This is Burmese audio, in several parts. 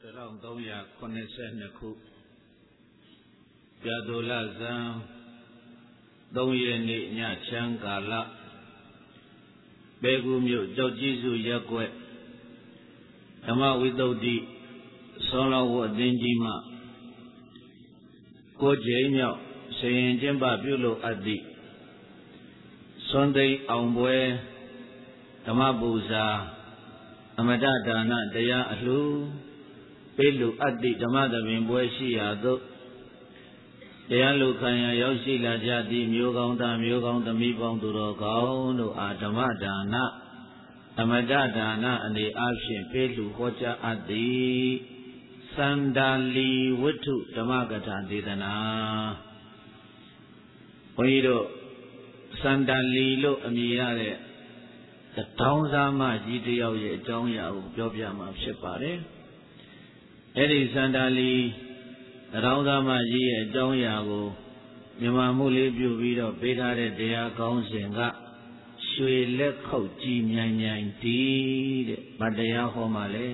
1382ခုပြာသူလဇန်3ရက်နေ့ညချမ်းကာလပဲကူမြို့ကြောက်ကြီးစုရက်ကွက်ဓမ္မဝိသုဒ္ဓိဆောင်းတော်ဝတ်အသင်းကြီးမှကိုကြိမ်မြောက်ဆရင်ကျင်းပပြုလုပ်အပ်သည့်စွန်သိမ်းအောင်ပွဲဓမ္မပူဇာအမတဒါနတရားအလှပေးလူအပ်သည့်ဓမ္မသဘင်ပွဲရှိရာသို့တရားလူခံရရောက်ရှိလာကြသည့်မျိုးကောင်းသားမျိုးကောင်းသမီးပေါင်းသူတော်ကောင်းတို့အားဓမ္မဒါနအမတဒါနအနေအားဖြင့်ပေးလူဟောကြားအပ်သည်စန္ဒာလီဝတ္ထုဓမ္မကထာဒေသနာဘုန်းကြီးတို့စန္ဒာလီလို့အမည်ရတဲ့တောင်းစားမကြီးတယောက်ရဲ့အကြောင်းအရာကိုပြောပြမှာဖြစ်ပါတယ်အဲ့ဒီစန္ဒာလီတောင်းစားမကြီးရဲ့အကြောင်းအရာကိုမြန်မာမှုလေးပြုပြီးတော့ပေးထားတဲ့တရားကောင်းစဉ်ကရွှေလက်ခုပ်ကြီးမြိုင်မြိုင်တီးတဲ့ဗတ်တရားဟောမှာလေ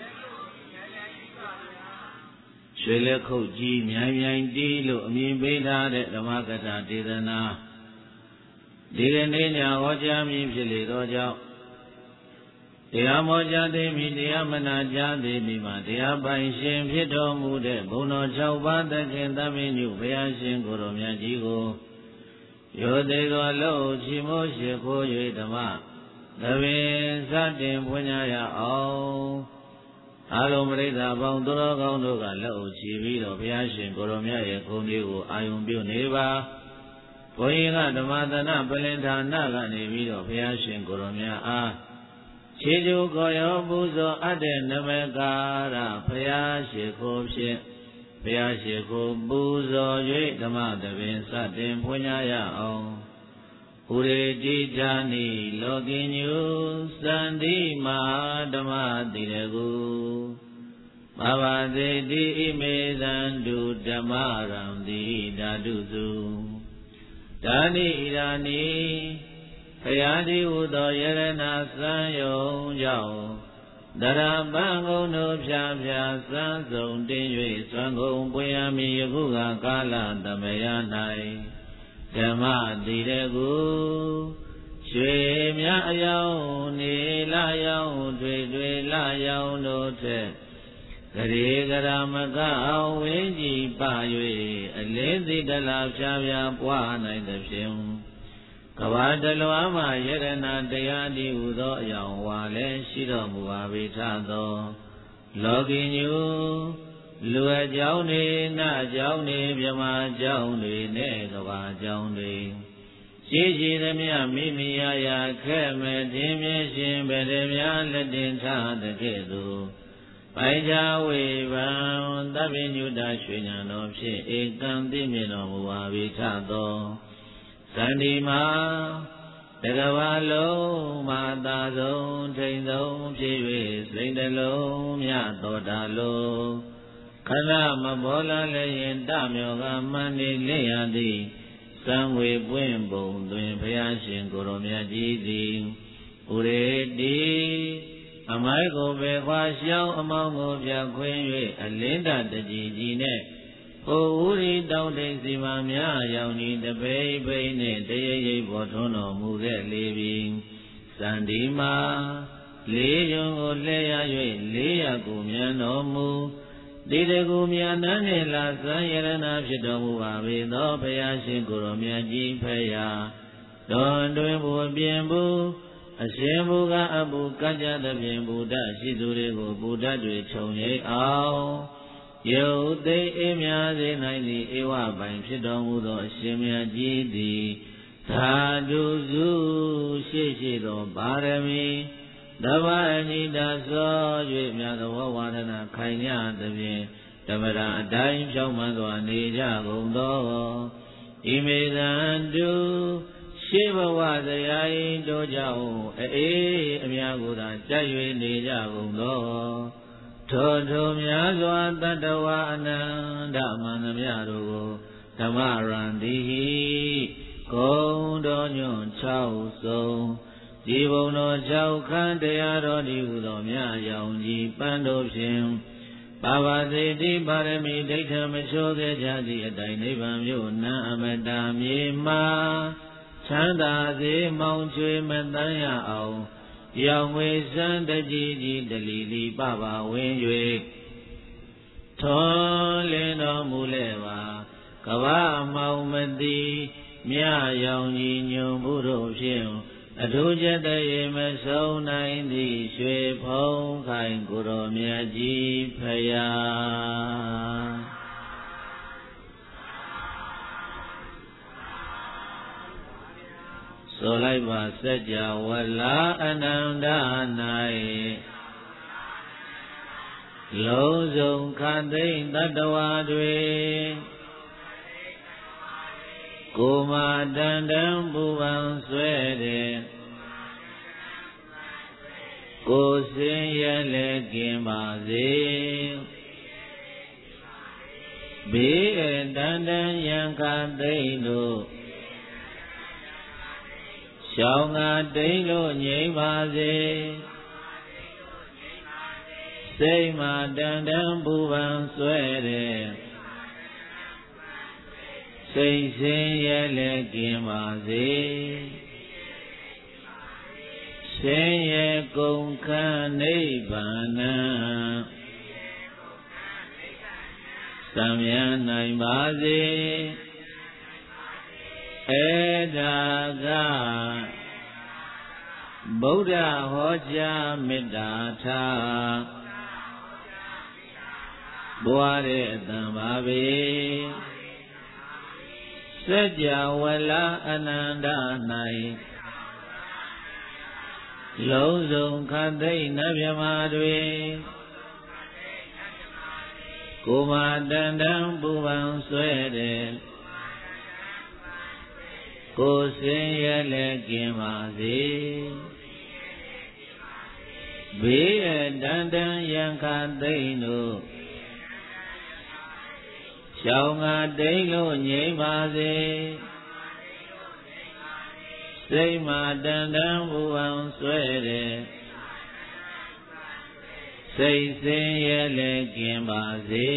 ရွှေလက်ခုပ်ကြီးမြိုင်မြိုင်တီးလို့အမည်ပေးထားတဲ့ဓမ္မကထာဒေသနာဒီကနေ့ညဟောကြားမည်ဖြစ်လေသောကြောင့်တရားမောကြားသိပြီတရားမနာကြားသိပြီမှာတရားပိုင်ရှင်ဖြစ်တော်မူတဲ့ဘုန်းတော်6ပါးသခင်သမင်းညုဘုရားရှင်ကိုယ်တော်မြတ်ကြီးကိုယောသိသောလို့ချီးမိုးရှိခိုး၍ဓမ္မသဘင်စတင်ဖွင့်ကြရအောင်အလုံးပရိသတ်ပေါင်းသူတော်ကောင်းတို့ကလက်အုပ်ချီပြီးတော့ဘုရားရှင်ကိုယ်တော်မြတ်ရဲ့ဂုဏ်တွေကိုအာယုံပြုနေပါဘုန်းကြီးကဓမ္မသနာပလင်ဌာနကနေပြီးတော့ဘုရားရှင်ကိုယ်တော်မြတ်အားခြေကျူကိုရောပူဇော်အပ်တဲ့နမကာရဘုရားရှိခိုးဖြင့်ဘုရားရှိခိုးပူဇော်၍ဓမ္မသဘင်စတင်ဖွင့်ရအောင်ဥရေတိဌာနိလောကိညုစန္တိမဟာဓမ္မတိရကုမဘာသေတိဣမေသန္တုဓမ္မရံတိဓာတုစုဒါနိဣရာနိဘုရားတိဟုသောယရဏစံယုံကြောင့်တရပံကုန်တို့ဖြာဖြာစံစုံတင်း၍စွမ်းကုန်ပွင့်ရမည်ယခုကကာလသမယ၌ဓမ္မတိရကုရွှေမြအယောင်နေလာယောင်တွေလာယောင်တို့ထက်ဂရေဂရမကဝင်းကြည်ပ၍အလင်းစိတလာဖြာဖြာပွားနိုင်သဖြင့်ကဘာတလွားမှယရဏတရားဒီဟုသောအယောင်ဝါလည်းရှိတော်မူပါ၏ထသောလောကီညူလူအကြောင်းတွေနတ်အကြောင်းတွေမြမအကြောင်းတွေနဲ့ကဘာအကြောင်းတွေရှိရှိသမျှမိမိရာရာခဲ့မဲ့ခြင်းမြဲရှင်ဗရေမြလက်တင်ထားတဲ့ကဲ့သို့ပိုင်ကြဝေဗံသဗ္ဗညုတရွှေဉာဏ်တော်ဖြင့်ဧကံသိမြင်တော်မူပါ၏ထသောသန္တိမာတကဘာလုံးမာသာဆုံးထိန်ဆုံးဖြစ်၍စိတ်တလုံးမြတော်တာလုံးခဏမဘောလာလည်းရင်တမြောကမှန်နေလျရသည်စံဝေပွင့်ပုံတွင်ဘုရားရှင်ကိုယ်တော်မြတ်ကြီးသည်ဥရေတိအမိုက်ကိုပဲခွာရှောင်းအမောင်းကိုပြခွင်း၍အလင်းတတကြီးကြီးနဲ့အိုဥရိတောင်းတိစီမများရောင်ကြီးတပိပိနှင့်တရရိပ်ပေါ်ထွန်းတော်မူခဲ့လေပြီစန္ဒီမာလေးယုံကိုလှည့်ရ၍လေးရကိုမြန်တော်မူတိတကူမြန်နှန်းနှင့်လာစံယရဏဖြစ်တော်မူပါ၏သောဘုရားရှင်ကိုယ်တော်မြတ်ကြီးဖရာတော်တွင်ဘူပြင်းဘူးအရှင်ဘုရားအဘူကကြသဖြင့်ဘုဒ္ဓရှိသူတွေကိုဘုဒ္ဓတွေခြုံရိပ်အောင်ယုတ်သိအေးမြစေနိုင်သည့်ဧဝပိုင်ဖြစ်တော်မူသောအရှင်မြတ်ကြီးသည်ဓာတုစုရှိသောပါရမီတပ္ပအနိဒသော၍မြတ်သောဝါဒနာခိုင်ညသဖြင့်ဓမ္မရာအတိုင်းဖြောင်းမှန်စွာနေကြကုန်သောဣမေသန္တုရှိဘဝဇယာယိတို့ကြောင့်အေးအများကိုသာကြွ၍နေကြကုန်သောထိုများစွာတတ္တဝါအနန္တမန္တမြတို့ကိုဓမ္မရံတိဟိဂုံတော်ညွန့်6ဆုံးဒီဘုံတော်6ခန်းတရားတော်ဒီဟုသောမြတ်ရောင်ကြီးပန်းတို့ဖြင့်ပါပါစေတိပါရမီဒိဋ္ဌမလျှောခဲ့ကြသည့်အတိုင်းနိဗ္ဗာန်မြို့နံအမတမြေမှာချမ်းသာစေမောင်ချွေမတန်းရအောင်ရောင်ငွေစံတကြီးကြီးတလီလီပပဝင်၍ထွန်လင်းတော်မူလဲပါကဘာမောင်မတိမြရောင်ကြီးညွန်ဘုတို့ဖြင့်အထူးကျက်တရေမဆုံးနိုင်သည့်ရွှေဖုံးခိုင်ကိုတော်မြတ်ကြီးဖယားဆိုလိုက်ပါစัจ java လာအနန္တ၌လုံးစုံခတ်သိမ့်တတ္တဝါတွေကိုမာတန်တံပူပန်ဆွဲတဲ့ကိုစင်ရလဲကင်ပါစေဘေးအတန်တန်ယံခသိမ့်တို့ရှောင်းငါတိန်လို့ငြိမ့်ပါစေစိတ်မှာတန်တန်ပူပန်ဆွဲတဲ့စိတ်စင်ရဲလဲကင်းပါစေရှင်ရဲကုန်ခန့်နိဗ္ဗာန်သံမြန်းနိုင်ပါစေဧဒါကဗုဒ္ဓဟောကြားမေတ္တာထားဘွားတဲ့အတန်ပါပဲစัจ java လာအနန္တ၌လုံးစုံခတ်သိမ့်နတ်မြမာတွေကိုမာတန်တံပူပန်ဆွဲတဲ့ကိုစင်ရလဲကင်းပါစေဘေးအတန်တန်ယံခသိမ့်တို့ရှောင်းငါတိန်လို့ငြိမ့်ပါစေစိတ်မှာတန်တန်ပူပန်ဆွဲတဲ့စိတ်စင်ရဲလဲကင်းပါစေ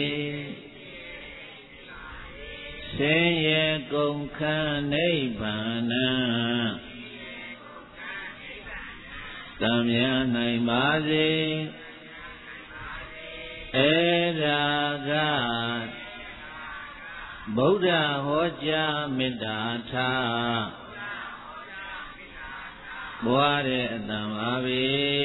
ရှင်ရဲကုန်ခန့်နိဗ္ဗာန်သံမြန်းနိုင်ပါစေဧဒါကဗုဒ္ဓဟောကြားမေတ္တာထားဘွားတဲ့အတန်ပါပဲ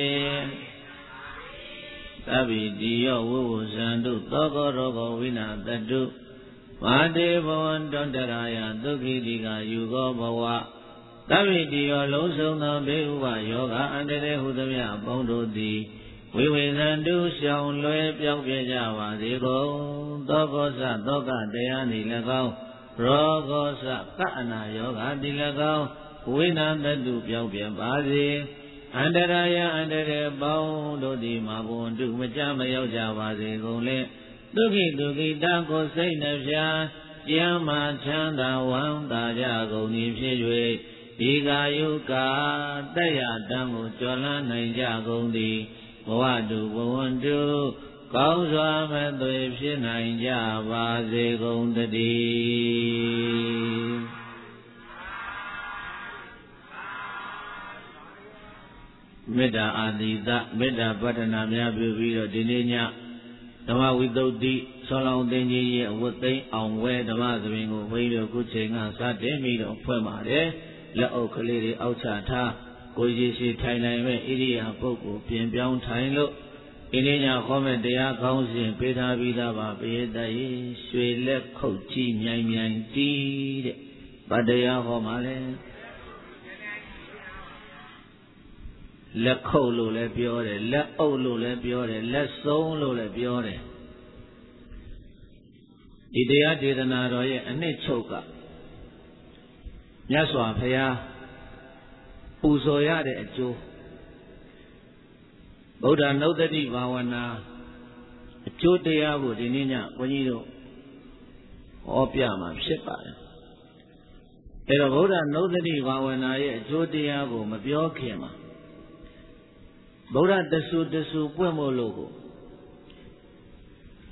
သဗ္ဗိတိယောဝုဝဇန္တုသောကောရောဂောဝိနာတတုမာတေဘဝန္တောတရာယဒုက္ခိတိကယူကောဘဝသဗ္ဗိတိယောလုံးစုံသောဘေဥပယောဂအန္တရေဟုသမျှအပေါင်းတို့သည်ဝိဝေဇန္တုရှောင်လွဲပြောင်းပြကြပါစေကုန်သောကောသသောကတရားနေ၎င်းရောဂောသကအနာယောဂတိ၎င်းဝိနာတတုပြောင်းပြပါစေအန္တရာယအန္တရေပေါင်းတို့သည်မဘုံတုမကြမရောက်ကြပါစေကုန်လေဒုက္ခိဒုက္ခိတကိုစိတ်နှဖျားကျမ်းမာချမ်းသာဝမ်းသာကြကုန်သည်ဖြစ်၍ဒီကာယုကာတယတံကိုကျော်လန်းနိုင်ကြကုန်သည်ဘဝတုဘဝန္တုကောင်းစွာမသွေဖြစ်နိုင်ကြပါစေကုန်တည်းမေတ္တာအာတိသမေတ္တာပတ္ထနာများပြုပြီးတော့ဒီနေ့ညဓမ္မဝိသုဒ္ဓိဆောလောင်သိင်ကြီးရဲ့အဝတ်သိမ်းအောင်ဝဲဓမ္မသဘင်ကိုဘုန်းကြီးတို့ခုချိန်ကစတင်ပြီးတော့ဖွဲ့ပါတယ်လက်အုပ်ကလေးတွေအောက်ချထားကိုရည်ရှိထိုင်နိုင်မဲ့ဣရိယာပုဂ္ဂိုလ်ပြင်ပြောင်းထိုင်လို့ဒီနေ့ညခေါ်မဲ့တရားကောင်းစဉ်ပေးထားပြီးသားပါပိယတရေရွှေလက်ခုတ်ကြီးမြိုင်မြိုင်တီးတဲ့ဗတ္တရားဟောမှာလဲလက်ခုတ်လို့လည်းပြောတယ်လက်အုပ်လို့လည်းပြောတယ်လက်ဆုံးလို့လည်းပြောတယ်ဒီတရားဒေသနာတော်ရဲ့အနှစ်ချုပ်ကမြတ်စွာဘုရားပူဇော်ရတဲ့အကျိုးဗုဒ္ဓနုဿတိဘာဝနာအကျိုးတရားကိုဒီနေ့ညဘုန်းကြီးတို့ဟောပြမှာဖြစ်ပါတယ်အဲတော့ဗုဒ္ဓနုဿတိဘာဝနာရဲ့အကျိုးတရားကိုမပြောခင်မှာဗုဒ္ဓတဆူပွင့်မို့လို့ကို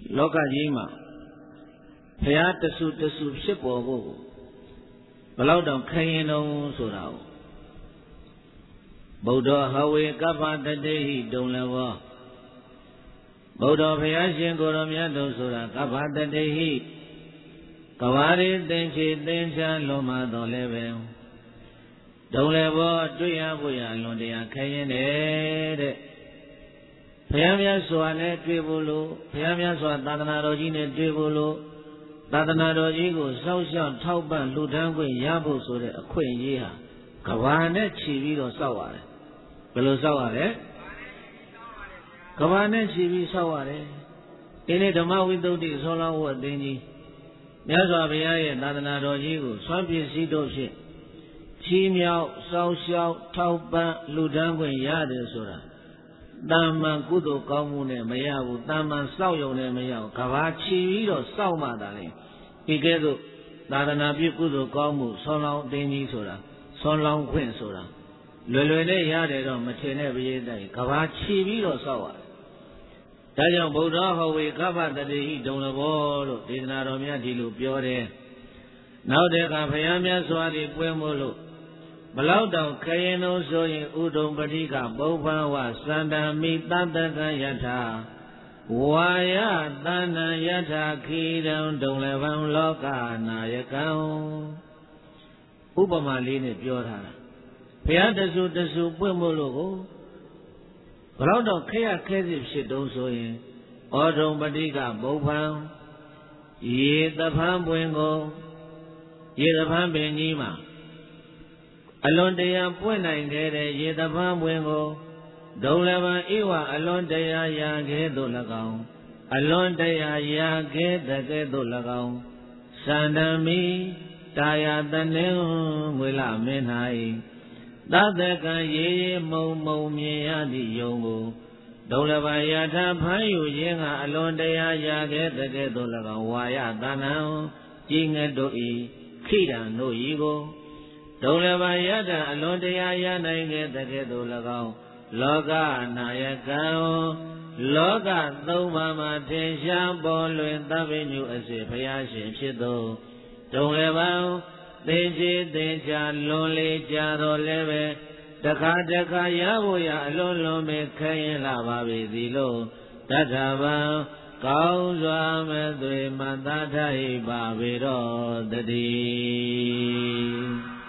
လောကကြီးမှာဘုရားတဆူတဆူဖြစ်ပေါ်ဖို့ဘလောက်တောင်ခိုင်ရင်တုံးဆိုတာကိုဗုဒ္ဓဟဝေကပ္ပတတေဟိတုံလဘောဗုဒ္ဓဘုရားရှင်ကိုရောမြတ်တို့ဆိုတာကပ္ပတတေဟိကဘာရီသင်္ချေသင်္ချာလွန်မှတော်လည်းပဲတုံလည်းဘောတွေ့ရဖို့ရလွန်တရားခိုင်ရင်တဲ့ဘုရားမြတ်စွာနဲ့တွေ့ဖို့လို့ဘုရားမြတ်စွာသာသနာတော်ကြီးနဲ့တွေ့ဖို့လို့သာသနာတော်ကြီးကိုစောင့်ရှောက်ထောက်ပံ့လှူဒန်းခွင့်ရဖို့ဆိုတဲ့အခွင့်အရေးဟာကဘာနဲ့ချီပြီးတော့စောက်ရတယ်ဘယ်လိုစောက်ရလဲကဘာနဲ့ချီပြီးစောက်ရတယ်ဒီနေ့ဓမ္မဝိသုဒ္ဓိဆောလောဝတ်သိင်းကြီးမြတ်စွာဘုရားရဲ့သာသနာတော်ကြီးကိုစွမ်းပစ္စည်းတို့ဖြင့်ချီးမြှောက်စောင့်ရှောက်ထောက်ပံ့လှူဒန်းခွင့်ရတယ်ဆိုတာတမ္မန်ကုသိုလ်ကောင်းမှုနဲ့မရဘူးတမ္မန်စောက်ယုံနဲ့မရဘူးကဘာချီပြီးတော့စောက်မှသာလေဒီကဲ့သို့သာသနာပြုကုသိုလ်ကောင်းမှုဆွမ်းလောင်းအတင်းကြီးဆိုတာဆွမ်းလောင်းခွင့်ဆိုတာလွယ်လွယ်နဲ့ရတယ်တော့မထင်တဲ့ပရိသတ်ကဘာချီပြီးတော့စောက်ရတယ်ဒါကြောင့်ဗုဒ္ဓဟောဝေကပ္ပတတေဟိဒုံလဘောလို့ဒေသနာတော်များဒီလိုပြောတယ်နောက်တဲ့ကဘုရားမြတ်စွာဘုရားပွင့်မို့လို့ဘလောက်တောင်ခရင်လို့ဆိုရင်ဥဒုံပတိကပုပ္ပဝစန္ဒာမိတတကယထာဝါယသန္နယထာခိရံဒုံလဘံလောကနာယကံဥပမာလေးနဲ့ပြောထားတာဘုရားတဆူတဆူပွင့်မို့လို့ကိုဘလောက်တော့ခဲရခဲစစ်ဖြစ်တုံးဆိုရင်ဩဒုံပတိကပုပ္ပံရေတဖန်ပွင့်ကိုရေတဖန်ပင်ကြီးမှာအလွန်တရာပွင့်နိုင်ခဲ့တဲ့ရေတဖန်ပွင့်ကိုဒုံလဘံဧဝအလွန်တရာရာခဲ့သို့၎င်းအလွန်တရာရာခဲ့တဲ့ကဲ့သို့၎င်းသန္တမိတာယာတနေငွေလမင်း၌သတ္တကံရေရေမုံမုံမြင်ရသည့်ယုံကိုဒုံလဘံယထာဖမ်းယူခြင်းကအလွန်တရာရာခဲ့တဲ့ကဲ့သို့၎င်းဝါယသနံကြီးငယ်တို့ဤခိရံတို့ဤကိုဒုံလဘယတအလွန်တရားရနိုင်ခဲ့တဲ့ကဲ့သို့၎င်းလောကနာယကံလောကသုံးပါးမှာထင်ရှားပေါ်လွင်သဗ္ဗညုအစေဘုရားရှင်ဖြစ်သောဒုံလဘသင်္ချေသင်္ချာလွန်လေကြတော်လည်းပဲတခါတခါရဖို့ရအလွန်လွန်ပဲခဲရင်လာပါပြီသည်လို့တထဗံကောင်းစွာမသွေမတထဟိပါပေတော်တည်း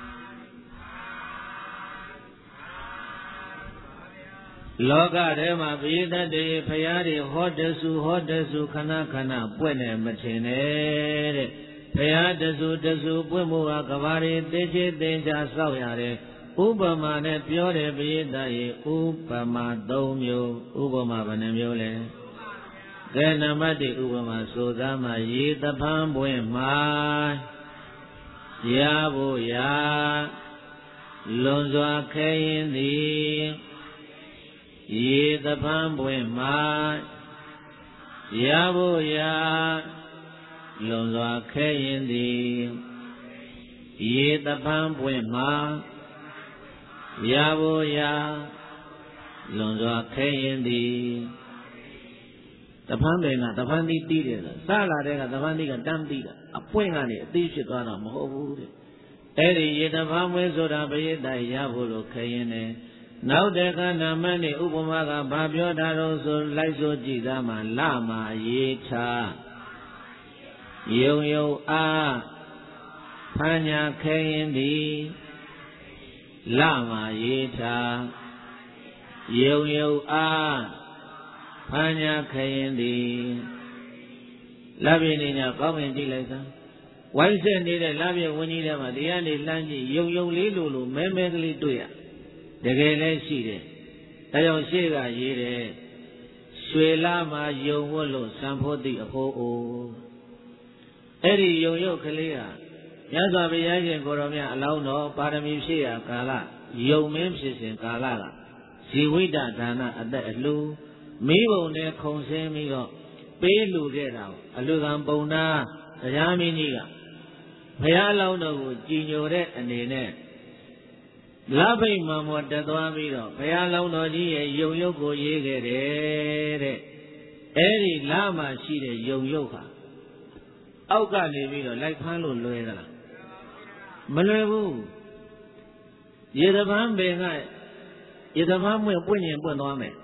လောကထဲမှာပိဋကတ်တွေဖရာတွေဟောတဆူခဏခဏပွင့်နေမထင်နဲ့တဲ့ဖရာတဆူပွင့်မှုဟာကဘာတွေသိချေသင်္ချာစောက်ရတယ်ဥပမာနဲ့ပြောတယ်ပိဋကတ်ရေဥပမာ၃မျိုးဥပမာဘယ်နှမျိုးလဲကဲနံပါတ်1ဥပမာဆိုသားမှာရေတဖန်ပွင့်မှာရဖို့ရလွန်စွာခဲရင်သည်ရေတဖန်ပွင့်မှာရဖို့ရလွန်စွာခဲရင်သည်ရေတဖန်ပွင့်မှာရဖို့ရလွန်စွာခဲရင်သည်တဖန်ပင်ကတဖန်သီးတီးတယ်စလာတဲ့ကတဖန်သီးကတန်းတီးတာအပွင့်ကနေအသေးဖြစ်သွားတာမဟုတ်ဘူးတဲ့အဲ့ဒီရေတဖန်ပွင့်ဆိုတာပရိသတ်ရဖို့လို့ခဲရင်တယ်နောက်တဲ့ခန္ဓာမနဲ့ဥပမာကဘာပြောတာတော့ဆိုလိုက်ဆိုကြည့်သားမှာလမှာရေးချယုံယုံအားဖာညာခဲရင်သည်လမှာရေးချယုံယုံအားဖာညာခဲရင်သည်လပြည့်နေညကောင်းမြင်ကြည့်လိုက်စမ်းဝိုင်းဆက်နေတဲ့လပြည့်ဝင်းကြီးထဲမှာတရားနေလှမ်းကြည့်ယုံယုံလေးလိုမဲမဲကလေးတွေ့ရတကယ်လည်းရှိတယ်ဒါကြောင့်ရှေ့ကရေးတယ်ရွှေလမှာယုံဝတ်လို့စံဖို့တိအဖို့အိုအဲ့ဒီယုံရုပ်ကလေးဟာမြတ်စွာဘုရားရှင်ကိုရောမြတ်အလောင်းတော်ပါရမီဖြည့်ရာကာလယုံမင်းဖြစ်စဉ်ကာလကဇီဝိတဒါနအသက်အလှမိဘုံနဲ့ခုံဆင်းပြီးတော့ပေးလှူခဲ့တာအလူကံပုံနာတရားမင်းကြီးကဘုရားအလောင်းတော်ကိုကြည်ညိုတဲ့အနေနဲ့လဖိတ်မှမောတက်သွားပြီးတော့ဘုရားလောင်းတော်ကြီးရဲ့ယုံရုပ်ကိုရေးခဲ့တယ်တဲ့ Eri lama shi de yong yoka. Auka ne bi do like phan lo lwe da la. Ma lwe bu. Ye da ban be nga ye da ban mwe pwin yin pwin twa me.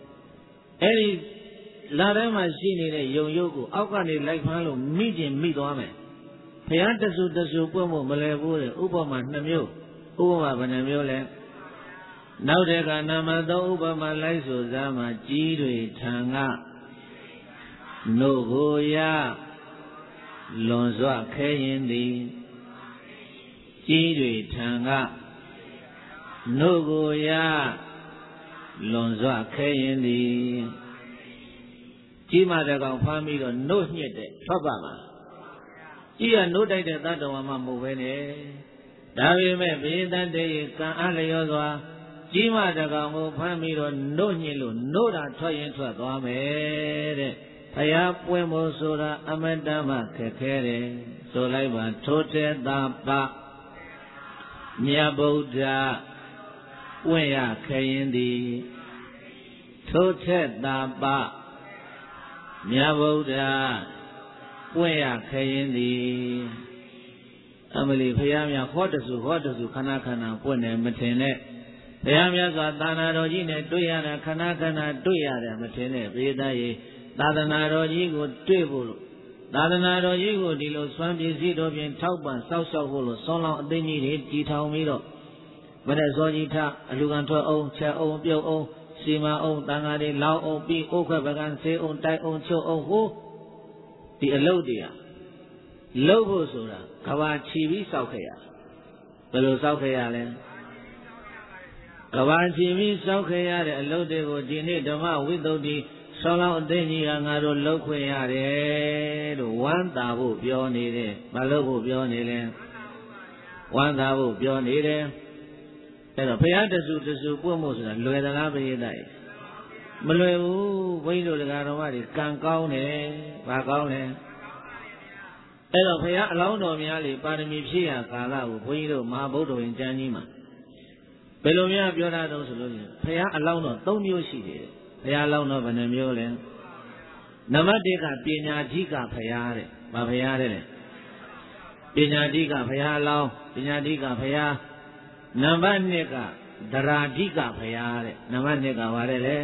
Eri la de ma shi ni de yong yok ko auka ne like phan lo mi jin mi twa me. Phaya tasu pwin mo ma lwe bu de upama 2 မျိုး upama bha naမျိုးle. နောက်တဲ့ကနာမသောဥပမာလိုက်ဆိုစားမှာကြီးတွေထံကနှုတ်ကိုရလွန်စွာခဲရင်သည်ကြီးတွေထံကနှုတ်ကိုရလွန်စွာခဲရင်သည်ကြီးမှတဲ့ကောင်ဖမ်းပြီးတော့နှုတ်ညှစ်တဲ့ထွက်ပါမှာကြီးကနှုတ်တိုက်တဲ့သတ္တဝါမှမဟုတ်ပဲနဲ့ဒါပေမဲ့ဘေးတတ်တဲ့ကံအားလျော်စွာကြီးမတကောင်ကိုဖမ်းပြီးတော့နှုတ်ညှစ်လို့နှုတ်တာထွက်ရင်ထွက်သွားမယ်တဲ့ဘုရားပွင့်ဖို့ဆိုတာအမတ္တမခက်ခဲတယ်ဆိုလိုက်ပါထိုတေတာပမြတ်ဗုဒ္ဓပွင့်ရခဲရင်သည်ထိုတေတာပမြတ်ဗုဒ္ဓပွင့်ရခဲရင်သည်အမလီဘုရားများဟောတစုခဏခဏပွင့်တယ်မထင်နဲ့ဘုရားမြတ်စွာသာသနာတော်ကြီးနဲ့တွေ့ရတာခဏတွေ့ရတယ်မထင်နဲ့ဘေးသားရေသာသနာတော်ကြီးကိုတွေ့ဖို့လို့သာသနာတော်ကြီးကိုဒီလိုစွမ်းပစ္စည်းတော်ဖြင့်ထောက်ပံ့စောက်ရှောက်ဖို့လို့ဆွမ်းလောင်းအသိကြီးတွေတည်ထောင်ပြီးတော့မတဲ့စောကြီးထအလူကံထွက်အောင်ချက်အောင်ပြုတ်အောင်စီမအောင်တန်ဃာတွေလောင်းအောင်ပြီးဥက္ခပကံဆေးအောင်တိုက်အောင်ချုပ်အောင်ဟိုဒီအလုပ်တွေလုပ်ဖို့ဆိုတာကဘာချီပြီးစောက်ခဲ့ရဘယ်လိုစောက်ခဲ့ရလဲကဘာချီပြီးစောက်ခဲ့ရတဲ့အလုပ်တွေကိုဒီနေ့ဓမ္မဝိသုဒ္ဓိဆောင်းလောင်းအသိကြီးကငါတို့လှုပ်ခွင့်ရတယ်လို့ဝမ်းသာဖို့ပြောနေတယ်မလှုပ်ဖို့ပြောနေလဲဝမ်းသာဖို့ပြောနေတယ်အဲ့တော့ဘုရားတဆူပွင့်ဖို့ဆိုတာလွယ်သလားပရိသတ်မလွယ်ဘူးဘုန်းကြီးတို့တရားတော်တွေကံကောင်းတယ်ဘာကောင်းလဲအဲ့တော့ဘုရားအလောင်းတော်များလေပါရမီဖြည့်ရကာလကိုဘုန်းကြီးတို့မဟာဗုဒ္ဓဝင်ကျမ်းကြီးမှာဘယ်လိုများပြောတာတုံးဆိုလို့ဘုရားအလောင်းတော်3မျိုးရှိတယ်ဘုရားအလောင်းတော်ဘယ်နှမျိုးလဲနံပါတ်1ကပညာဓိကဘုရားတဲ့ဘာဘုရားတဲ့ပညာဓိကဘုရားအလောင်းပညာဓိကဘုရားနံပါတ်2ကဒရာဓိကဘုရားတဲ့နံပါတ်2ကဘာတဲ့လဲ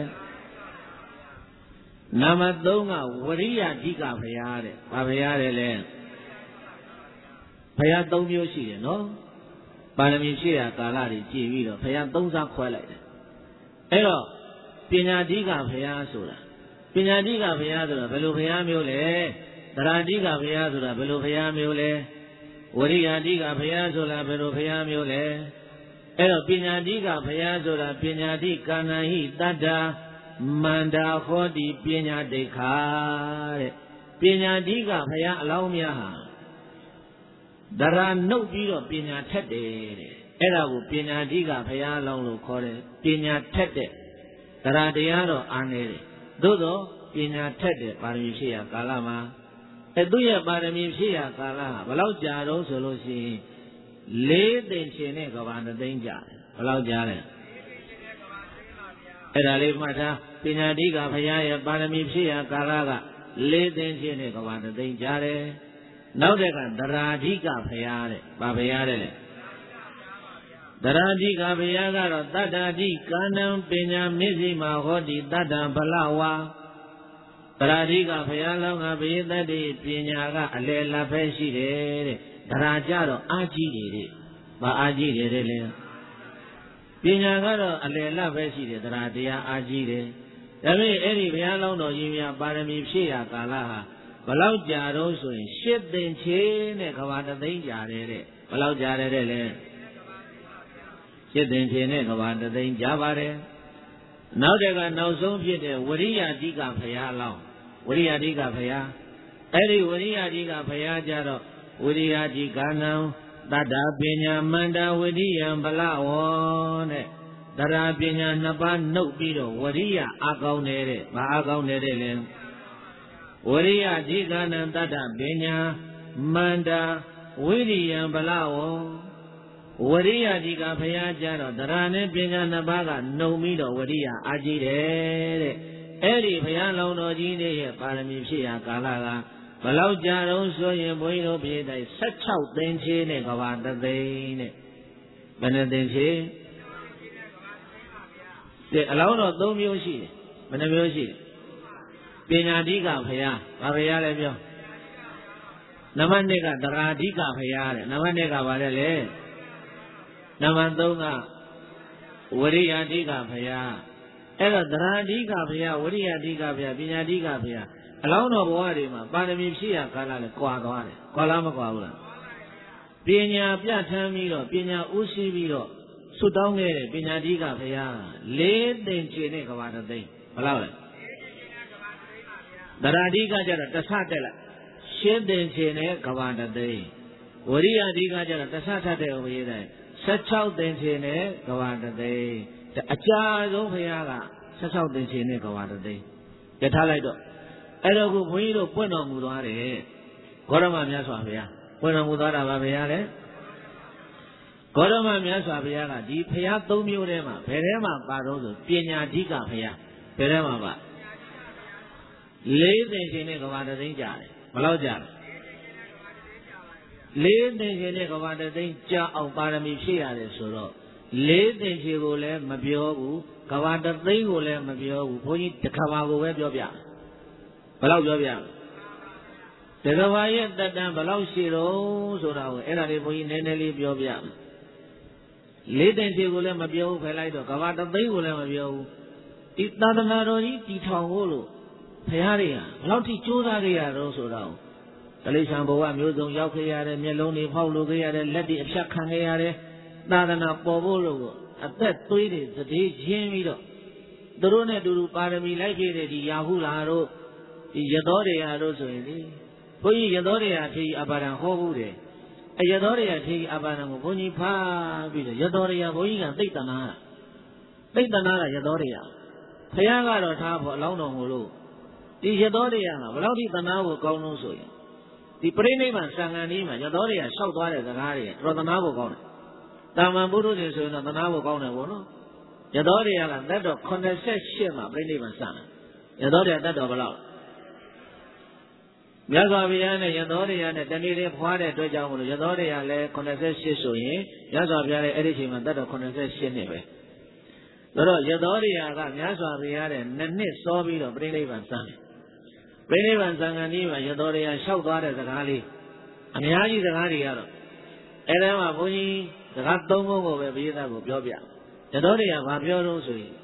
နံပါတ်3ကဝရိယဓိကဘုရားတဲ့ဘာဘုရားတဲ့လဲဘုရား3မျိုးရှိတယ်နော်ပါရမီဖြည့်ရကာလတွေကြည်ပြီးတော့ဘုရား3စားခွဲလိုက်တယ်အဲ့တော့ပညာဓိကဘုရားဆိုတာပညာဓိကဘုရားဆိုတာဘယ်လိုဘုရားမျိုးလဲသရဓိကဘုရားဆိုတာဘယ်လိုဘုရားမျိုးလဲဝရိယဓိကဘုရားဆိုတာဘယ်လိုဘုရားမျိုးလဲအဲ့တော့ပညာဓိကဘုရားဆိုတာပညာဓိကာဏဟိတတ္တာမန္တာဟောတိပညာဒိဋ္ဌာတဲ့ပညာဓိကဘုရားအလောင်းများဟာဒရာနှုတ်ပြီးတော့ပညာထက်တယ်တဲ့အဲ့ဒါကိုပညာဓိကဘုရားအလောင်းလို့ခေါ်တယ်ပညာထက်တဲ့ဒရာတရားတော့အားနေတယ်သို့တော့ပညာထက်တဲ့ပါရမီဖြည့်ရကာလမှာသူ့ရဲ့ပါရမီဖြည့်ရကာလဟာဘယ်လောက်ကြာတော့ဆိုလို့ရှိရင်4သိန်းချင်းနဲ့ကဘာ3သိန်းကြာတယ်ဘယ်လောက်ကြာလဲအဲ့ဒါလေးမှတ်ထားပညာဓိကဘုရားရဲ့ပါရမီဖြည့်ရကာလက4သိန်းချင်းနဲ့ကဘာ3သိန်းကြာတယ်နောက်တဲ့ကဒရာဓိကဘုရားတဲ့ဘာဘုရားတဲ့လဲဒရာဓိကဘုရားကတော့တတ္တာဓိကာဏံပညာမစ္စည်းမဟောတိတတ္တံဗလဝါဒရာဓိကဘုရားလောင်းကဘိသတ္တိပညာကအလယ်လက်ပဲရှိတယ်တဲ့ဒရာကြတော့အာကြီးတယ်တဲ့ဘာအာကြီးတယ်တဲ့လဲပညာကတော့အလယ်လက်ပဲရှိတယ်ဒရာတရားအာကြီးတယ်ဒါပေမဲ့အဲ့ဒီဘုရားလောင်းတော်ကြီးများပါရမီဖြည့်ရကာလဟာဘယ်လောက်ကြာတော့ဆိုရင်8သိန်းချင်းနဲ့ကဘာ3သိန်းကြာတယ်တဲ့ဘယ်လောက်ကြာတယ်တဲ့လဲ8သိန်းချင်းနဲ့ကဘာ3သိန်းကြာပါတယ်နောက်တကနောက်ဆုံးဖြစ်တဲ့ဝရိယဓိကဘုရားလောင်းဝရိယဓိကဘုရားအဲ့ဒီဝရိယဓိကဘုရားကြတော့ဝရိယဓိကနံတတ္တပညာမန္တဝရိယံဗလဝောတဲ့တရာပညာ2ပါးနှုတ်ပြီးတော့ဝရိယအာကောင်းတယ်တဲ့ဘာအာကောင်းတယ်တဲ့လဲဝရိယဓိကနံတတ္တပညာမန္တဝိရိယံဗလဝောဝရိယဓိကဘုရားကြတော့တရာနဲ့ပညာ2ပါးကနှုံပြီးတော့ဝရိယအာကြီးတယ်တဲ့ Eri Payalon or Gene, Paramisia, Kalaga, Balauja, so in Bueno Pieta, such out then chain of the vein. Benedin, the alone of Domushi, Benamushi, Pinadiga Paya, Pavia, Namandega, the Radica Paya, Namandega Valele, Namandonga, Waria Diga Paya. Ela Dradiga Pia, Waria Diga Pia, Pinadiga Pia, alone of Warima, Panamisia, Kala, Quaguane, Colamaquala. Pina Piatamiro, Pina Usiviro, Sudonge, Pinadiga Pia, late in Chene Cavata Day, Palala. The Radiga Jara, the Satella, shed in Chene Cavata Day. Waria Diga Jara, the Saturday over here, such out in Chene Cavata Day. The Acha of Yaga, such out the Chene Cavata Day. The Talado. Edo Guido Pueno Mudare, Gorama Miasavia, Pueno Mudara Baviare, Gorama Miasavia, Di Piato Murema, Perema Barodo, Pina Diga Pia, Perema. Live in Chene Cavata Day, Malaja. Live in Chene Cavata Day, Ja of Paramisia, Soro. Live in Chigole, Mabio, Cavata Day, Mabio, Pony, the Cavago Webia. Below Jovia. The Gavaya that down below zero, so now, Eradi, Nenelli, Jovia. Late and Sigulem, Mabio, Pelaito, Cavata, they will have a view. It not another Titangolo, Pearia, Lauti Chudaria, also now. Alishamboa, Muzo, Yakia, Meloni, Paulo, Letty, Shakangare, Nadana, Pobolo, at that 3 days, the day Jimmy. The Rona do Parami like it, the Yahoo. Yadoria also in the Yadoria tea Abaran Hove. A Yadoria tea Abaran Boni Pa, Yadoria Boina, Titanara. Titanara Yadoria. Payaga or Tap or Launo Hulu. The Yadoria, Laudi Tanavo Gono. The Prenema Sanganima, Yadoria, Southwire, the Garia, Rodanavo Gona. Tamamburu is in the Navo Gona. Yadoria, that of condensation, Prenema Sana. Yadoria, that of Lau. Yazaviana, Yadoria, and Danny Pade, Dojamu, Yadoria, condensation, Yazaviana, editing and that of condensation. Yadoria, Yazaviana, and Nene Sobi of Brennevan San. Brennevan Sanganiva, Yadoria, Shaugar, the Gali, and Yagi the Gariado. Elema Buni, the Ratongo of Vida of Jobia. Yadoria, Vabioro,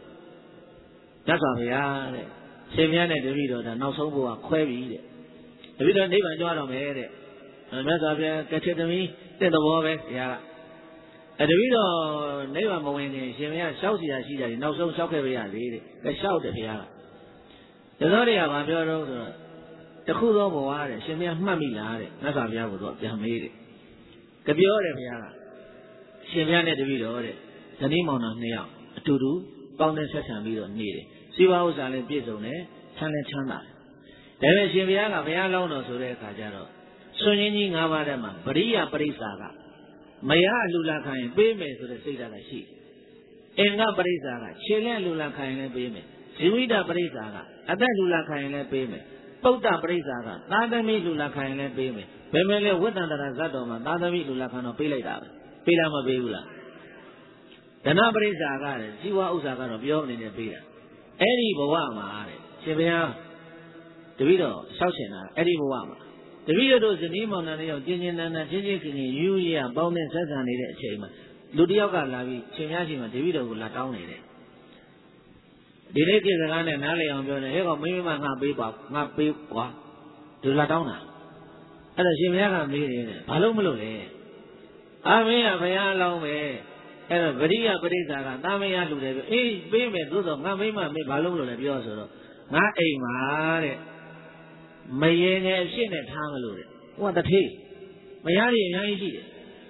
Yazaviana, Semiana de Vido, and Nosobo, Quevi. If you don't even join them here, and Mesavia, catch it to me, then the war, yeah. At the video, never moving in Shemia, Southia, she did no so Sokaria, they shouted here. The Loria, Vabioro, the Kudo Boare, Shemia Mamila, Mesavia was what they made it. The Biore, Shemia de Vido, the Nimon of Nea, to do, bound and session video needed. See what was on the Bizone, Chana. There is Shiviana, Vialano, Sureka, Sonini Navadama, Maria Parisaga, Maya Lulakai, Bime to the Sida Shi. Enga Parisaga, Chile Lulakai and Bime, Sivida Parisaga, Ada Lulakai and Bime, Pota Parisaga, Nadami Lulakai and Bime, Pemele with another Zadoma, Nadami Lulacano Pileda, Pilama Bula. The Nabarisaga, Siwa Usaga of Yon in the Pira. Eddie Boama, Shivia. The widow, Southena, Eddie Wama. The widow does the name on the name of Jinian and Jinian, you are bound and set on the chamber. Ludioga Lavi, Chimashima, the widow will not down in it. The lady is an alley on the hill of Mima, not be what to Ladona. And the Shimaka made it, Palomolo. I mean, a very long way. And a very Parisaga, Namia to the age, baby, do the Namima, me Palomolo, the Bioso. Not a mare. Mayen has seen it, Hamalure. What the tea? Mayari and Yaji.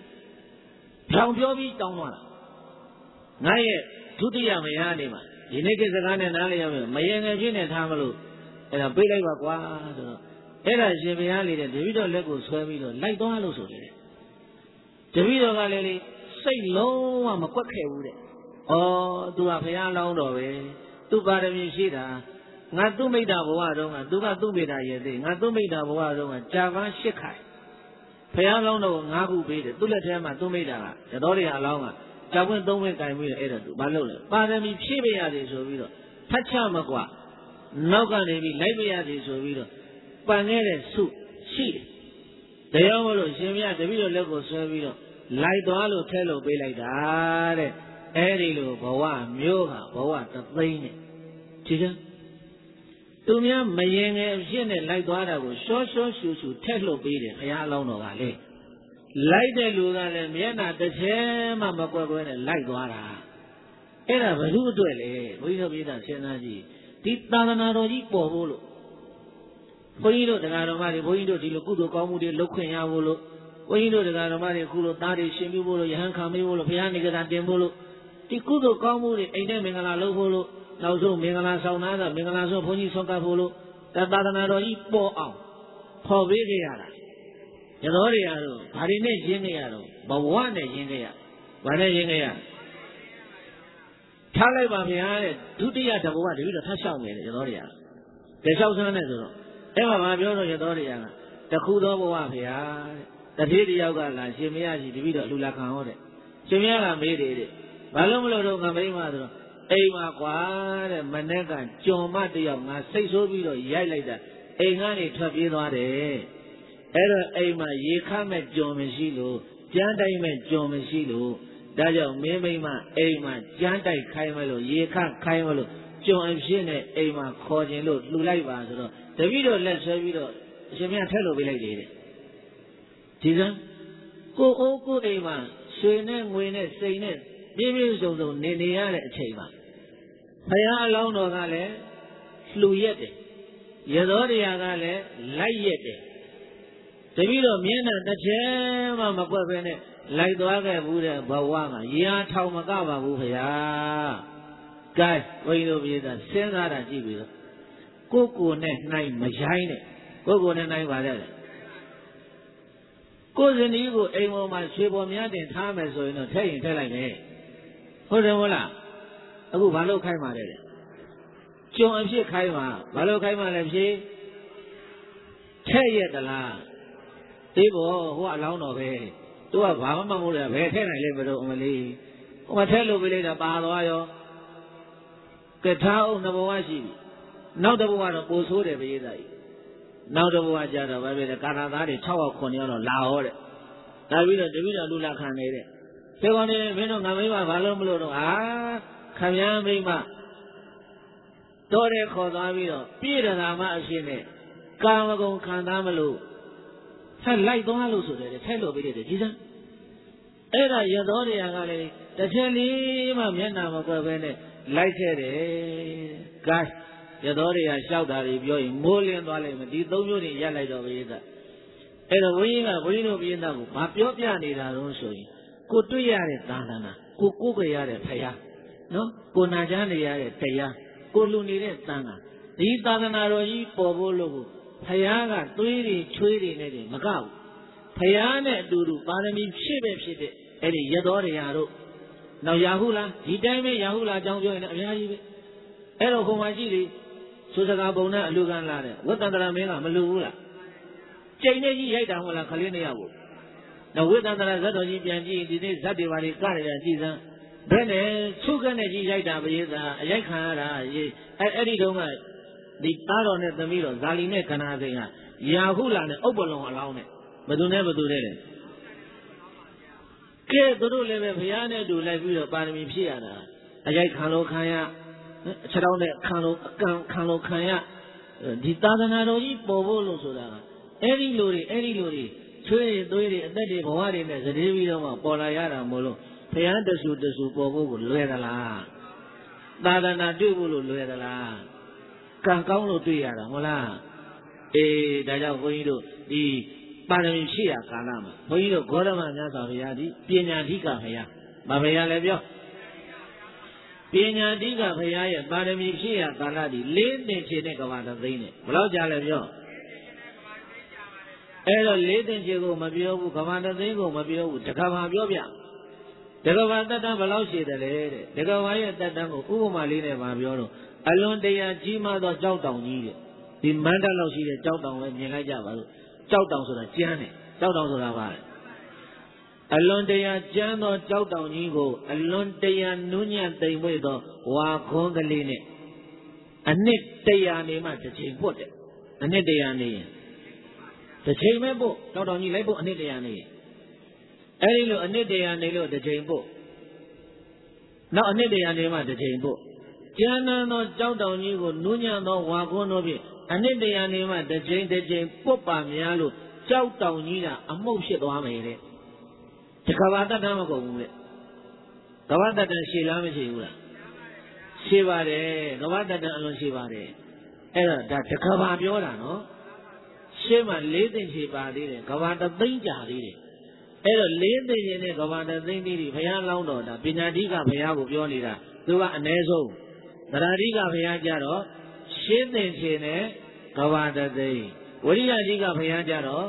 Jobi don't want. Naye, Tutia Mayanima. The naked Zagan and Alia, Mayen has seen it, Hamalu, and a big of Guaz. Era Jemiali, the video Lego Swamido, like Donalo. The video Galili, say low, I'm a quack. Oh, do a piano, to Badamishida. ငါသူ့မိတ်တာဘဝတုန်းကသူကသူ့မိတ်တာရဲ့သေးငါသူ့မိတ်တာဘဝတုန်းကကြာပန်း၈ခိုင်ဘုရားလုံးတော့၅ခုပေးတယ်သူ့လက်ထဲမှာသူ့မိတ်တာကတော်တွေအလောင်းကကြာပွင့်၃ဝင့်ကင်ပြီးတော့အဲ့ဒါသူဘာလုပ်လဲပါရမီဖြည့်ပြရသည်ဆိုပြီးတော့ထတ်ချမကွာနောက်ကနေပြီးလိုက်ပြရသည်ဆိုပြီးတော့ပန်ခဲ့တဲ့စုရှိတယ်တရားမလို့ရှင်မြတ်တပည့်တော်လက်ကိုဆွဲပြီးတော့လိုက်သွားလို့ထဲလို့ပေးလိုက်တာတဲ့အဲ့ဒီလိုဘဝမျိုးဟာဘဝသသိန်းနဲ့ကြည့်ကြသူများမရင်ငယ်အဖြစ်နဲ့လိုက်သွားတာကိုရှောရှောရှူရှူထက်လို့ပေးတယ်ဘုရားအလောင်းတော်ကလေလိုက်တဲ့လူကလည်းမျက်နှာတစ်ချဲမှမကွက်ကွဲနဲ့လိုက်သွားတာအဲ့ဒါဘယ်သူအတွက်လဲဘုန်းကြီးတို့ပြည်သားစဉ်းစားကြည့်ဒီသာသနာတော်ကြီးပေါ်ဖို့လို့ဘုန်းကြီးတို့တရားတော်မတွေဘုန်းကြီးတို့ဒီလိုကုသိုလ်ကောင်းမှုတွေလုပ်ခွင့်ရဖို့လို့ဘုန်းကြီးတို့တရားတော်မတွေခုလိုသားတွေရှင်ပြုဖို့လို့ယဟန်ခံပေးဖို့လို့ဘုရားနေကတာတင်ဖို့လို့ဒီကုသိုလ်ကောင်းမှုတွေအိမ်ထဲမင်္ဂလာလုပ်ဖို့လို့နောက်ဆုံးမင်္ဂလာဆောင်သားကမင်္ဂလာဆုံးဘုန်းကြီးဆုံးကပ်ဖို့လို့သာသနာတော်ကြီးပေါ်အောင်ဖော်ပေးခဲ့ရတာရတော်တွေကတော့ဘာတွေနဲ့ရင်းခဲ့ရတော့ဘဝနဲ့ရင်းခဲ့ရဘာနဲ့ရင်းခဲ့ရထားလိုက်ပါဗျာတဲ့ဒုတိယတဘဝတပြီးတော့ထပ်လျှောက်မယ်ရတော်တွေကတလျှောက်ဆန်းတဲ့ဆိုတော့အဲ့မှာမပြောတော့ရတော်တွေကတခုသောဘဝဗျာတဲ့တတိတယောက်ကလာရှင်မရကြီးတပြီးတော့လူလာခံဟောတဲ့ရှင်မရကမေးတယ်တဲ့ဘာလို့မလို့တော့ငါမိမဆိုတော့အိမ်မှာကွာတဲ့မနေ့ကကြော်မတယောက်ငါစိတ်ဆိုးပြီးတော့ရိုက်လိုက်တာအိမ်ကနေထွက်ပြေးသွားတယ်အဲ့တော့အိမ်မှာရေခမဲ့ကြော်မရှိလို့ကြမ်းတိုက်မဲ့ကြော်မရှိလို့ဒါကြောင့်မင်းမိမအိမ်မှာကြမ်းတိုက်ခိုင်းမလို့ရေခခိုင်းမလို့ကြော်အဖြစ်နဲ့အိမ်မှာခေါ်ခြင်းလို့လှူလိုက်ပါဆိုတော့တပည့်တော်လက်ဆွဲပြီးတော့အရှင်မြတ်ထက်လို့ပေးလိုက်တယ်တဲ့ဒီကကိုအိုးကိုအိမ်မှာရွှေနဲ့ငွေနဲ့စိန်နဲ့ပြည့်ပြည့်စုံစုံနေရတဲ့အချိန်မှာဘုရားအလောင်းတော်ကလည်းလှူရက်တယ်ရသောတရားကလည်းလိုက်ရက်တယ်တပည့်တော်မျက်နှာတစ်ချဲမှမကွက်ပဲနဲ့လိုက်သွားခဲ့ဘူးတဲ့ဘဝမှာရာထောင်မကပါဘူးခင်ဗျာကဲဘုန်းကြီးတို့ပြည်သားစဉ်းစားတာကြည့်ပြီးတော့ကိုနဲ့နိုင်မရိုင်းနဲ့ကိုနဲ့နိုင်ပါတဲ့ကိုဇနီးကိုအိမ်ပေါ်မှာရွှေပေါ်များတင်ထားမယ်ဆိုရင်တော့ထည့်ရင်ထည့်လိုက်မယ်ဟုတ်တယ်မဟုတ်လားအခုဘာလို့ခိုင်းပါလဲကြုံအဖြစ်ခိုင်းပါဘာလို့ခိုင်းပါလဲဖြေထည့်ရတလားအေးဘောဟိုအလောင်းတော်ပဲသူကဘာမှမဟုတ်လေဘယ်ထည့်နိုင်လဲမလို့အမလေးဟိုမှာထည့်လို့ပြလိုက်တာပါသွားရောကထားအောင်နှစ်ဘဝရှိပြီနောက်တစ်ဘဝတော့ပိုဆိုးတယ်ပြေးသားကြီးနောက်တစ်ဘဝကျတော့ဘာပဲလဲကာနာသားတွေ6ယောက်9ယောက်တော့လာဟောတဲ့ဒါပြီးတော့တပည့်တော်လူလာခံနေတဲ့ဒီကောင်လေးမင်းတို့ငါမိမဘာလို့မလို့တော့ခမည်းမိမတော်တယ်ခေါ်သွားပြီးတော့ပြည့်တယ်သာမအဖြစ်နဲ့ကာမဂုဏ်ခံသားမလို့ဆက်လိုက်သွားလို့ဆိုတယ်ထဲလို့ပြီးတယ်ကြီးစမ်းအဲ့ဒါရတော်တရားကလည်းတစ်ချက်လေးမှမျက်နှာမကွယ်ပဲနဲ့လိုက်ခဲ့တယ်ဂိုင်းရတော်တရားလျှောက်တာတွေပြောရင်မိုးလင်းသွားလိမ့်မယ်ဒီသုံးမျိုးတွေရက်လိုက်တော့ပြိဿအဲ့တော့ဘုန်းကြီးကဘုန်းကြီးတို့ပြိဿကိုဘာပြောပြနေတာတော့ဆိုရင်ကိုတွေ့ရတဲ့သာသနာကိုကိုးကွယ်ရတဲ့ဖရာနော်ကိုနာကြားနေရတဲ့တရားကိုလူနေတဲ့သံဃာဒီသာသနာတော်ကြီးပေါ်ဖို့လို့ဖရာကသွေးတွေချွေးတွေနဲ့မကဘူးဖရာနဲ့အတူတူပါရမီဖြည့်ပဲဖြစ်တဲ့အဲ့ဒီရတော်တရားတို့နောက်ရာဟုလားဒီတိုင်းပဲရာဟုလားအကြောင်းပြောရင်လည်းအများကြီးပဲအဲ့တော့ခုမှရှိလေသုစကားပုံနဲ့အလူကန်းလာတဲ့ဝတ္တန္တရာမင်းကမလူဘူးလားကျိန်နေကြီးရိုက်တာဟုတ်လားခလေးနှစ်ယောက်ကိုနောက်ဝိတ္တန္တရာဇတ်တော်ကြီးပြန်ကြည့်ဒီနေ့ဇတ်တွေပါလေကရကြည့်စမ်းဘယ်နဲ့သုခနဲ့ကြီးရိုက်တာပရိသတ်အရိုက်ခံရတာအဲ့ဒီတုန်းကဒီသားတော်နဲ့သမီးတော်ဇာလီနဲ့ခနာစိန်ကရာဟုလာနဲ့ဥပ္ပလုံအလောင်းနဲ့ဘသူနဲ့ဘသူနဲ့လဲကဲသူတို့လည်းပဲဘုရားနဲ့တူလိုက်ပြီးတော့ပါရမီဖြည့်ရတာအရိုက်ခံလို့ခံရအချက်တော်နဲ့ခံလို့အကံခံလို့ခံရဒီသာသနာတော်ကြီးပေါ်ဖို့လို့ဆိုတာကအဲ့ဒီလူတွေချွေးတွေသွေးတွေအသက်တွေဘဝတွေနဲ့သတိပြီးတော့မှပေါ်လာရတာမို့လို့ဘုရားတဆူပေါ်ဖို့ကိုလွယ်သလားသာသနာတွေ့ဖို့လို့လွယ်သလားကံကောင်းလို့တွေ့ရတာမဟုတ်လားအေးဒါကြောင့်ဘုန်းကြီးတို့ဒီပါရမီဖြည့်ရကာလမှာဘုန်းကြီးတို့ဂေါတမမြတ်စွာဘုရားဒီပညာဓိကဘုရားမဘုရားလည်းပြောပညာဓိကဘုရားရဲ့ပါရမီဖြည့်ရကာလဒီ၄နှစ်ဖြည့်တဲ့ကဘာတသိန်းနဲ့ဘယ်လောက်ကြာလဲပြောအဲ့တော့၄သိန်းဖြည့်ကိုမပြောဘူးကဘာတသိန်းကိုမပြောဘူးတကဘာပြောပြတကဘာတတ္တဘယ်လောက်ရှိတယ်လဲတဲ့တကဘာရဲ့တတ္တကိုဥပမာလေးနဲ့မပြောတော့အလွန်တရာကြီးမားသောကြောက်တောင်ကြီးတဲ့ဒီမန္တလောက်ရှိတဲ့ကြောက်တောင်ပဲမြင်လိုက်ကြပါလို့ကြောက်တောင်ဆိုတာကျမ်းတယ်ကြောက်တောင်ဆိုတာဘာလဲအလွန်တရာကျမ်းသောကြောက်တောင်ကြီးကိုအလွန်တရာနူးညံ့သိမ်မွေ့သောဝါခွန်းကလေးနဲ့အနှစ်တရာနေမှတစ်ချိန်ပွတ်တယ်အနှစ်တရာနေရင်တစ်ချိန်ပဲပို့ကြောက်တောင်ကြီးလိုက်ဖို့အနှစ်တရာနေရင်အဲဒီလိုအနှစ်တရာနေလို့တစ်ချိန်ပို့နောက်အနှစ်တရာနေမှတစ်ချိန်ပို့ကျမ်းနန်းသောကြောက်တောင်ကြီးကိုနူးညံ့သောဝါခွန်းတို့ဖြင့်အနှစ်တရာနေမှတစ်ချိန်ပုတ်ပါများလို့ကြောက်တောင်ကြီးကအမှုတ်ဖြစ်သွားမယ်တဲ့တကဘာတတ်တမ်းမကုန်ဘူးလေကဘာတတ်တမ်းရှည်လားမရှိဘူးလားရှည်ပါတယ်ကဘာတတ်တမ်းအလွန်ရှည်ပါတယ်အဲ့တော့ဒါတကဘာပြောတာနော်ရှေ့မှာ၄သိန်းရှည်ပါသေးတယ်ကဘာတသိန်းကြာသေးတယ်အဲ့တော့၄သိန်းရှင်နဲ့ကဘာတသိန်းတိဘုရားလောင်းတော်တာပညာတိကဘုရားကိုပြောနေတာသူကအ ਨੇ ဆုံးသရတိကဘုရားကြတော့ရှင်းသိန်းရှင်နဲ့ကဘာတသိန်းဝရိယတိကဘုရားကြတော့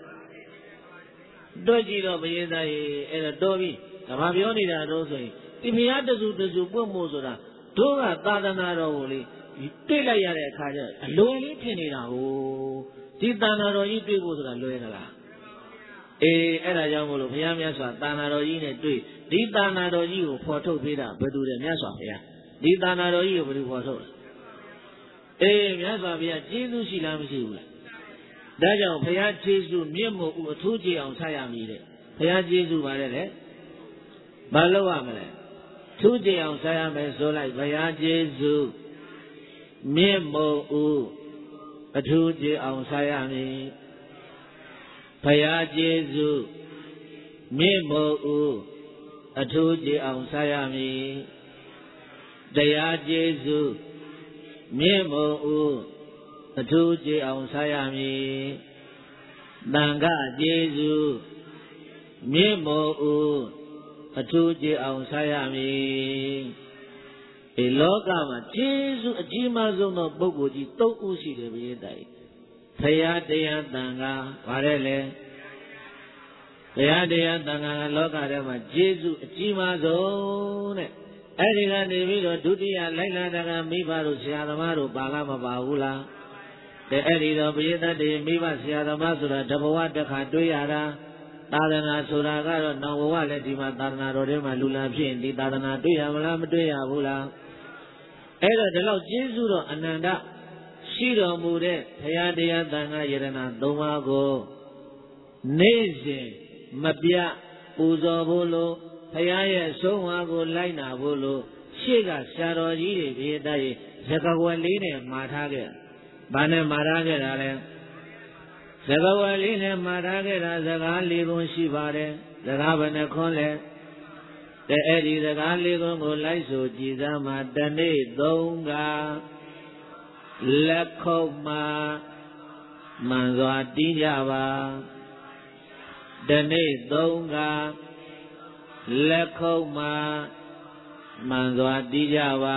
တွေ့ကြည့်တော့ဘယင်းသားရေအဲ့တော့တော်ပြီကဘာပြောနေတာတော့ဆိုရင်ဒီဘုရားတစုပွတ်မို့ဆိုတာတို့ကသာသနာတော်ကိုလေတွေ့လိုက်ရတဲ့အခါကျအလွယ်လေးဖြစ်နေတာကိုဒီသာသနာတော်ကြီးတွေ့ဖို့ဆိုတာလွယ်သလားအေးအဲ့ဒါကြောင့်မို့လို့ဘုရားမြတ်စွာသာသနာတော်ကြီးနဲ့တွေ့ဒီသာသနာတော်ကြီးကိုဖော်ထုတ်ပေးတာဘယ်သူလဲမြတ်စွာဘုရားဒီသာသနာတော်ကြီးကိုဘယ်သူဖော်ထုတ်လဲအေးမြတ်စွာဘုရားကျေးဇူးရှိလားမရှိဘူးလားဒါကြောင့်ဘုရားကျေးဇူးမြင့်မို့အထူးကြည်အောင်ဆက်ရမည်တဲ့ဘုရားကျေးဇူးပါတယ်လေဘာလို့ရမလဲထူးကြည်အောင်ဆက်ရမယ်ဆိုလိုက်ဘုရားကျေးဇူးမြင့်မို့အထူးကြည်အောင်ဆက်ရမည်ဘုရားကျေးဇူးမြင့်မို့အထူးကြည်အောင်ဆက်ရမည်တရားကျေးဇူးမြင့်မို့အထူးကြည်အောင်ဆက်ရမည်သံဃာကျေးဇူးမြင့်မို့အထူးကြည်အောင်ဆက်ရမည်ဒီလောကမှာကျေးဇူးအကြီးမားဆုံးသောပုဂ္ဂိုလ်ကြီး၃ဦးရှိတယ်ဘုရားတိုင်ဘုရားတရားသံဃာဗါတဲ့လေဘုရားတရားသံဃာကလောကထဲမှာကျေးဇူးအကြီးမားဆုံးတဲ့အဲ့ဒီကနေပြီးတော့ဒုတိယလိုက်လာတာကမိဘတို့ဆရာသမားတို့ပါလားမပါဘူးလားတဲ့အဲ့ဒီတော့ဘုရားတည်းမိဘဆရာသမားဆိုတာတဘဝတစ်ခါတွေ့ရတာသာသနာဆိုတာကတော့နောင်ဘဝလည်းဒီမှာသာသနာတော်ထဲမှာလူလာဖြစ်ရင်ဒီသာသနာတွေ့ရမလားမတွေ့ရဘူးလားအဲ့တော့ဒီလောက်ကျေးဇူးတော်အနန္တရှိတော်မူတဲ့ဘုရားတရားသံဃာယရဏ၃ပါးကိုနေ့စဉ်မပြပူဇော်ဖို့လို့ဘုရားရဲ့ဆုံးမကိုလိုက်နာဖို့လို့ရှေ့ကဆရာတော်ကြီးတွေဘုရားရဲ့ဇဂဝက်လေးနဲ့မှာထားခဲ့။ဘာနဲ့မှာထားခဲ့တာလဲ။ဇဂဝက်လေးနဲ့မှာထားခဲ့တာစကား၄ခုရှိပါတယ်။စကားဘယ်နှခွန်းလဲ။တဲ့အဲ့ဒီစကား၄ခုကိုလိုက်ဆိုကြည်စားမှာတနေ့၃ခါလက်ခုပ်မှာမှန်စွာတီးကြပါတနေ့၃ခါလက်ခုပ်မှာမှန်စွာတီးကြပါ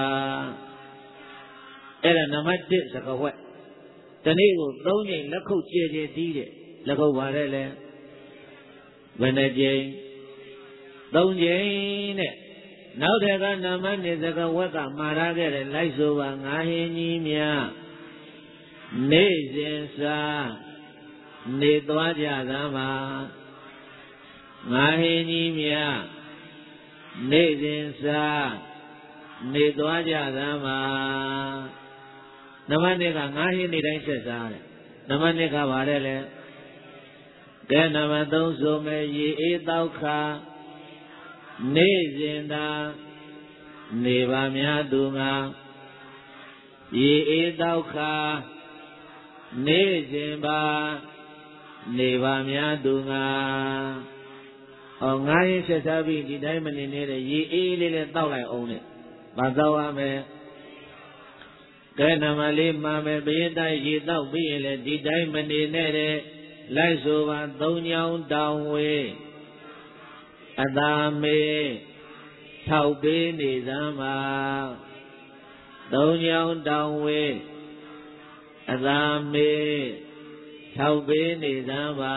အဲ့ဒါနံပါတ်1စကားဝက်တနေ့ကို၃ချိန်လက်ခုပ်ကျဲကျဲတီးတယ်လက်ခုပ်ပါတယ်လေဘယ်နှကြိမ်၃ချိန်နဲ့နောက်ထပ်ကနံပါတ်2စကားဝက်ကမှာထားခဲ့တယ်လိုက်ဆိုပါငါဟင်းကြီးများနေ့စဉ်စားနေသွားကြသမ်းပါငါဟင်းကြီးများနေ့စဉ်စားနေသွားကြသမ်းပါနံပါတ်2ကငါဟင်းနေတိုင်းဆက်စားတယ်နံပါတ်2ကပါတယ်လေကဲနံပါတ်3ဆိုမယ်ရေအေးတောက်ခါနေ့စဉ်သာနေပါများသူငါရေအေးတောက်ခါနေ့စဉ်ပါနေပါများသူငါငါရင်ဆက်စားပြီးဒီတိုင်းမနေနဲ့ရေအေးလေးနဲ့တောက်လိုက်အောင်နဲ့မတောက်ရမယ်ကဲနံပါတ်4မှာမယ်ဘရင်တိုင်းရေတောက်ပြီးရင်လည်းဒီတိုင်းမနေနဲ့တဲ့လိုက်ဆိုပါ၃ညောင်းတောင်ဝေးအသာမေထောက်ပေးနေသမ်းပါ၃ညောင်းတောင်ဝေးအသာမေထောက်ပေးနေသမ်းပါ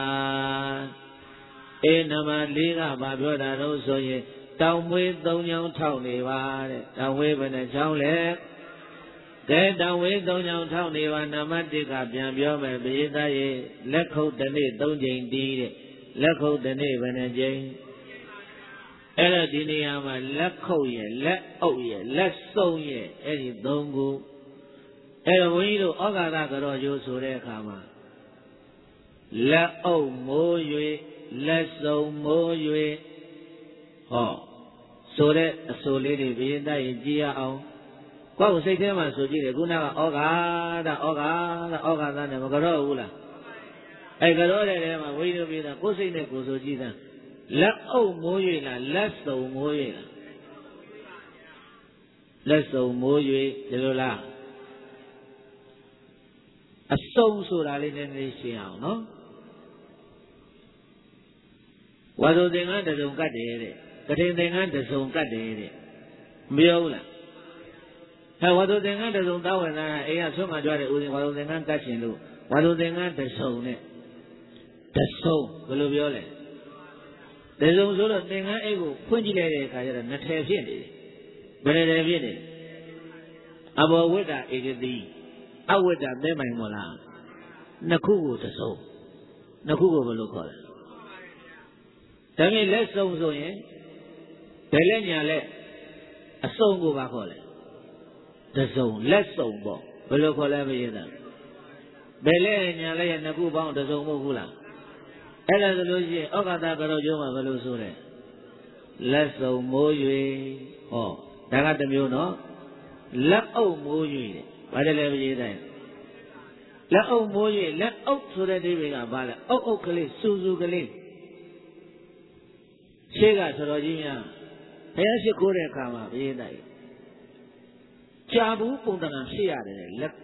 နံပါတ်4ကဘာပြောတာတော့ဆိုရင်တောင်မွေး၃ညောင်းထောက်နေပါတဲ့တောင်ဝေးဘယ်နှချောင်းလဲကဲတဝေသုံးချောင်းထောက်နေပါနံပါတ်1ကပြန်ပြောမယ်ပရိသတ်ရဲ့လက်ခုပ်တစ်နေ့3ချိန်တီးတဲ့လက်ခုပ်တစ်နေ့ဘယ်နှကြိမ်အဲ့တော့ဒီနေရာမှာလက်ခုပ်ရဲ့လက်အုပ်ရဲ့လက်စုံရဲ့အဲ့ဒီ3ခုအဲ့တော့ဘုန်းကြီးတို့ဩဃာတကြောကျိုးဆိုတဲ့အခါမှာလက်အုပ်မိုး၍လက်စုံမိုး၍ဟောဆိုတဲ့အဆိုလေးတွေဘုရင်သားရင်ကြည်ရအောင်ကိုယ့်ကိုစိတ်ထဲမှာဆိုကြည့်တယ်ခုနကဩဃာတနဲ့မကြောဘူးလားအဲ့ကြောတဲ့ထဲမှာဝိသုပိသကိုယ်စိတ်နဲ့ကိုယ်ဆိုကြည့်တာလက်အုပ်မိုး၍လားလက်စုံမိုး၍လားလက်စုံမိုး၍ဒီလိုလားအစုံဆိုတာလေးနည်းနည်းရှင်းအောင်နော်ဝါဆိုသင်္ကန်းတစုံကတ်တယ်တဲ့ကထိန်သင်္ကန်းတစုံကတ်တယ်တဲ့မပြောဘူးလားဝါဆိုသင်္ကန်းတစုံတောင်းဝင်တာအိမ်ကဆွမ်းမကြွတဲ့ဦးစင်ဝါဆိုသင်္ကန်းကတ်ရှင်လို့ဝါဆိုသင်္ကန်းတစုံနဲ့တစုံဘယ်လိုပြောလဲတစုံဆိုတော့သင်္ကန်းအိတ်ကိုဖွင့်ကြည့်လိုက်တဲ့အခါကျတော့နှစ်ထည်ဖြစ်နေတယ်ဘယ်နှစ်ထည်ဖြစ်နေအဘောဝိတ္တဧကတိအဝိတ္တသဲမိုင်မို့လားနှစ်ခုကိုတစုံနှစ်ခုကိုဘယ်လိုခေါ်လဲဒါမြင်လက်စုံဆိုရင်ဘယ်လက်ညာလက်အစုံကိုပါခေါ်လဲတစုံလက်စုံပေါ့ဘယ်လိုခေါ်လဲမရတာဘယ်လက်ညာလက်ရဲ့နှစ်ခုပေါင်းတစုံမဟုတ်ဘူးလားအဲ့ဒါဆိုလို့ရှိရင်ဩဃာတကြောကျိုးမှာဘယ်လိုဆိုလဲလက်စုံမိုး၍ဟောဒါကတစ်မျိုးနော်လက်အုပ်မိုး၍တဲ့ဘာတယ်လဲမရတဲ့လက်အုပ်မိုး၍လက်အုပ်ဆိုတဲ့အိဗေကဘာလဲအုပ်ကလေးစူစူကလေးရှေ့ကဆိုတော်ကြီးများဘုရားရှိခိုးတဲ့အခါမှာဘုရားတိုက်ကြာဘူးပုံတန်ဖြစ်ရတယ်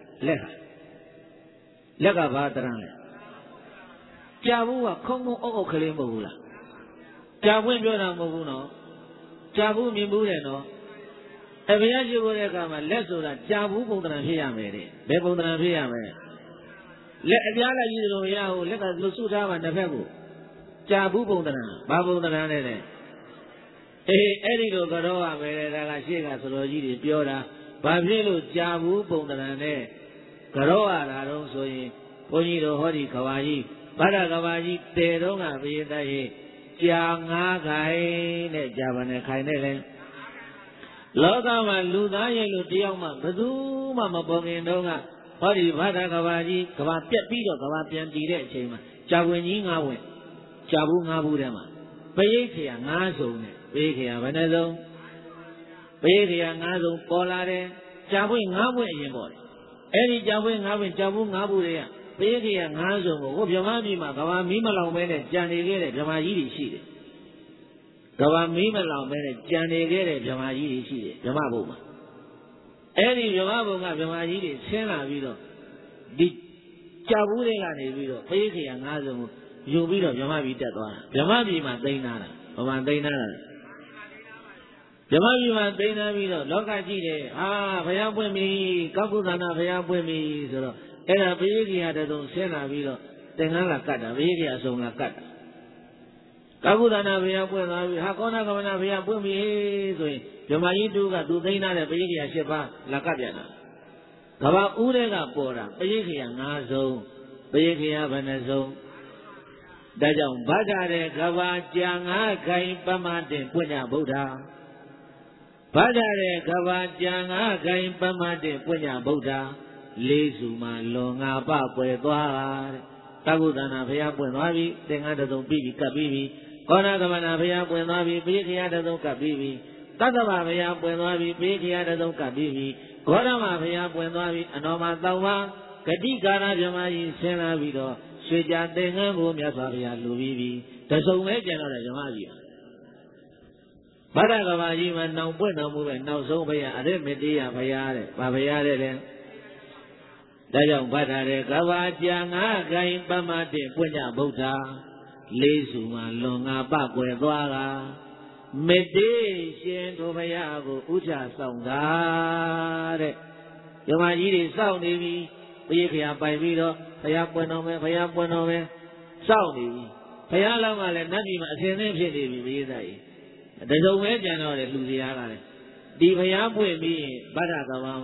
လက်ကဘာတရံလဲကြာဘူးကခုံခုံအုပ်ကလေးမဟုတ်ဘူးလားကြာပွင့်ပြောတာမဟုတ်ဘူးနော်ကြာဘူးမြင်ဘူးတယ်နော်ဘုရားရှိခိုးတဲ့အခါမှာလက်ဆိုတာကြာဘူးပုံတန်ဖြစ်ရမယ်တဲ့ဘယ်ပုံတန်ဖြစ်ရမလဲလက်အပြားလိုက်ကြီးလို့မရဘူးလက်ကလှစုထားမှတစ်ဖက်ကိုကြာဘူးပုံတန်ဘာပုံတန်လဲတဲ့အဲ့ဒီလိုကတော့ရမယ်တဲ့ဒါကရှေ့ကဆိုတော်ကြီးတွေပြောတာဘာဖြစ်လို့ကြာဘူးပုံတန်နဲ့ကတော့ရတာတော့ဆိုရင်ဘုန်းကြီးတို့ဟောဒီကဘာကြီးဗဒကဘာကြီးတေတော့ကဘုရင်သားရဲ့ကြာ9ခိုင်နဲ့ကြာပါနဲ့ခိုင်နဲ့လဲလောကမှာလူသားရဲ့လူတယောက်မှဘယ်သူမှမပေါ်ခင်တော့ကဟောဒီဗဒကဘာကြီးကဘာပြက်ပြီးတော့ကဘာပြန်တည်တဲ့အချိန်မှာကြာဝင်ကြီး9ဝင်ကြာဘူး9ဘူးထဲမှာပရိက္ခရာ9စုံနဲ့ပရိက္ခရာဘယ်နှစုံပရိက္ခရာ9စုံပေါ်လာတယ်ကြာပွင့်9ပွင့်အရင်ပေါ်တယ်အဲ့ဒီကြာပွင့်9ပွင့်ကြာဘူး9ဘူးတွေကပရိက္ခရာ9စုံကိုဟိုဗြဟ္မာပြည်မှာကဘာမီးမလောင်မဲနဲ့ကြံနေခဲ့တဲ့ဗြဟ္မာကြီးတွေရှိတယ်ကဘာမီးမလောင်မဲနဲ့ကြံနေခဲ့တဲ့ဗြဟ္မာကြီးတွေရှိတယ်ဗြဟ္မာဘုံမှာအဲ့ဒီဗြဟ္မာဘုံကဗြဟ္မာကြီးတွေဆင်းလာပြီးတော့ဒီကြာဘူးတွေကနေပြီးတော့ပရိက္ခရာ9စုံကိုယူပြီးတော့ဗြဟ္မာပြည်တက်သွားတာဗြဟ္မာပြည်မှာသိမ်းထားတာဘာမှသိမ်းထားတာဗြဟ္မာပြည်မှာသိမ်းထားပြီးတော့လောကကြည့်တယ်ဘုရားပွင့်ပြီကောက်ကုသနာဘုရားပွင့်ပြီဆိုတော့အဲ့ဒါပရိက္ခရာတုံဆင်းလာပြီးတော့သင်္ကန်းလာကတ်တာပရိက္ခရာအစုံလာကတ်တာကောက်ကုသနာဘုရားပွင့်သွားပြီကောဏကမနာဘုရားပွင့်ပြီဆိုရင်ဗြဟ္မာကြီးတူကသူသိမ်းထားတဲ့ပရိက္ခရာ7ပါးလာကတ်ပြန်တာကဘာဥတွေကပေါ်တာပရိက္ခရာ9စုံပရိက္ခရာဘယ်နှစုံဒါကြောင့်ဗဒ္ဒရေကဘာကြာ9ခိုင်ပမတင်ပွင့်ကြဗုဒ္ဓဗဒ္ဒရေကဘာကြာ9ခိုင်ပမတင်ပွင့်ကြဗုဒ္ဓလေးစုမှာလွန်5ပပွဲသွားတဲ့သကုသနာဘုရားပွင့်သွားပြီသင်္ကန်းတစုံပြီးပြီကပ်ပြီးပြီကောဏကမနာဘုရားပွင့်သွားပြီပိခယတစုံကပ်ပြီးပြီသတ္တဗဘုရားပွင့်သွားပြီပိခယတစုံကပ်ပြီးပြီဂေါရမဘုရားပွင့်သွားပြီအနောမတောင်ပါဂတိကာရဗြဟ္မာကြီးဆင်းလာပြီးတော့ရွှေကြသင်္ကန်းကိုမြတ်စွာဘုရားလူပြီးပြီတစုံပဲကျန်တော့တယ်ဗြဟ္မာကြီးဗဒ္ဒကဘာကြီးမှာနောင်ပွင့်တော်မူပဲနောက်ဆုံးဘုရားအရမတေယဘုရားတဲ့ဗာဘုရားတဲ့လေဒါကြောင့်ဗဒ္ဒရေကဘာကြာ9ခိုင်ပမတင်ပွင့်ကြဗုဒ္ဓလေးစုမှာလွန်5ပကွယ်သွားတာမေတ္တေရှင်တို့ဘုရားကိုဥချဆောင်တာတဲ့ဗြဟ္မာကြီးတွေစောင့်နေပြီပိခရာပိုင်ပြီးတော့ဘုရားပွင့်တော်မယ်ဘုရားပွင့်တော်မယ်စောင့်နေပြီဘုရားလောက်ကလည်းနတ်ပြည်မှာအစဉ်သင်းဖြစ်နေပြီဘုရားသားကြီးတစုံပဲကြံတော့တယ်လူစရာကလည်းဒီဘုရားပွင့်ပြီးဗဒ္ဒကဘာမှာ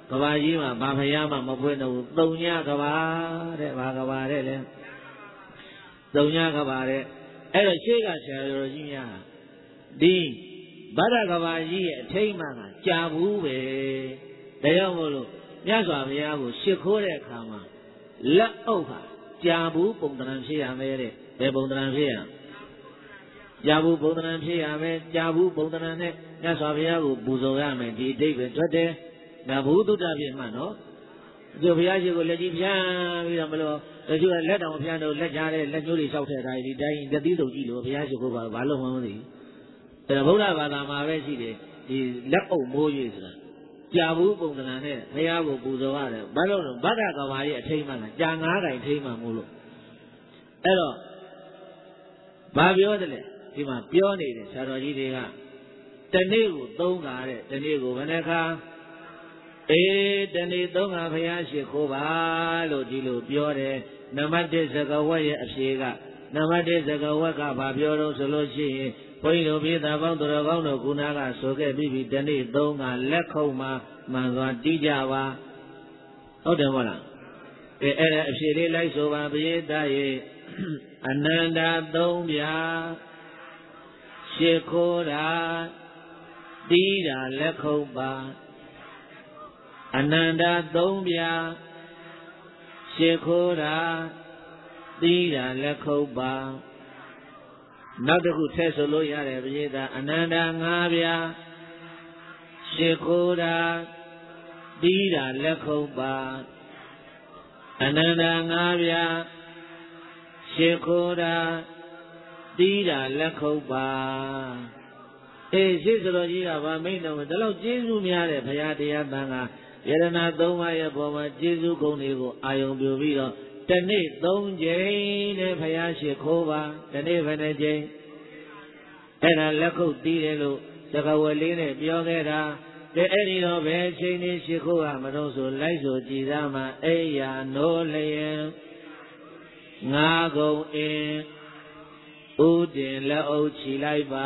ကဘာကြီးမှာဘာဖယားမှမဖွင့်တော့ဘူးသုံးညကဘာတဲ့ဘာကဘာတဲ့လဲသုံးညကဘာတဲ့အဲ့တော့ရှေ့ကဆရာတော်ကြီးများဒီဗဒ္ဒကဘာကြီးရဲ့အထိမ်းအမှန်ကကြာဘူးပဲဒါကြောင့်မို့လို့မြတ်စွာဘုရားကိုရှ िख ိုးတဲ့အခါမှာလက်အုပ်ဟာကြာဘူးပုံသဏ္ဍာန်ဖြစ်ရမယ်တဲ့ဘယ်ပုံသဏ္ဍာန်ဖြစ်ရကြာဘူးပုံသဏ္ဍာန်ဖြစ်ရမယ်ကြာဘူးပုံသဏ္ဍာန်နဲ့မြတ်စွာဘုရားကိုပူဇော်ရမယ်ဒီအဓိပ္ပာယ်ထွက်တယ်ဒါဘုဒ္ဓဖြစ်မှနော်ဒီဘုရားရှိခိုးလက်ကြီးဖြန်းပြီးတော့မလို့တချို့ကလက်တောင်ဖြန်းတော့လက်ကြားတဲ့လက်ညှိုးတွေလျှောက်ထည့်ထားဒီတိုင်းတတိတုံကြည့်လို့ဘုရားရှိခိုးပါဘာလို့မှမသိဘူးအဲဗုဒ္ဓဘာသာမှာပဲရှိတယ်ဒီလက်အုပ်မိုးရွေးဆိုတာကြာဘူးပုံသဏ္ဍာန်နဲ့ဘုရားကိုပူဇော်ရတယ်ဘာလို့လဲဗဒ္ဒကဘာရဲ့အထိမ်းမှန်ကကြာ9တိုင်ထိမ်းမှန်မို့လို့အဲ့တော့ဘာပြောတယ်လဲဒီမှာပြောနေတယ်ဆရာတော်ကြီးတွေကတနေ့ကို3ခါတဲ့တနေ့ကိုဘယ်နှခါတနေ့3ခါဘုရားရှိခိုးပါလို့ဒီလိုပြောတယ်နံပါတ်1စကားဝတ်ရဲ့အဖြေကနံပါတ်1စကားဝတ်ကဘာပြောတော့ဆိုလို့ရှိရင်ဘုန်းကြီးတို့ပြည်သားပေါင်းတော်ကောင်းတို့ကုနာကဆိုခဲ့ပြီးပြီတနေ့3ခါလက်ခုံမှာမှန်စွာတီးကြပါဟုတ်တယ်မဟုတ်လားအဲ့ဒါအဖြေလေးလိုက်ဆိုပါဘုရားသားရဲ့အနန္တ3ပြာရှ िख ိုးတာတီးတာလက်ခုံပါအနန္တ3ပြာရှ िख ိုးတာတီးတာလက်ခုံပါနောက်တစ်ခုထည့်ဆိုလို့ရတယ်ဘုရားသားအနန္တ5ပြာရှ िख ိုးတာတီးတာလက်ခုံပါအနန္တ5ပြာရှ िख ိုးတာတီးတာလက်ခုပ်ပါရှိစတော်ကြီးကဗာမိတ်တော်မှာဒီလောက်ကျေးဇူးများတဲ့ဘုရားတရားသံဃာယရဏ3ပါးရဲ့ပေါ်မှာကျေးဇူးဂုဏ်တွေကိုအာယုံပြုပြီးတော့တနေ့3ကြိမ်နဲ့ဘုရားရှိခိုးပါတနေ့ဘယ်နှကြိမ်အဲ့ဒါလက်ခုပ်တီးတယ်လို့သကဝလေးနဲ့ပြောခဲ့တာအဲ့ဒီတော့ဘယ်ချိန်နေရှိခိုးရမလို့ဆိုလိုက်ဆိုကြည်သားမှာအိယာနိုးလျင်ငါးကုံအင်းဥတင်လက်အုပ်ချီလိုက်ပါ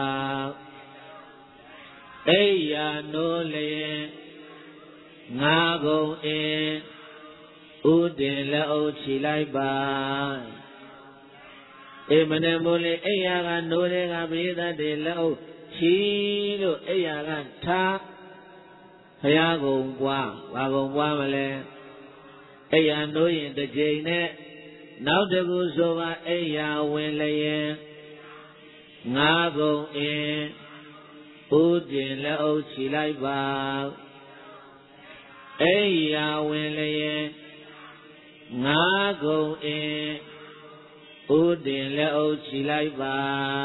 အိယာနိုးလျင်ငါးကုံအင်းဥတင်လက်အုပ်ချီလိုက်ပါမနေ့မိုးလေးအိယာကနိုးတဲ့ကပိသတ်တွေလက်အုပ်ချီလို့အိယာကထားဘုရားကုံပွားဘာကုံပွားမလဲအိယာနိုးရင်တစ်ကြိမ်နဲ့နောက်တစ်ခုဆိုပါအိယာဝင်လျင်ငါးကုံအင်းဥတင်လက်အုပ်ချီလိုက်ပါအိယာဝင်လျင်ငါးကုံအင်းဥတင်လက်အုပ်ချီလိုက်ပါ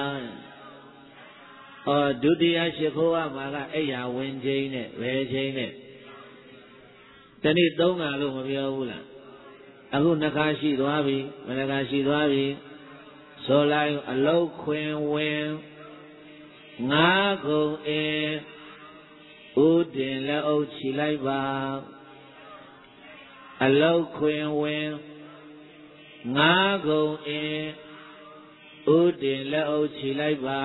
ဒုတိယရှိခိုးရမှာကအိယာဝင်ခြင်းနဲ့ဘယ်ခြင်းနဲ့တနေ့3ခါလို့မပြောဘူးလားအခု2ခါရှိသွားပြီဘယ်နှခါရှိသွားပြီဆိုလိုက်အလုတ်ခွင်ဝင်ငါးကုံအင်းဥတင်လက်အုပ်ချီလိုက်ပါအလုတ်ခွင်ဝင်ငါးကုံအင်းဥတင်လက်အုပ်ချီလိုက်ပါ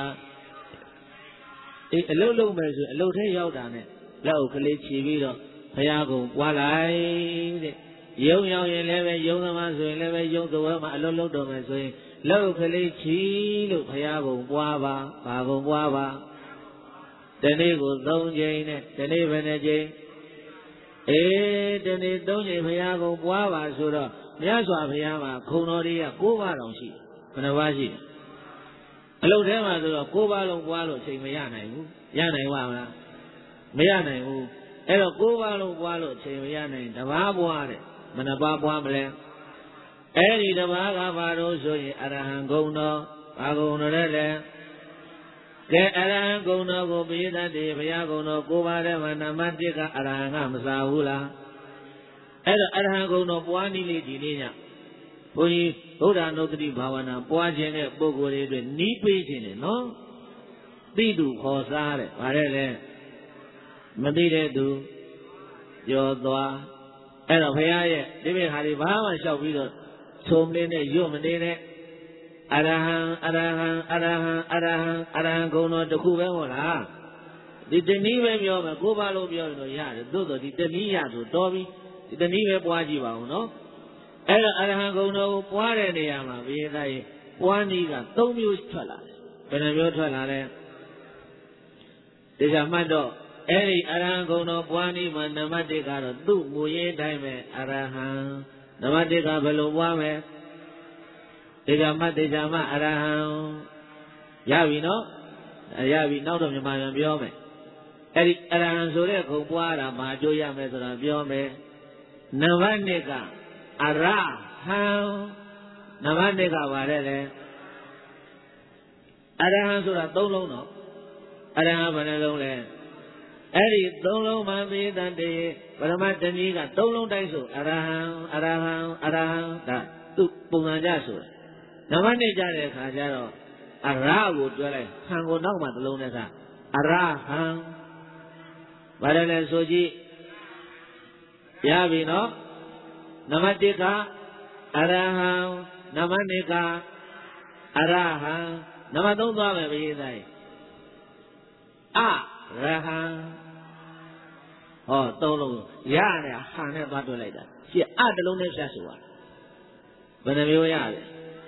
အလုတ်လုံးမယ်ဆိုအလုတ်ထဲရောက်တာနဲ့လက်အုပ်ကလေးချီပြီးတော့ဘုရားကုံပွားလိုက်တဲ့ယုံရောက်ရင်လည်းပဲယုံသမားဆိုရင်လည်းပဲယုံသဝဲမှာအလုံးလုံးတော်မယ်ဆိုရင်လောက်ကလေးချီလို့ဘုရားကုံပွားပါဘာကုံပွားပါတနေ့ကို3ကြိမ်နဲ့တနေ့ဘယ်နှကြိမ်တနေ့3ကြိမ်ဘုရားကုံပွားပါဆိုတော့မြတ်စွာဘုရားမှာခုံတော်တွေက9ပါးတောင်ရှိဘယ်နှပါးရှိအလုံးထဲမှာဆိုတော့9ပါးလုံးပွားလို့အချိန်မရနိုင်ဘူးရနိုင်ပါမလားမရနိုင်ဘူးအဲ့တော့9ပါးလုံးပွားလို့အချိန်မရနိုင်တပါးပွားတဲ့မနှပါပွားမလဲအဲ့ဒီတပါးကဘာလို့ဆိုရင်အရဟံဂုဏ်တော်ဘာဂုဏ်တော်လဲကဲအရဟံဂုဏ်တော်ကိုပိဋကတိဘုရားဂုဏ်တော်9ပါးထဲမှာနံပါတ်1ကအရဟံကမစားဘူးလားအဲ့တော့အရဟံဂုဏ်တော်ပွားနည်းလေးဒီနေ့ညဘုန်းကြီးဗုဒ္ဓနုတ္တိဘာဝနာပွားခြင်းတဲ့ပုဂ္ဂိုလ်တွေအတွက်နီးပေးခြင်းတယ်နော်သိသူခေါ်စားတဲ့ဗါတဲ့လေမသိတဲ့သူပြောသွားအဲ့တော့ဘုရားရဲ့ဒီမိခါလေးဘာမှလျှောက်ပြီးတော့ထုံလေးနဲ့ရွတ်မနေနဲ့အရဟံအရဟံအရဟံအရဟံအရဟံဂုဏ်တော်တစ်ခုပဲဟုတ်လားဒီတနည်းပဲပြောမယ်ကိုပါလို့ပြောရင်တော့ရတယ်သို့တော့ဒီတနည်းရဆိုတော်ပြီဒီတနည်းပဲပွားကြည့်ပါဦးနော်အဲ့တော့အရဟံဂုဏ်တော်ကိုပွားတဲ့နေရာမှာဘုရားသားရဲ့ပွားနည်းက၃မျိုးထွက်လာတယ်ဘယ်နှမျိုးထွက်လာလဲဒီကမှတ်တော့အဲ့ဒီအရဟံဂုဏ်တော်ပွားနည်းမှာနံပါတ်1ကတော့သူ့မူရင်းတိုင်းပဲအရဟံနံပါတ်1ကဘယ်လိုပွားမလဲဒီကမှတ်ဒီကမှအရဟံရပြီနော်ရပြီနောက်တော့မြန်မာပြန်ပြောမယ်အဲ့ဒီအရဟံဆိုတဲ့ဂုဏ်ပွားတာမှာအကျိုးရမယ်ဆိုတာပြောမယ်နံပါတ်2ကအရဟံနံပါတ်2ကပါတယ်လေအရဟံဆိုတာ3လုံးတော့အရဟံဘယ်နှလုံးလဲအဲ့ဒီ3လုံးမှာပိဋကတေပရမတ္တနည်းက3လုံးတိုင်းဆိုအရဟံအရဟံအရဟံဒါသူပုံစံကြဆိုတာနံပါတ်2ကြတဲ့အခါကျတော့အရကိုတွဲလိုက်ဟံကိုနောက်မှ3လုံးနဲ့ကအရဟံဘာလဲဆိုကြည့်ရပြီနော်နံပါတ်1ကအရဟံနံပါတ်2ကအရဟံနံပါတ်3သွားမယ်ဘုရားသားအရဟံဟော3လုံးရတယ်ဟံနဲ့သွားတွဲလိုက်တာရှင်းအတလုံးနဲ့ဖြတ်ဆိုရဘယ်နှမျိုးရလဲ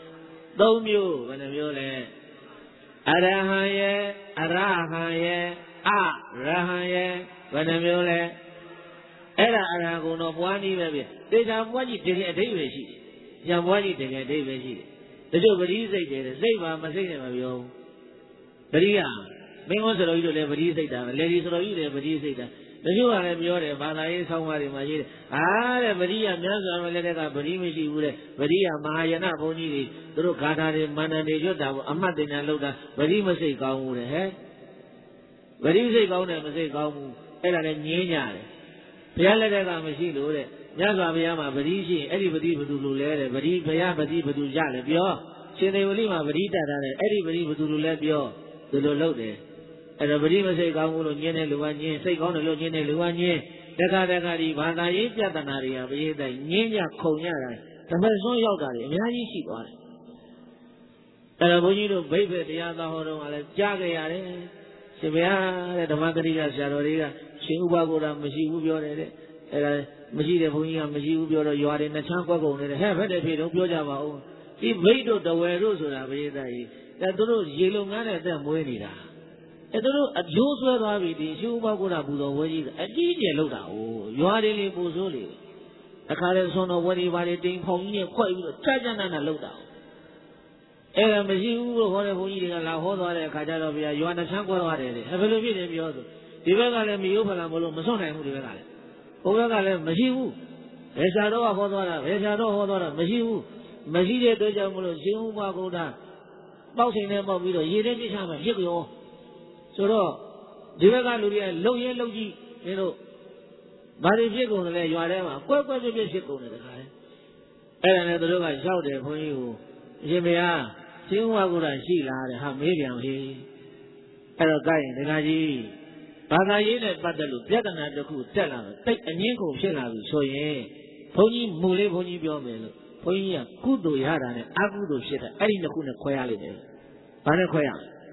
3မျိုးဘယ်နှမျိုးလဲအရဟံရဲ့အရဟံရဲ့အရဟံရဲ့ဘယ်နှမျိုးလဲအဲ့ဒါအရဟံကိုတော့ပွားနည်းပဲပြတေချာပွားကြည့်တကယ်အဓိပ္ပာယ်ရှိတယ်။ညာပွားကြည့်တကယ်အဓိပ္ပာယ်ရှိတယ်။တချို့ပရိစိတ်တယ်စိတ်ပါမစိတ်နဲ့မပြောဘူး။ပရိယမင်းတို့ဆိုတော်ကြီးတို့လည်းပရိစိတ်တာပဲလေဒီဆိုတော်ကြီးလည်းပရိစိတ်တာတချို့ကလည်းပြောတယ်ဘာသာရေးဆောင်းပါးတွေမှာရေးတယ်ဟာတဲ့ပရိယမြတ်စွာဘုရားလက်ကပရိမရှိဘူးတဲ့ပရိယမဟာယနာဘုန်းကြီးတွေသူတို့ဂါထာတွေမန္တန်တွေရွတ်တာပေါ့အမှတ်တင်ညာလုပ်တာပရိမစိတ်ကောင်းဘူးတဲ့ဟဲ့ပရိစိတ်ကောင်းတယ်မစိတ်ကောင်းဘူးအဲ့ဒါလည်းငြင်းကြတယ်ဘုရားလက်ကမရှိလို့တဲ့မြတ်စွာဘုရားမှာပရိရှိရင်အဲ့ဒီပရိဘသူလိုလဲတဲ့ပရိဘုရားပရိဘသူရလဲပြောရှင်သေဝလိမှာပရိတတ်တာတဲ့အဲ့ဒီပရိဘသူလိုလဲပြောဒီလိုလုပ်တယ်အဲ့တော့ပရိမစိတ်ကောင်းဘူးလို့ညင်းတဲ့လူကညင်းစိတ်ကောင်းတယ်လို့ညင်းတဲ့လူကညင်းတခါဒီဘာသာရေးပြဿနာတွေကဘုရားတိုင်ညင်းကြခုံကြတာတပတ်စွန်းရောက်တာတွေအများကြီးရှိသွားတယ်အဲ့တော့ဘုန်းကြီးတို့ဘိဗ္ဗေတရားတော်ဟောတော့ကလည်းကြားကြရတယ်ရှင်ဘုရားတဲ့ဓမ္မဂရိကဆရာတော်တွေကရှင်ဥပဂုဏမရှိဘူးပြောတယ်တဲ့အဲ့ဒါမရှိတဲ့ဘုန်းကြီးကမရှိဘူးပြောတော့ရွာတွေနှချမ်းကွက်ကုန်နေတယ်ဟဲ့ဘယ်တည်းဖြစ်တော့ပြောကြပါဦးဒီဘိတ်တို့တဝယ်တို့ဆိုတာဘုရားတိုင်အဲသူတို့ရေလုံငန်းတဲ့အသက်မွေးနေတာအဲသူတို့အကျိုးဆွဲသွားပြီဒီရှင်ဥပဂုဏပူတော်ဝဲကြီးအကြီးကျယ်လောက်တာ哦ရွာတွေလေပူဆိုးလေအခါလဲဆွန်တော်ဝဲတွေဘာတွေတိမ်ဖောင်ကြီးနဲ့ခွက်ပြီးတော့ကြာကြာနာနာလောက်တာအဲ့ဒါမရှိဘူးလို့ဟောတဲ့ဘုန်းကြီးတွေကလာဟောသွားတဲ့အခါကျတော့ဗျာရွာနှချမ်းကွက်သွားတယ်လေဘယ်လိုဖြစ်နေပြောဆိုဒီဘက်ကလည်းမယိုးဖလာမလို့မစွန့်နိုင်ဘူးဒီဘက်ကလည်းဟိုဘက်ကလည်းမရှိဘူးဘယ်ဆရာတော်ကဟောသွားတာဘယ်ဆရာတော်ဟောသွားတာမရှိဘူးမရှိတဲ့အတွက်ကြောင့်မလို့ရှင်ဥပဂုဏပေါက်ချိန်နဲ့ပေါက်ပြီးတော့ရေထဲပြစ်ချမှာဖြစ်ကြောဆိုတော့ဒီဘက်ကလူတွေကလှုပ်ရဲလှုပ်ကြည့်မင်းတို့ဘာတွေဖြစ်ကုန်တယ်လဲရွာထဲမှာကွက်ကွက်ပြစ်ဖြစ်ကုန်တယ်တခါလေအဲ့ဒါနဲ့သူတို့ကရောက်တယ်ဘုန်းကြီးကိုအရှင်ဘုရားရှင်ဥပဂုဏရှိလားတဲ့ဟာမေးပြန်ဟေးအဲ့တော့ကြိုက်ရင်ဒကာကြီးဘာသာရေးနဲ့ပတ်သက်လို့ပြဿနာတစ်ခုတက်လာတော့တိတ်အငင်းကုန်ဖြစ်လာပြီဆိုရင်ဘုန်းကြီးမူလေးဘုန်းကြီးပြောမယ်လို့ဘုန်းကြီးကကုသိုလ်ရတာနဲ့အကုသိုလ်ဖြစ်တာအဲ့ဒီနှစ်ခုနဲ့ခွဲရလိမ့်မယ်။ဘာနဲ့ခွဲရ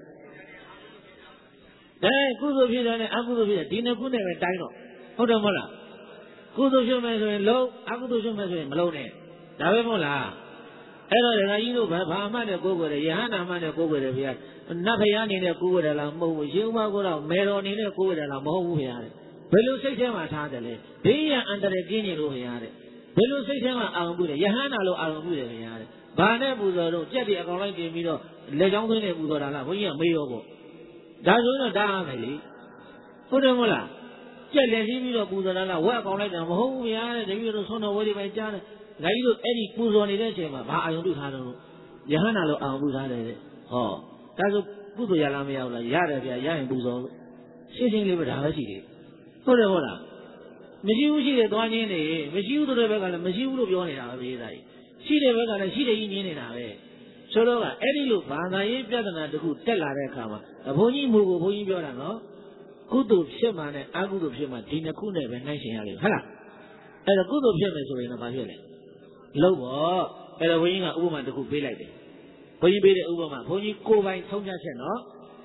လဲ။ကုသိုလ်ဖြစ်တယ်နဲ့အကုသိုလ်ဖြစ်တယ်ဒီနှစ်ခုနဲ့ပဲတိုင်းတော့ဟုတ်တယ်မဟုတ်လား။ကုသိုလ်ဖြစ်မယ်ဆိုရင်လုံးအကုသိုလ်ဖြစ်မယ်ဆိုရင်မလုံးနဲ့ဒါပဲမဟုတ်လား။အဲ့တော့ဒကာကြီးတို့ဘာမှနဲ့ကိုယ်ကိုယ်တယ်ယဟန္တာမှနဲ့ကိုယ်ကိုယ်တယ်ဗျာနတ်ဖျားအနေနဲ့ကိုယ်ကိုယ်တယ်လားမဟုတ်ဘူးရှင်ဥပဂုဏမေတော်အနေနဲ့ကိုယ်ကိုယ်တယ်လားမဟုတ်ဘူးဗျာဘယ်လိုစိတ်ထဲမှာထားတယ်လဲဘေးရန်အန္တရာယ်ကင်းနေလို့ဗျာတဲ့ဘယ်လိုစိတ်ထဲမှာအာရုံပြုတယ်ယဟန္တာလို့အာရုံပြုတယ်ဗျာတဲ့ဘာနဲ့ပူဇော်တော့ကြက်တွေအကောင်လိုက်တင်ပြီးတော့လက်ချောင်းသွင်းနဲ့ပူဇော်တာလားဘုန်းကြီးကမေးရောပေါ့ဒါဆိုရင်တော့ဒါအားပဲလေဟုတ်တယ်မဟုတ်လားကြက်လက်ရှိပြီးတော့ပူဇော်တာလားဝက်အကောင်လိုက်တာမဟုတ်ဘူးဗျာတဲ့တပည့်တို့ဆွမ်းတော်ဝဲတွေပဲကြားတယ်ငါကြီးတို့အဲ့ဒီပူဇော်နေတဲ့အချိန်မှာဘာအာရုံပြုထားတော့ယဟန္တာလို့အာရုံပြုထားတယ်တဲ့ဟောဒါဆိုကုသိုလ်ရလားမရဘူးလားရတယ်ဗျာရရင်ပူဇော်လို့ရှင်းရှင်းလေးပဲဒါပဲရှိတယ်ဟုတ်တယ်ဟုတ်လားမရှိဘူးရှိတယ်သွားချင်းနေမရှိဘူးတို့တဲ့ဘက်ကလည်းမရှိဘူးလို့ပြောနေတာပဲဘေးသားကြီးရှိတဲ့ဘက်ကလည်းရှိတယ်ကြီးညင်းနေတာပဲဆိုတော့ကအဲ့ဒီလိုဘာသာရေးပြဿနာတစ်ခုတက်လာတဲ့အခါမှာဘုန်းကြီးမူကိုဘုန်းကြီးပြောတာနော်ကုသိုလ်ဖြစ်မှနဲ့အကုသိုလ်ဖြစ်မှဒီနှစ်ခုနဲ့ပဲနှိုင်းရှင်ရလိမ့်မယ်ဟုတ်လားအဲ့တော့ကုသိုလ်ဖြစ်မယ်ဆိုရင်တော့ဘာဖြစ်လဲလုံးပေါ့အဲ့တော့ဘုန်းကြီးကဥပမာတစ်ခုပေးလိုက်တယ်ဘုန်းကြီးပေးတဲ့ဥပမာဘုန်းကြီးကိုယ်ပိုင်ဆုံးဖြတ်ချက်နော်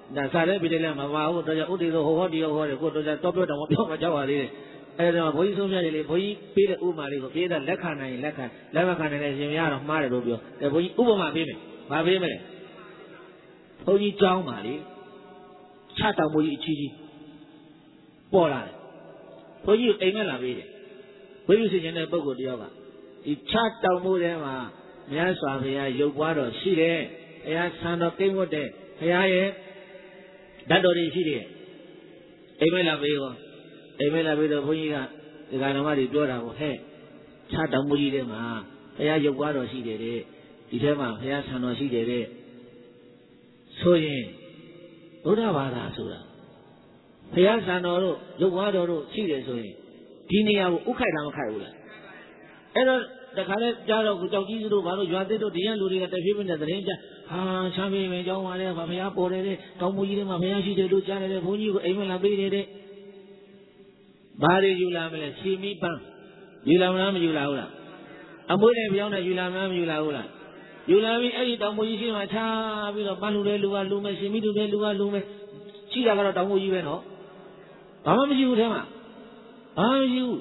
那啥来比的了嘛？哇，我大家我这个好的好的，我大家多表达我表达讲话的。哎，那不是说明的，不是别的乌马里头，别的来看呢，来看，来嘛看呢，什么样的马的都表，哎，不是乌不马别没，马别没，不是张马的，恰当不一起去，包了，不是哎个那边的，不是现在包括的要吧？一恰当不的嘛，人家说的呀，有关的是的，哎呀，看到给我的，哎呀也。那到底是的，哎没那边个，哎没那边的朋友啊，这个他妈的表达我嘿，差当不一的嘛，哎呀有关到是的，以前嘛哎呀看到是的，所以不打把他说了，哎呀看到了有关到了是的，所以今年要不开他们开不了，哎那。这看来，假如叫几十度，完了原来都这样录的，在水平在这人家啊，上面没讲话的，把培养过来的，搞木艺的嘛，培养西的都加来的，朋友个哎们那背的，把的有啦没了，7米半，有啦没有啦了，啊，没来培养的有啦没有啦了，有啦没哎，搞木艺些嘛，差比如半路的路啊路没，7米多的路啊路没，其他个搞木艺呗喏，俺们没有的嘛，俺们有。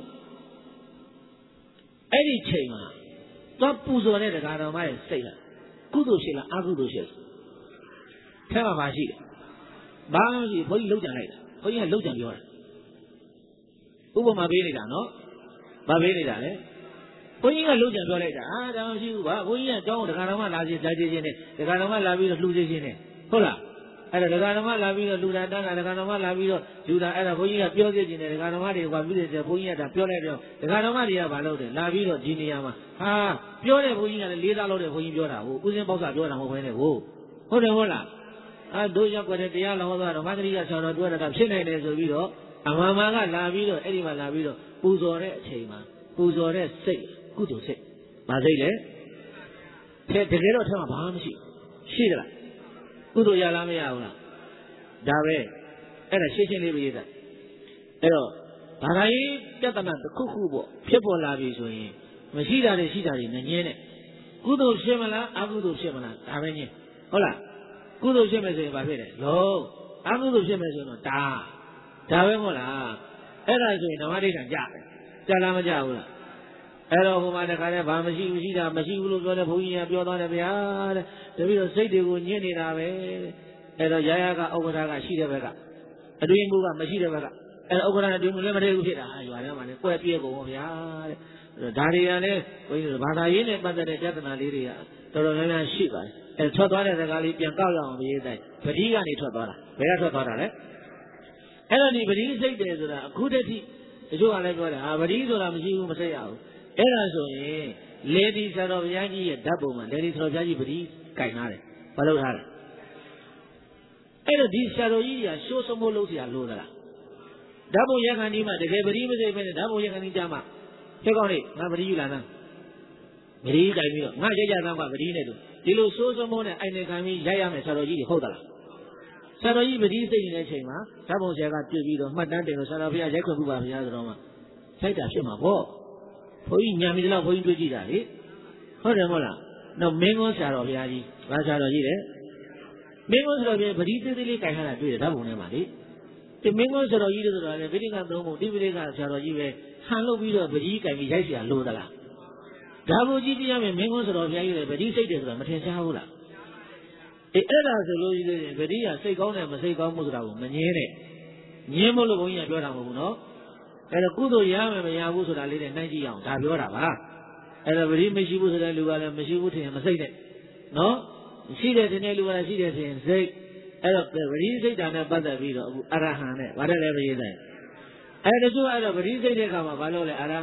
哎，你切嘛，咱不说那个干他妈也谁了，骨头切了，阿骨头切了，开嘛把戏的，把东西可以漏讲来的，可以还漏讲标的，不过嘛别来讲喏，嘛别来讲嘞，可以还漏讲标来的啊，咱们是话，可以还讲我这干他妈垃圾垃圾些呢，这干他妈垃圾的路这些呢，好了。哎，这干他妈拉比的路上当然，这干他妈拉比的就在哎，不应该标这些呢，这干他妈的话比的这不应该他标来标，这干他妈的也完了的，拉比的今年嘛，啊，标的不应该的，李大佬的不应标的，我不是报啥标的，我回来我，好的好了，啊，都想过来这样了，我说马格里亚上了多的，他现在的手比的，啊，慢慢个拉比的，哎，你嘛拉比的，不做的钱嘛，不做的谁，不做谁，嘛谁嘞？这个了他妈把不起，是的了。不都要拉没要了？大呗，哎，那谢谢你们的。哎呦，大家一叫他们苦苦不，撇不拉比所以，我其他的那年呢，骨头切么了，阿骨头切么了，大呗呢？好了，骨头切么是把别的，有，阿骨头切么是么大呗我啦，哎，那所以他妈的上加拉么加不了。哎，老夫嘛，这看来把没西的，没西路说的朋友表达的不呀的，这边谁的我念的他呗？哎，老爷爷个、欧哥他个、西的那个，对不个没西的那个，哎，欧哥他对不那么这个些的，哎，原来嘛的，怪别个我呀的，大的呀呢，我就是把他人呢把这里家在哪里的呀，到了那边去个，哎，扯断了这个里边高粱没在，不提个你扯断了，不要扯断了嘞，哎，那你不提谁的是的，苦的提，就话来说的啊，不提说他们西屋没谁要。哎，那所以来的时候人家也大部分，来的时候人家不的干啥的，不漏啥的。哎，那的时候一样，说什么漏是也漏的啦。大部分也看你嘛，这个不的不这边的，大部分也看你家嘛。这个呢，俺不的有啦呢，不的干没有，俺这家咱话不的那种。这路说什么呢？哎，那看没爷爷们时候一好的啦。时候一不的谁来请嘛？大部分些个对比的，没单这个时候不要再困不把不要知道吗？才点什么不？可以年米的可以追记的，好什么啦？那民工下了不要紧，完下了几嘞？民工下了不离这里干啥来？对的，他不能嘛的。这民工下了一的时候呢，别的干动物，对不对？干下了一位，hand路比较不离干米才是路的啦。然后这边民工下了便宜的，不离谁的时候没天下午了。哎，那是路一个不离啊，谁搞呢？没谁搞，没知道我们年嘞，年没路不一样，表达不孬。哎，那骨头一样没样，无所谓的，难几样，大表达吧。哎，那不是没西部是的，路啊，没西部听没谁的，喏，西的听的路啊，西的听谁？哎，那不是谁讲的，不在比着阿拉汉的，我这来不是的。哎，那就哎，那不是谁的干嘛？完了嘞，阿拉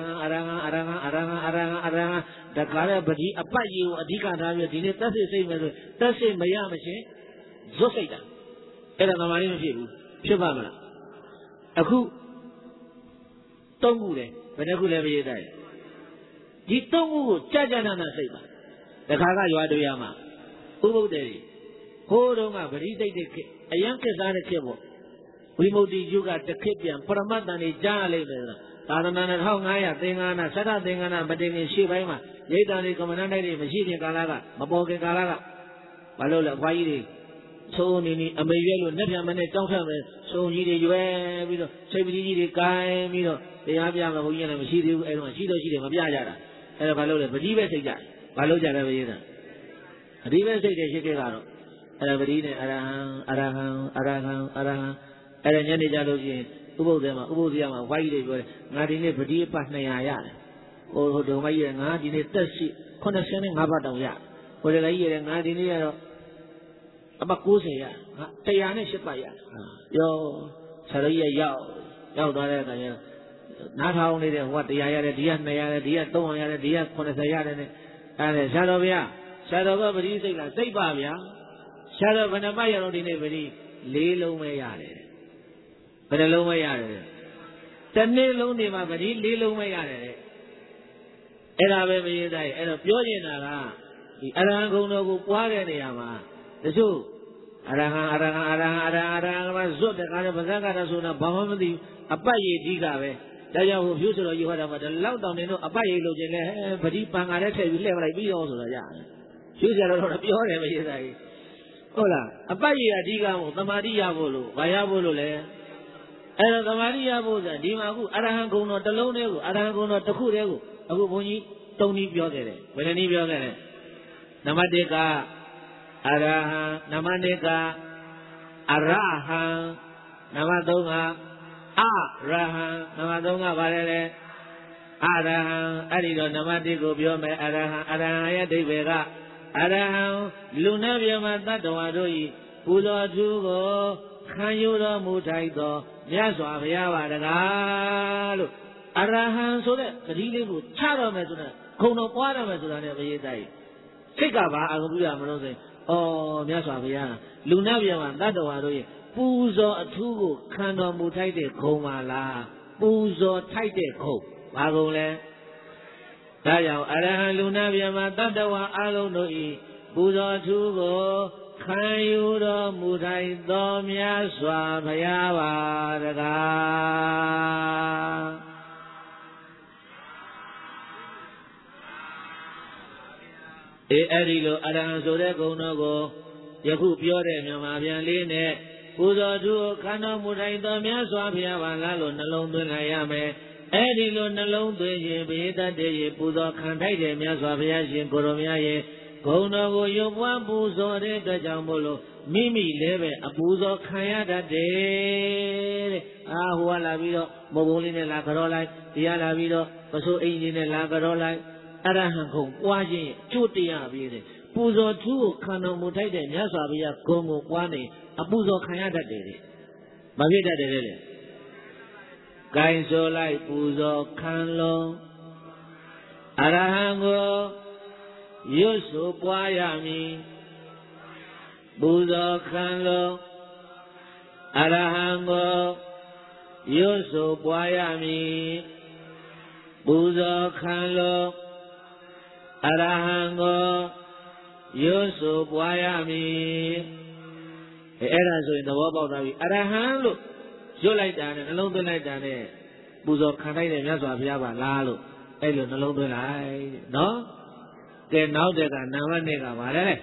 汉，这搞的不是啊，把有啊，地干他们今天但是谁没是，但是没样没行，做谁的？哎，那哪里有屁股？屁办不了，啊哭。动物嘞，本来过来不也在？你动物家家那谁嘛？那看看有啊对呀嘛？不对，好多嘛不离对的去，哎样个啥的去不？为么的就个这去边，不然嘛当你家里的了，大人那好爱呀，对啊那，啥他对啊那，不对你西北嘛？你当你干嘛那里不西天干那个，不包给干那个，完了了怀疑的， ဆိုးနေနေအမေရွယ်လို့နှစ်ပြန်မနဲ့တောင်းထွက်မယ်ဆိုကြီးတွေရွယ်ပြီးတော့စိတ်ပတိကြီးတွေကိုင်းပြီးတော့တရားပြမယ်ဘုန်းကြီးလည်းမရှိသေးဘူးအဲ့တော့ရှိတော့ရှိတယ်မပြကြတာအဲ့ဒါဘာလို့လဲပတိပဲစိတ်ကြဘာလို့ကြတယ်ပဲရေးတာပတိပဲစိတ်တယ်ရှိခဲ့ကတော့အဲ့ဒါပတိနဲ့အရဟံအရဟံအရဟံအရဟံအဲ့ဒါညနေကြလို့ရှိရင်ဥပုသ်ထဲမှာဥပုသ်ရမှာဝိုင်းကြီးတွေပြောတယ်ငါဒီနေ့ပတိအပတ်200ရတယ်ဟိုဒုံမကြီးရငါဒီနေ့တက်ရှိ85ဘတ်တောင်ရဟိုတကကြီးရငါဒီနေ့ကတော့အပတ်90ရ108ပတ်ရရောဆရာကြီးရောက်သွားတဲ့အခါကျနားထောင်နေတဲ့ဟိုက100ရတယ်ဒီက200ရတယ်ဒီက300ရတယ်ဒီက80ရတယ်နဲ့အဲ့ဒါဆရာတော်ဗျာဆရာတော်ကပတိစိတ်လားစိတ်ပါဗျာဆရာတော်ဘယ်နှပတ်ရတော့ဒီနေ့ပတိ4လုံးပဲရတယ်ဘယ်နှလုံးပဲရတယ်တစ်နေ့လုံးနေမှာပတိ4လုံးပဲရတယ်အဲ့ဒါပဲမရေးသားရဲ့အဲ့တော့ပြောနေတာကဒီအရဟံဂုဏ်တော်ကိုပွားတဲ့နေရာမှာတချို့အရဟံအရဟံအရဟံအရဟံအရဟံကဇွတ်တကားနဲ့ဗဇက်ကတာဆိုတာဘာမှမသိအပတ်ရည်ကြီးကပဲဒါကြောင့်ဟိုဖြူဆိုတော်ကြီးဟောတာမှာဒီလောက်တောင်နေတော့အပတ်ရည်လို့ခြင်းလဲပတိပံကားနဲ့ထည့်ပြီးလှည့်ပလိုက်ပြီးတော့ဆိုတော့ရတယ်ဖြူဆရာတော်တော့ပြောတယ်မရေးသားကြီးဟုတ်လားအပတ်ရည်အဓိကမို့သမာဓိရဖို့လို့ဘာရဖို့လို့လဲအဲ့တော့သမာဓိရဖို့ဆိုတာဒီမှာအခုအရဟံဂုဏ်တော်တစ်လုံးတည်းကိုအရဟံဂုဏ်တော်တစ်ခုတည်းကိုအခုဘုန်းကြီး3နည်းပြောခဲ့တယ်ဘယ်နှနည်းပြောခဲ့လဲနံပါတ်1ကအရဟံနံပါတ်2ကအရဟံနံပါတ်3ကအရဟံနံပါတ်3ကဘာလဲအရဟံအဲ့ဒီတော့နံပါတ်1ကိုပြောမယ်အရဟံအရဟံရဲ့အဓိပ္ပာယ်ကအရဟံလူနာပြမတတ္တဝါတို့ဤပူဇော်သူကိုခံယူတော်မူထိုက်သောမြတ်စွာဘုရားပါတကားလို့အရဟံဆိုတဲ့ဂတိလေးကိုချတော့မယ်ဆိုတော့ခုံတော်ပွားရမယ်ဆိုတာနဲ့မရေးတိုက်စိတ်ကဘာအာရုံပြုရမလို့ဆိုရင်မြတ်စွာဘုရားလူနာပြမတတ္တဝါတို့ရဲ့ပူဇော်အထူးကိုခံတော်မူထိုက်တဲ့ဂုဏ်ပါလားပူဇော်ထိုက်တဲ့ဂုဏ်ဘာဂုဏ်လဲဒါကြောင့်အရဟံလူနာပြမတတ္တဝါအလုံးတို့ဤပူဇော်အထူးကိုခံယူတော်မူထိုက်သောမြတ်စွာဘုရားပါတကားအဲ့ဒီလိုအရဟံဆိုတဲ့ဂုဏ်တော်ကိုယခုပြောတဲ့မြန်မာပြန်လေးနဲ့ပူဇော်သူခံတော်မူထိုက်သောမြတ်စွာဘုရားပါလားလို့နှလုံးသွင်းလိုက်ရမယ်အဲ့ဒီလိုနှလုံးသွင်းရင်ဘေးတတ်တဲ့ပူဇော်ခံထိုက်တဲ့မြတ်စွာဘုရားရှင်ကိုရောမြတ်ရဲ့ဂုဏ်တော်ကိုရုပ်ပွားပူဇော်တဲ့အတွက်ကြောင့်မို့လို့မိမိလည်းပဲအပူဇော်ခံရတတ်တယ်တဲ့ဟိုကလာပြီးတော့မုတ်ဘုံလေးနဲ့လာကြောလိုက်တရားလာပြီးတော့ပစိုးအိမ်ကြီးနဲ့လာကြောလိုက်အရဟံဂုဏ်ပွားခြင်းကျိုးတရားပြီးတဲ့ပူဇော်သူကိုခံတော်မူထိုက်တဲ့မြတ်စွာဘုရားဂုဏ်ကိုပွားနေအပူဇော်ခံရတတ်တယ်တဲ့မဖြစ်တတ်တယ်တဲ့ဂိုင်းဆိုလိုက်ပူဇော်ခံလုံးအရဟံကိုရွတ်ဆိုပွားရမည်ပူဇော်ခံလုံးအရဟံကိုရွတ်ဆိုပွားရမည်ပူဇော်ခံလုံးအရဟံကိုရွတ်ဆိုပွားရမည်အဲ့ဒါဆိုရင်သဘောပေါက်သွားပြီအရဟံလို့ရွတ်လိုက်တာနဲ့နှလုံးသွင်းလိုက်တာနဲ့ပူဇော်ခံလိုက်တဲ့မြတ်စွာဘုရားပါလားလို့အဲ့လိုနှလုံးသွင်းလိုက်နော်ကဲနောက်တက်ကနံပါတ်2ကဘာလဲ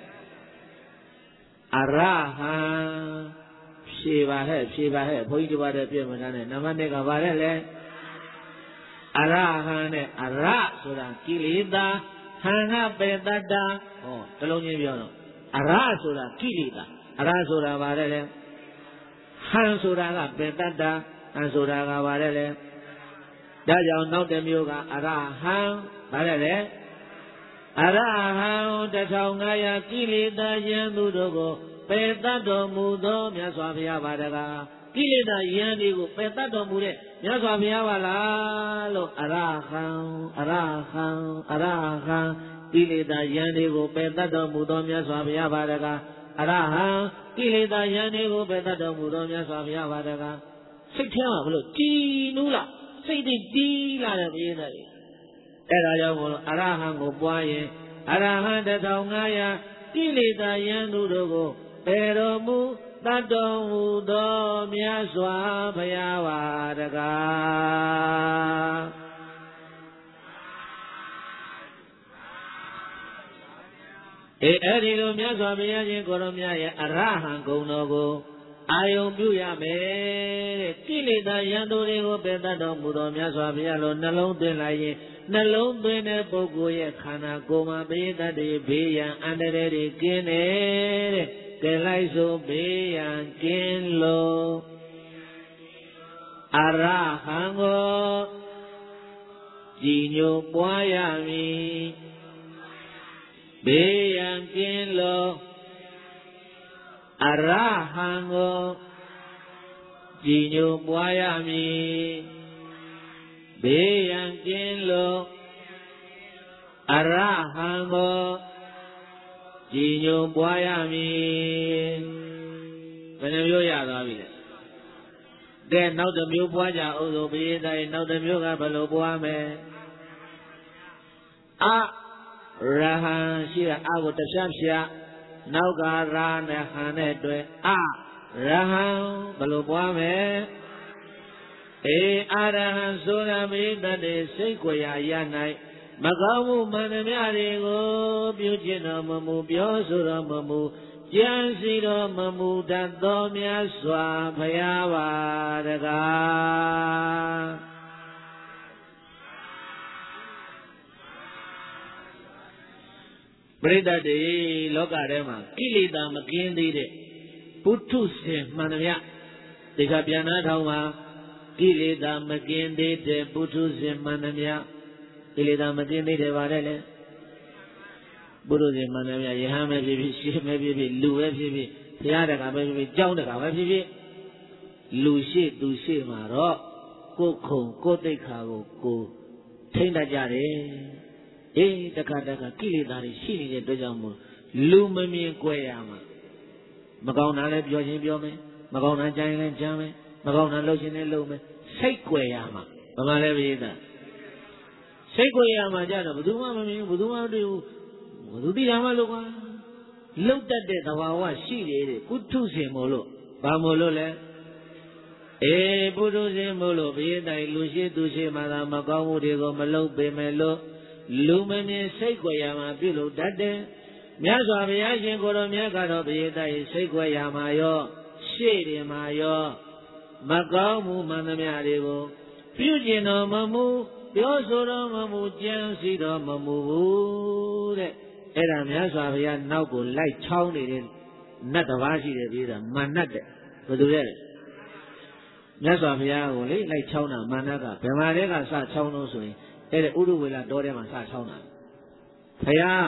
အရဟံဖြေပါဟဲ့ဘုန်းကြီးတပါးတည်းပြည့်မထားနဲ့နံပါတ်2ကဘာလဲလဲအရဟံနဲ့အရဆိုတာကိလေသာဟံဟပေတတ္တာတလုံးချင်းပြောတော့အရဆိုတာကိလေသာအရဆိုတာဘာလဲလဲဟံဆိုတာကပေတတ္တာဟံဆိုတာကဘာလဲလဲဒါကြောင့်နောက်တစ်မျိုးကအရဟံဘာလဲလဲအရဟံ1500ကိလေသာယံသူတို့ကိုပေတတ်တော်မူသောမြတ်စွာဘုရားပါတကားကိလေသာယံတွေကိုပေတတ်တော်မူတဲ့မြတ်စွာဘုရားပါလားလို့အရဟံကိလေသာယံတွေကိုပေတတ်တော်မူသောမြတ်စွာဘုရားပါတကားအရဟံကိလေသာယံတွေကိုပေတတ်တော်မူသောမြတ်စွာဘုရားပါတကားစိတ်ထဲမှာဘလို့ကြည်နူးလားစိတ်တီးလာတဲ့ပြေးတယ်အဲ့ဒါကြောင့်မို့လို့အရဟံကိုပွားရင်အရဟံ1500ကိလေသာယံသူတို့ကိုပေတော်မူတတ်တော်မူသောမြတ်စွာဘုရားပါတကား Eri lo mia so biya koromya ye arahan gauno go ayongပြုရမယ်တဲ့ကိလေသာယံသူတွေကိုပယ်တတ်တော်မူသောမြတ်စွာဘုရားလိုနှလုံးသွင်းလိုက်ရင်နှလုံးသွင်းတဲ့ပုဂ္ဂိုလ်ရဲ့ခန္ဓာကိုယ်မှာပိဋကတ်တွေဘေးရန်အန္တရာယ်တွေကင်းတယ်တဲ့ကဲလိုက်ဆိုဘေးရန်ကင်းလို့အရဟံကိုကြည်ညိုပွားရမည်ဘေးရန်ကင်းလို့အရဟံကိုကြည်ညိုပွားရမည်ဘေးရန်ကင်းလို့အရဟံကိုကြည်ညိုပွားရမည်ဘယ်နှမျိုးရသွားပြီလဲကဲနောက်တစ်မျိုးပွားကြအောင်ဆိုဘုရားတိုင်းနောက်တစ်မျိုးကဘယ်လိုပွားမလဲအရဟံရှိတာအကိုတစ်ဖြတ်ဖြတ်နောက်ကရာနဲ့ဟန်နဲ့တွေ့အရဟံဘယ်လိုပွားမယ်အရဟံဆိုတာမိတ္တတေစိတ်ကိုရာရ၌မကောင်းမှုမှန်သမျှတွေကိုပြုကျင့်တော်မမူပြောဆိုတော်မမူကြံစီတော်မမူတတ်သောမြတ်စွာဘုရားပါတကားပရိသတ်တွေလောကထဲမှာကိလေသာမကင်းသေးတဲ့ပုထုဇဉ်မှန်သမျှဒီကပြန်နာထောင်မှာကိလေသာမကင်းသေးတဲ့ပုထုဇဉ်မှန်သမျှကိလေသာမကင်းသေးတယ်ပါတယ်လေပုထုဇဉ်မှန်သမျှယဟန်ပဲဖြစ်ဖြစ်ရှင်ပဲဖြစ်ဖြစ်လူပဲဖြစ်ဖြစ်ဘုရားတကာပဲဖြစ်ဖြစ်ကြောင်းတကာပဲဖြစ်ဖြစ်လူရှိသူရှိမှာတော့ကိုယ်ခုံကိုယ်တိတ်ခါကိုထိမ့်တတ်ကြတယ်တခါကိလေသာတွေရှိနေတဲ့အတွက်ကြောင့်မို့လူမမြင်ကြွယ်ရမှာမကောင်းတာလည်းပြောချင်းပြောမယ်မကောင်းတာကြမ်းရင်လည်းကြမ်းမယ်မကောင်းတာလုပ်ချင်းလည်းလုပ်မယ်စိတ်ကြွယ်ရမှာဘာမှလည်းမရတာစိတ်ကြွယ်ရမှာကြတော့ဘယ်သူမှမမြင်ဘူးဘယ်သူမှမတွေ့ဘူးဘယ်သူသိရမှလို့ကွာလှုပ်တတ်တဲ့သဘာဝရှိတယ်တဲ့ပုထုဇဉ်မို့လို့ဘာမို့လို့လဲပုထုဇဉ်မို့လို့ဘုရားတိုင်လူရှိသူရှိမှသာမကောင်းမှုတွေကိုမလုပ်ပေမဲ့လို့လူမမြင်စိတ်ကြွယ်ရမှာပြုလုပ်တတ်တယ်မြတ်စွာဘုရားရှင်ကိုယ်တော်မြတ်ကတော့ဘုရားတိုင်စိတ်ကြွယ်ရမှာရောရှေ့တယ်မှာရောမကောင်းမှုမှန်သမျှတွေကိုပြုကျင်တော်မမူပြောဆိုတော်မမူကြံစီတော်မမူဘူးတဲ့အဲ့ဒါမြတ်စွာဘုရားနောက်ကိုလိုက်ချောင်းနေတဲ့နတ်တစ်ပါးရှိတယ်ပြီးတာမာနတ်တဲ့ဘယ်သူလဲမြတ်စွာဘုရားကိုလေလိုက်ချောင်းတာမာနကဘယ်မှာတည်းကစချောင်းလို့ဆိုရင်အဲ့ဒါဥရုဝေလတောထဲမှာစချောင်းတာဘုရား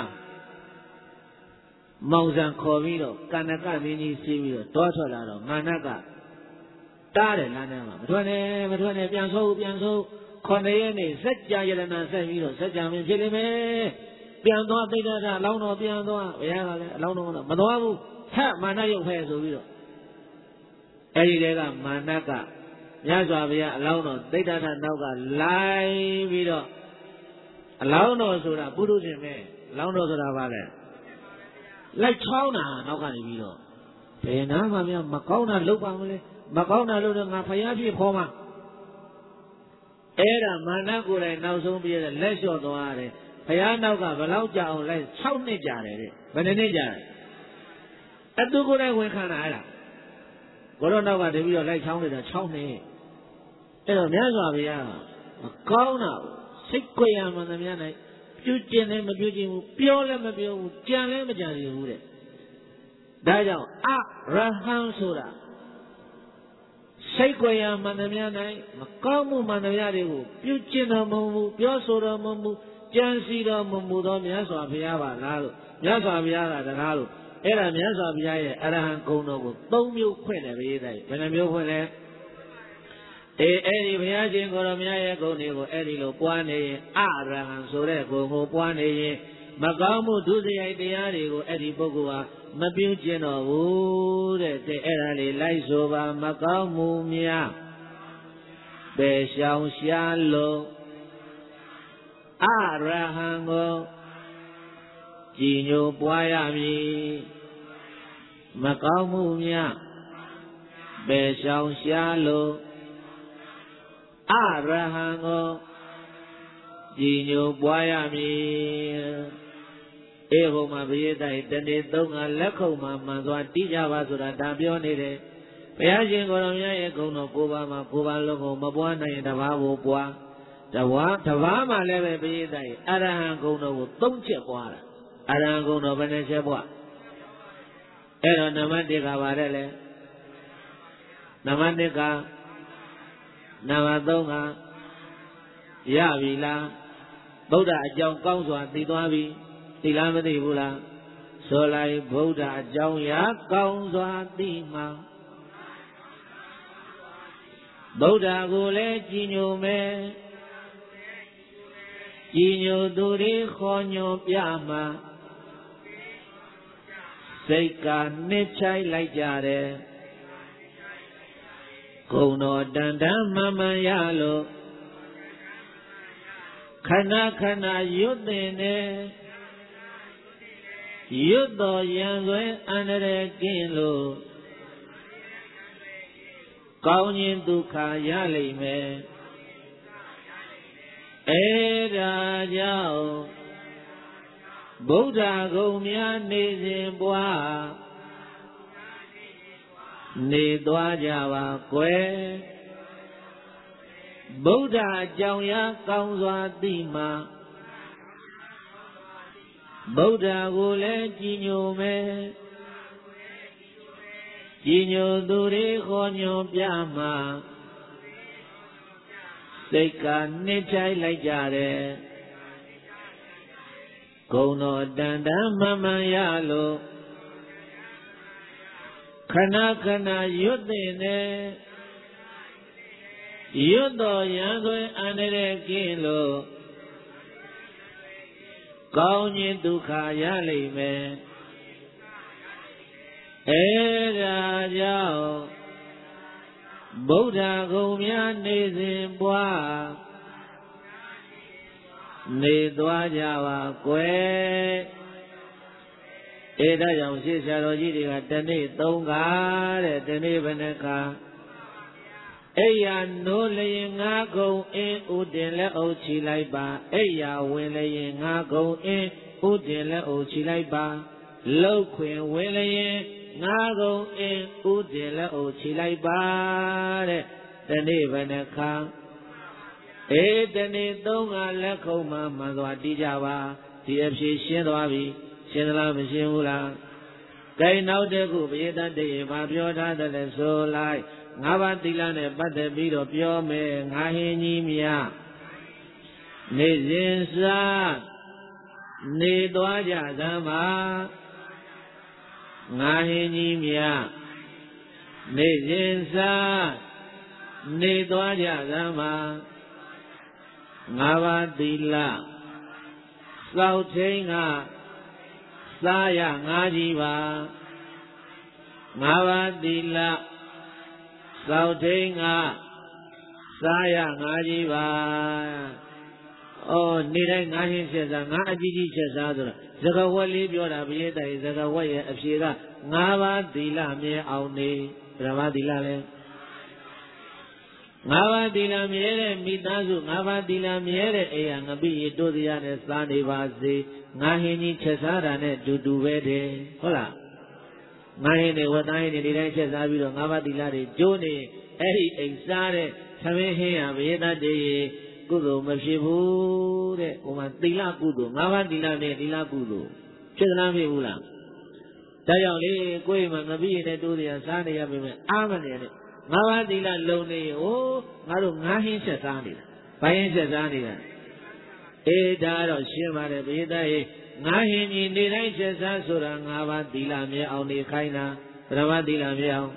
မောင်ဆံခေါ်ပြီးတော့ကန္နကမင်းကြီးစီးပြီးတော့တောထွက်လာတော့မာနကတားတယ်လမ်းထဲမှာမထွက်နဲ့ပြန်ဆိုး9 ရက်နေစัจ जा ယရဏဆက်ပြီးတော့စัจ जा မင်းဖြစ်လိမ့်မယ်ပြန်သွားသိတ္တအလောင်းတော်ပြန်သွားဘုရားကလည်းအလောင်းတော်မသွားဘူးဟဲ့မာနရုပ်ဖဲဆိုပြီးတော့အဲ့ဒီတည်းကမာနကမြတ်စွာဘုရားအလောင်းတော်သိတ္တနောက်ကလိုက်ပြီးတော့အလောင်းတော်ဆိုတာပုထုဇဉ်ပဲအလောင်းတော်ဆိုတာဘာလဲလိုက်ချောင်းတာနောက်ကနေပြီးတော့ဘယ်နာမှမကောင်းတာလုပ်ပါမလဲမကောင်းတာလို့တော့ငါဖယားဖြစ်ခေါ်မှာအဲ့ဒါမာနကိုယ်တိုင်နောက်ဆုံးပြည့်တဲ့လက်လျှော့သွားရတယ်ဘုရားနောက်ကဘယ်လောက်ကြာအောင်လိုက်6 နှစ်ကြာတယ်တဲ့ဘယ်နှစ်ကြာလဲအတူကိုယ်တိုင်ဝင်ခံတာအဲ့ဒါကိုတော့နောက်ကတပြီးတော့လိုက်ချောင်းနေတာ6 နှစ်အဲ့တော့မြတ်စွာဘုရားမကောင်းတာစိတ်ကြွယ်ရမှန်သမျှ၌ပြုကျင်လည်းမပြုကျင်ဘူးပြောလည်းမပြောဘူးကြံလည်းမကြံရဘူးတဲ့ဒါကြောင့်အရဟံဆိုတာစိတ်ကြွယ်ရမှန်သမျှ၌မကောင်းမှုမှန်သမျှတွေကိုပြုကျင်တော်မမူပြောဆိုတော်မမူကြံစီတော်မမူသောမြတ်စွာဘုရားပါလားလို့မြတ်စွာဘုရားကတကားလို့အဲ့ဒါမြတ်စွာဘုရားရဲ့အရဟံဂုဏ်တော်ကို3 မျိုးဖွင့်တယ်ဘုရားတိုင်ဘယ်နှမျိုးဖွင့်လဲအဲ့ဒီဘုရားရှင်ကိုယ်တော်မြတ်ရဲ့ဂုဏ်တွေကိုအဲ့ဒီလိုပွားနေရင်အရဟံဆိုတဲ့ဂုဏ်ကိုပွားနေရင်မကောင်းမှုဒုစရိုက်တရားတွေကိုအဲ့ဒီပုဂ္ဂိုလ်ဟာမပြုကျင်တော့ဘူးတဲ့အဲ့ဒါလေးလိုက်ဆိုပါမကောင်းမှုများပယ်ရှောင်ရှားလို့အရဟံကိုကြည်ညိုပွားရမည်မကောင်းမှုများပယ်ရှောင်ရှားလို့အရဟံကိုကြည်ညိုပွားရမည်ဘုံမှာပရိသတ်တနေ့သုံးကလက်ခုံမှာမှန်စွာတိကြပါဆိုတာဒါပြောနေတယ်ဘုရားရှင်ကိုယ်တော်မြတ်ရဲ့ဂုဏ်တော်9ပါးမှာ9ပါးလုံးကိုမပွားနိုင်တပါးကိုပွားတပါးမှာလည်းပဲပရိသတ်အရဟံဂုဏ်တော်ကို3ချက်ပွားတာအရဟံဂုဏ်တော်ဘယ်နှချက်ပွားအဲ့တော့နံပါတ်1ကပါတယ်လေနံပါတ်2ကနံပါတ်3ကရပြီလားဗုဒ္ဓအကြောင်းကောင်းစွာသိသွားပြီသိလားမသိဘူးလားဆိုလိုက်ဗုဒ္ဓအကြောင်းရာကောင်းစွာသိမှာဗုဒ္ဓကိုလည်းကြည်ညိုမယ်ကြည်ညိုသူတွေခေါ်ညွှန်ပြမှာစိတ်ကနှစ်ချိုက်လိုက်ကြတယ်ဂုဏ်တော်တန်တန်မှန်မှန်ရလို့ခဏခဏရွတ်တင်တယ်ရွတ်တော်ရံစွဲအန္တရာယ်ကင်းလို့ကောင်းခြင်းဒုက္ခရလိမ့်မယ်အဲ့ဒါကြောင့်ဗုဒ္ဓဂုဏ်များနေစဉ်ပွားနေသွားကြပါကွယ်ဗုဒ္ဓအကြောင်းရာကောင်းစွာသိမှာဗုဒ္ဓကိုလည်းကြည်ညိုမယ်ကြည်ညိုသူတွေခေါ်ညွှန်ပြမှာစိတ်ကနှစ်ချိုက်လိုက်ကြတယ်ဂုဏ်တော်တန်တန်မှန်မှန်ရလို့ခဏခဏရွတ်တင်တယ်ရွတ်တော်ရံသွင်းအန္တရာယ်ကင်းလို့ကောင်းခြင်းဒုက္ခရလိမ့်မယ်အဲ့ဒါကြောင့်ဗုဒ္ဓဂုဏ်များနေစဉ်ပွားနေသွားကြပါကွယ်ဒါကြောင့်ရှေးဆရာတော်ကြီးတွေကတနေ့3ခါတဲ့တနေ့ဘယ်နှခါအိယာနိုးလျင်9ကုံအင်းဥတင်လက်အုပ်ချီလိုက်ပါအိယာဝင်လျင်9ကုံအင်းဥတင်လက်အုပ်ချီလိုက်ပါလှုပ်ခွင်ဝင်လျင်9ကုံအင်းဥတင်လက်အုပ်ချီလိုက်ပါတဲ့တနေ့ဘယ်နှခါတနေ့3ခါလက်ခုံမှာမှန်စွာတီးကြပါဒီအဖြစ်ရှင်းသွားပြီရှင်းသလားမရှင်းဘူးလားဂိုင်းနောက်တစ်ခုပရိသတ်တည်းဘာပြောထားတယ်ဆိုလိုက်5ပါးသီလနဲ့ပတ်သက်ပြီးတော့ပြောမယ်ငါဟင်းကြီးများနေစဉ်စားနေသွားကြသမ်းပါငါဟင်းကြီးများနေစဉ်စားနေသွားကြသမ်းပါ5ပါးသီလစောက်ထိန်ကစားရ5ကြီးပါ5ပါးသီလသောက်ထိန်ကစားရ5ကြီးပါနေ့တိုင်း9ဟင်းချက်စား9အကြီးကြီးချက်စားဆိုတော့ဇဂဝတ်လေးပြောတာပရိသတ်ဇဂဝတ်ရဲ့အဖြေက5ပါးသီလမြဲအောင်နေဘယ်ပါးသီလလဲ5ပါးသီလမြဲတဲ့မိသားစု5ပါးသီလမြဲတဲ့အိမ်ဟာငပိရတိုးစရနဲ့စားနေပါစေ9ဟင်းကြီးချက်စားတာနဲ့တူတူပဲတဲ့ဟုတ်လား9ဟင်းတွေဝတ်သားဟင်းတွေဒီတိုင်းချက်စားပြီးတော့5ပါးသီလတွေကျိုးနေအဲ့ဒီအိမ်စားတဲ့သမင်းဟင်းဟာဘေးသတ်တွေကုသိုလ်မဖြစ်ဘူးတဲ့ဟိုမှာသီလကုသိုလ်5ပါးသီလနဲ့သီလကုသိုလ်ဖြစ်သလားမဖြစ်ဘူးလားဒါကြောင့်လေကိုယ်မှာငပိရနဲ့တိုးစရစားနေရပြီမဲ့အားမနေနဲ့5ပါးသီလလုံနေငါတို့9ဟင်းချက်စားနေတာဘိုင်းဟင်းချက်စားနေတာဒါတော့ရှင်းပါတယ်ဘေးသားရေ9ဟင်းကြီးနေတိုင်းချက်စားဆိုတာ5ပါးသီလမြဲအောင်နေခိုင်းတာဘယ်ပါးသီလမြဲအောင်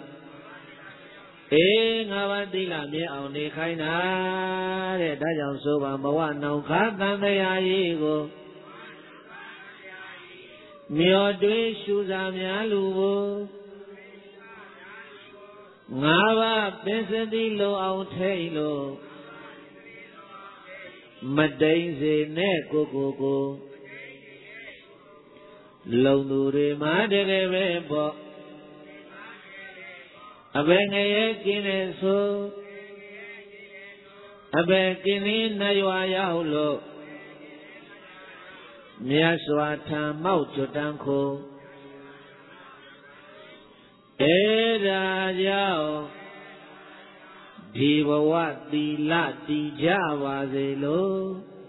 5ပါးသီလမြဲအောင်နေခိုင်းတာတဲ့ဒါကြောင့်ဆိုပါဘဝနောင်ခါတန်တရားရေးကိုမျောတွေးရှုစားများလူကို5ပါးပင်စတိလိုအောင်ထိတ်လို့မတိန်စေနဲ့ကိုလုံသူတွေမှာတကယ်ပဲပေါ့အဘယ်ငရဲကင်းနေဆိုအဘယ်ကင်းနေနရွာရောက်လို့မြတ်စွာထံမောက်ကျွတ်တန်းခိုအဲဒါကြောင့်ဒီဘဝသီလတည်ကြပါစေလို့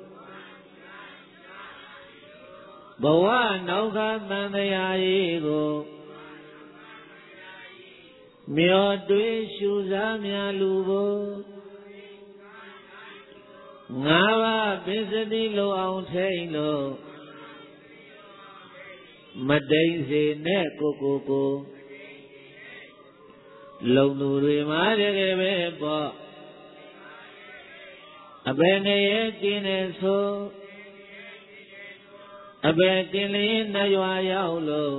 ဘဝနောက်ခါသံတရားရေးကိုမျောတွေးရှုစားများလူဖို့ငါးပါးပစ္စည်းလိုအောင်ထိန်လို့မတိမ်စေနဲ့ကိုလုံသူတွေမှာတကယ်ပဲပေါ့အဘယ်နဲ့ရဲ့กินနေဆိုအဘယ်กินလေးနှရွာရောက်လို့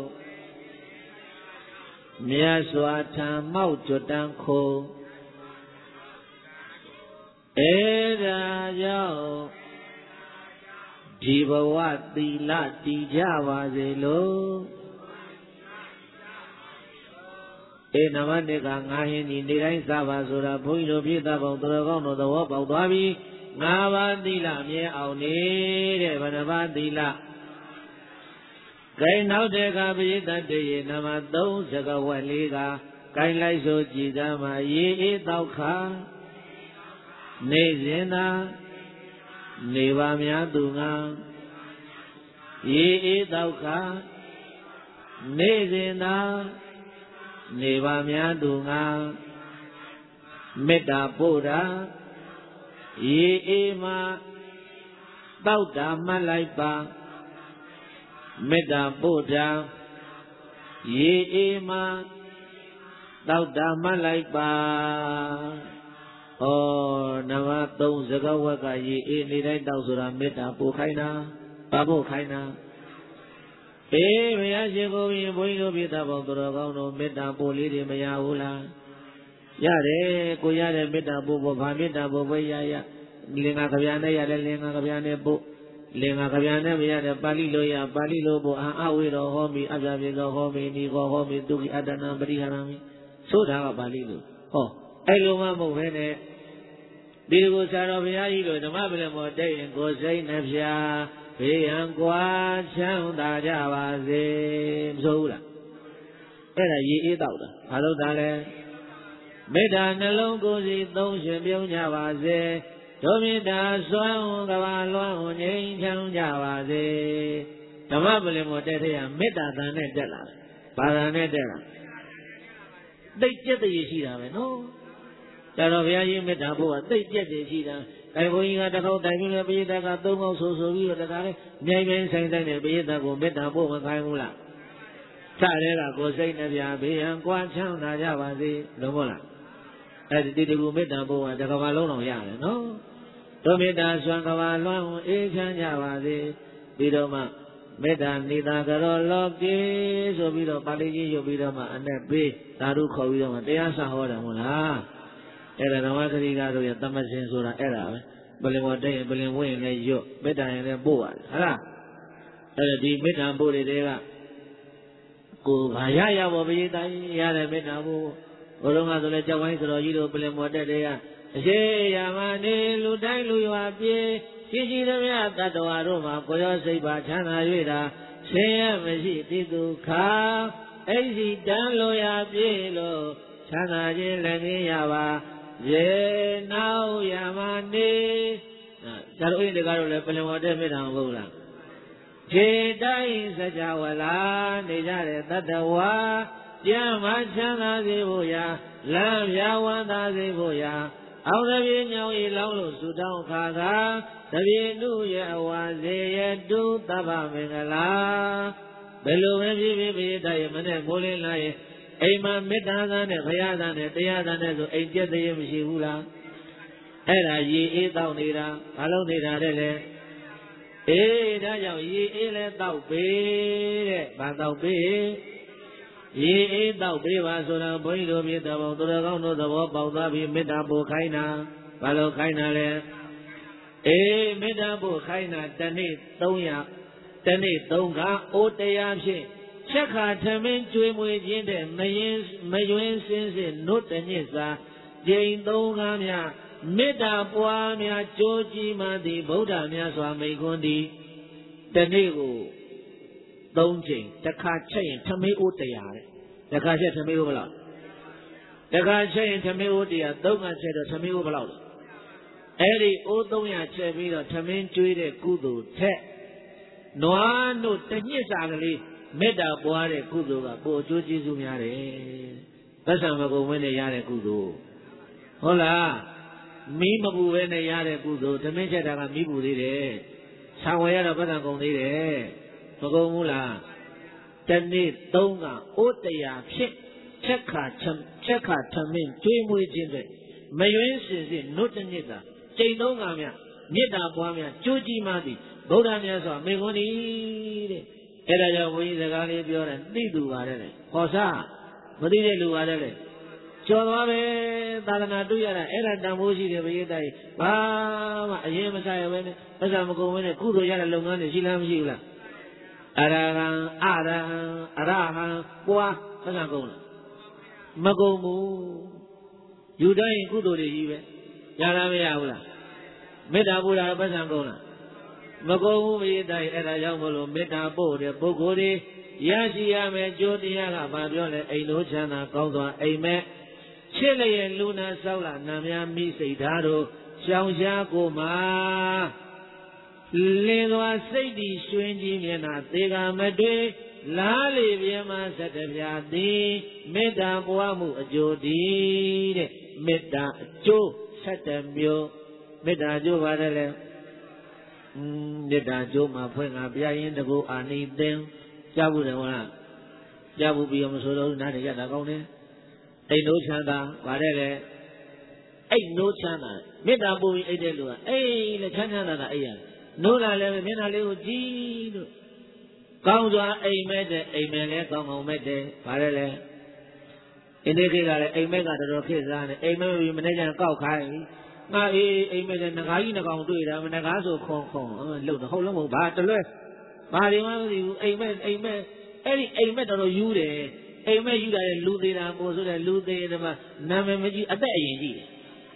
မြတ်စွာထံမောက်ကျွတ်တန်းခိုအဲဒါကြောင့်ဒီဘဝသီလတည်ကြပါစေလို့နမတေကငါဟင်းဒီနေတိုင်းစားပါဆိုတာဘုန်းကြီးတို့ပြည့်သားပေါင်းသူတော်ကောင်းတို့သဘောပေါက်သွားပြီငါးပါးသီလမြဲအောင်နေတဲ့ဘဏ္ဍပါသီလဂိမ်းနောက်တဲ့ကပြည့်တတ်တဲ့ရေနမ3စကဝက်လေးကဂိုင်းလိုက်ဆိုကြည်သားမှာရေအေးတောက်ခါနေစဉ်သာနေပါများသူငါရေအေးတောက်ခါနေစဉ်သာနေပါများသူငါမေတ္တာပို့တာရေအေးမှာတောက်တာမှတ်လိုက်ပါမေတ္တာပို့တာရေအေးမှာတောက်တာမှတ်လိုက်ပါဩနမ3စကဝက်ကရေအေးနေတိုင်းတောက်ဆိုတာမေတ္တာပို့ခိုင်းတာပါဖို့ခိုင်းတာဘုရားရှိခိုးပြီးဘုန်းကြီးတို့ပြတာပေါင်းတော်ကောင်းတို့မေတ္တာပို့လေးတွေမရဘူးလားရတယ်ကိုရတဲ့မေတ္တာပို့ဖို့ဗာမေတ္တာပို့ဖို့ရလင်္ကာကဗျာနဲ့ရတယ်လင်္ကာကဗျာနဲ့ပို့လင်္ကာကဗျာနဲ့မရတဲ့ပါဠိလိုရပါဠိလိုပို့အဝေရောဟောမိအပြပြေသောဟောမိနိကောဟောမိတုခိအတ္တနာပရိဟာရမိဆိုတာကပါဠိလိုဟောအဲ့လိုမှမဟုတ်ဘဲနဲ့ဒီကိုဆရာတော်ဘုရားကြီးတို့ဓမ္မပလင်မောတဲ့ရင်ကိုစိတ်နှဖျားဘေးရန်ကွာချမ်းသာကြပါစေမဆိုဘူးလားအဲ့ဒါရေအေးတောက်တာဘာလို့တာလဲမေတ္တာနှလုံးကိုယ်စီသုံးရှင်ပြုံးကြပါစေဒုမေတ္တာစွမ်းကဘာလွမ်းငြိမ်းချမ်းကြပါစေဓမ္မပလင်မောတဲ့ထက်မေတ္တာတန်နဲ့တက်လာတယ်ဘာသာနဲ့တက်လာသိကျက်တည်းရှိတာပဲနော်ဆရာတော်ဘုရားကြီးမေတ္တာဖို့ကသိကျက်တည်းရှိတာအဲဘုန်းကြီးကတခေါက်တိုင်ပြီးပိဋက3ခေါက်ဆိုပြီးတော့တခါလေမြိုင်ဆိုင်ဆိုင်တဲ့ပိဋကကိုမေတ္တာပို့မခိုင်းဘူးလားစတဲ့ကကိုစိတ်နှပြဘေးရန်ကွာချမ်းသာကြပါစေလုံးမလားအဲဒီတကူမေတ္တာပို့ကတကဘာလုံးတော်ရတယ်နော်တို့မေတ္တာစွမ်းကဘာလွမ်းအေးချမ်းကြပါစေပြီးတော့မှမေတ္တာနေတာကရောလောကေဆိုပြီးတော့ပါဠိကြီးရုပ်ပြီးတော့မှအနဲ့ပေးသာဓုခေါ်ပြီးတော့မှတရားစဟောတယ်မဟုတ်လားအဲ့ဒါဓမ္မဂရိကတို့ရဲ့တမရှင်ဆိုတာအဲ့ဒါပဲပလင်ဝတဲ့ပလင်ဝင်းနဲ့ရွတ်မေတ္တာရင်လည်းပို့ရတယ်ဟုတ်လားအဲ့ဒါဒီမေတ္တာပို့တွေကကိုဘာရဖို့ပရိသတ်ရတဲ့မေတ္တာပို့ဘုရားကဆိုလဲကြောက်ဝိုင်းဆိုတော်ကြီးတို့ပလင်ဝတဲ့တွေကအရှိရာမနေလူတိုင်းလူရွာပြေရှိသမျှတတ္တဝါတို့မှာကိုရောစိတ်ပါချမ်းသာ၍တာဆင်းရဲမရှိတိတုခာအဲ့ဒီတန်လိုရာပြေလို့ချမ်းသာခြင်းလည်းငင်းရပါရေနောက်ရမနေဇာတို့အိမ်တကားတို့လည်းပလင်ဝတဲ့မေတ္တာမဟုတ်လားခြေတိုင်းစကြဝဠာနေကြတဲ့တတ္တဝါကျမ်းမှချမ်းသာစေဖို့ရာလမ်းပြဝန္တာစေဖို့ရာအောင်တပြေညောင်ဤလောင်းလို့ဆုတောင်းခါခါတပြေနုရဲ့အဝါစေရတုသဗ္ဗမင်္ဂလာဘယ်လိုပဲဖြစ်ဖြစ်ပြည့်တတ်ရမနဲ့မိုးလင်းလာရင်အိမ်မှာမေတ္တာသံနဲ့ဘုရားသံနဲ့တရားသံနဲ့ဆိုအိမ်ကျက်သေးရမရှိဘူးလားအဲ့ဒါရေအေးတောက်နေတာဘာလို့နေတာတဲ့လဲအေးဒါကြောင့်ရေအေးလဲတောက်ပေးတဲ့ဘာတောက်ပေးရေအေးတောက်ပေးပါဆိုတော့ဘုန်းကြီးတို့မြေတော်ဘုံသူတော်ကောင်းတို့သဘောပေါက်သွားပြီးမေတ္တာပို့ခိုင်းတာဘာလို့ခိုင်းတာလဲအေးမေတ္တာပို့ခိုင်းတာတနေ့300တနေ့3ခါအိုးတရားဖြင့်ချက်ခါထမင်းကျွေးမွေခြင်းတဲ့မယွင်းစင်းစစ်နုတ်တညစ်စာကျိန်3ခါများမေတ္တာပွားများကြိုးကြီးမှသည်ဗုဒ္ဓမြတ်စွာမိန့်ခွန်းသည်တနေ့ကို3 ချိန်တစ်ခါချက်ရင်ထမင်းအိုး100တဲ့တစ်ခါချက်ထမင်းအိုးဘယ်လောက်တစ်ခါချက်ရင်ထမင်းအိုး100 3 ခါချက်တော့ထမင်းအိုးဘယ်လောက်လဲအဲ့ဒီအိုး300ချက်ပြီးတော့ထမင်းကျွေးတဲ့ကုသိုလ်ထက်နွားတို့တညစ်စာကလေးမေတ္တာပွားတဲ့ကုသိုလ်ကပိုအကျိုးကျေးဇူးများတယ်ပတ်စံမကုန်ဝင်းနဲ့ရတဲ့ကုသိုလ်ဟုတ်လားမီးမပူပဲနဲ့ရတဲ့ကုသိုလ်ဓမင်းချက်တာကမီးပူသေးတယ်ဆံဝယ်ရတော့ပတ်စံကုန်သေးတယ်မကုန်ဘူးလားတနေ့3 ကအိုး100ဖြစ်ချက်ခါထမင်းကျွေးမွေးခြင်းတဲ့မယွင်းစင်စစ်နုတညစ်တာချိန်3 ခါမြမေတ္တာပွားများကြိုးကြီးမှသည်ဗုဒ္ဓမြတ်စွာမေခွန်းဤတဲ့အဲ့ဒါကြောင့်ဘုန်းကြီးစကားလေးပြောတယ်သိသူပါတယ်လေဟောစားမသိတဲ့လူပါတယ်လေကျော်သွားပဲသာသနာတွေ့ရတာအဲ့ဒါတန်ဖိုးရှိတယ်ဘုရားတိုက်ဘာမှအရင်မစားရပဲနဲ့ပစ္စာမကုန်ပဲနဲ့ကုသိုလ်ရတဲ့လုပ်ငန်းတွေရှိလားမရှိဘူးလားအရဟံပွားပစ္စာကုန်လားမကုန်ဘူးယူတိုင်းကုသိုလ်တွေကြီးပဲရလားမရဘူးလားမေတ္တာပို့တာပစ္စာကုန်လားမကုန်ဘူးဘုရားတိုက်အဲ့ဒါကြောင့်မလို့မေတ္တာပို့တဲ့ပုဂ္ဂိုလ်တွေရရှိရမယ်ကြိုးတရားကဘာပြောလဲအိမ်တို့ချမ်းသာကောင်းစွာအိမ်မဲ့ချစ်လျက်လူနာဆောက်လာနာများမိစိတ်ဓာတ်တို့ရှောင်ရှားကိုမှာလင်းသွားစိတ်ဒီရွှင်ကြီးမျက်နှာသေကမတွေ့လားလေပြင်းမဆက်တပြားသည်မေတ္တာပွားမှုအကျိုးတည်းတဲ့မေတ္တာအကျိုး7 မျိုးမေတ္တာအကျိုးပါတယ်လေမေတ္တာအကျိုးမှာဖွင့်ကပြရင်တကူအာနိသင်ကြားဘူးတယ်ဟုတ်လားကြားဘူးပြီးတော့မဆိုတော့နားရတာကောင်းတယ်အိမ်တို့ချမ်းသာပါတယ်လေအိမ်တို့ချမ်းသာမေတ္တာပို့ပြီးအိတ်တဲ့လူကအိမ်နဲ့ချမ်းသာတာအိမ်ရနိုးလာလည်းမျက်နှာလေးကိုကြည့်လို့ကောင်းစွာအိမ်မဲ့တဲ့အိမ်မဲ့လည်းကောင်းကောင်းမဲ့တယ်ပါတယ်လေအင်းဒီခေတ်ကလည်းအိမ်မဲ့ကတော်တော်ခေတ်စားတယ်အိမ်မဲ့ပြီးမနေ့ကျန်ကောက်ခိုင်းငါအေးအိမ်မဲ့တဲ့ငကားကြီးနှကောင်တွေ့တာမငကားဆိုခုံလှုပ်တော့ဟုတ်လုံးမဟုတ်ဘာတလွဲဘာဒီမှမသိဘူးအိမ်မဲ့အဲ့ဒီအိမ်မဲ့တော်တော်ယူတယ်အိမ်မဲ့ယူတာလေလူသေးတာပို့ဆိုတဲ့လူသေးတယ်မှာနာမည်မကြီးအသက်အရင်ကြီးတယ်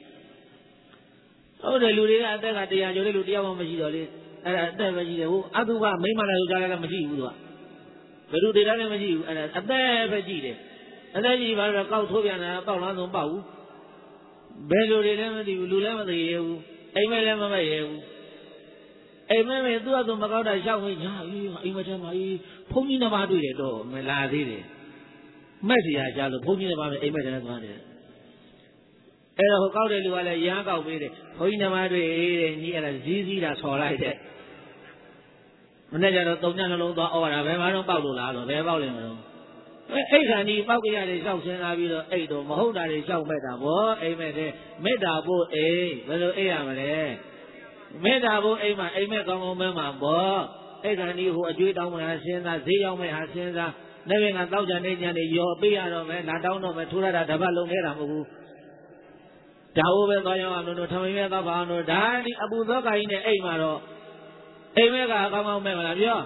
ဟုတ်တယ်လူတွေကအသက်က100ကျော်တဲ့လူတယောက်မှမရှိတော့လေအဲ့ဒါအသက်ပဲကြီးတယ်ဟိုအတုပမိမလည်းကြားလည်းမရှိဘူးသူကဘယ်သူသေးတာလည်းမရှိဘူးအဲ့ဒါအသက်ပဲကြီးတယ်အသက်ကြီးပါတော့ကောက်ထိုးပြန်တာပေါက်လားဆုံးပေါက်ဘူးဘယ်လူတွေလည်းမသိဘူးလူလည်းမသိရဘူးအိမ်မဲ့လည်းမမဲ့ရဘူးအိမ်မဲ့သူ့အတူမကောက်တာရှောက်ဝင်ညာအိမ်မထဲမှာဘုန်းကြီးနှစ်ပါးတွေ့တယ်တော့မလာသေးတယ်မက်စီယာကြားလို့ဘုန်းကြီးနှစ်ပါးပဲအိမ်မက်တယ်သွားတယ်အဲ့တော့ဟိုကောက်တဲ့လူကလည်းရမ်းကောက်ပေးတယ်ဘုန်းကြီးနှစ်ပါးတွေ့တဲ့ညီအဲ့ဒါဇီးစည်းတာဆော်လိုက်တဲ့မနေ့ကျတော့3 ညနှလုံးသွားဩတာဘယ်မှာတော့ပေါက်လို့လားတော့ဘယ်ပေါက်လဲမလို့အိတ်ခါနီးပေါက်ကြရတဲ့ရှောက်ဆင်းလာပြီးတော့အိတ်တော့မဟုတ်တာတွေရှောက်မဲ့တာဗောအိမ်မက်တဲ့မေတ္တာဖို့အိမ်ဘယ်လိုအိတ်ရမလဲမေတ္တာဖို့အိမ်မှာအိမ်မက်ကောင်းကောင်းမဲမှာဗောအိတ်ခါနီးဟိုအကျွေးတောင်းမလားစဉ်းစားဈေးရောက်မဲ့ဟာစဉ်းစားနေပြင်ကတောက်ကြနေကြနေရောပေးရတော့မယ်လာတောင်းတော့မယ်ထိုးရတာတပတ်လုံးခဲ့တာမဟုတ်ဘူးဒါဟုတ်ပဲသွားရအောင်လို့ထမင်းပဲသွားပါအောင်လို့ဒါဒီအပူသောကကြီးနဲ့အိမ်မှာတော့အိမ်မဲကအကောင်းကောင်းမဲ့မလားပြော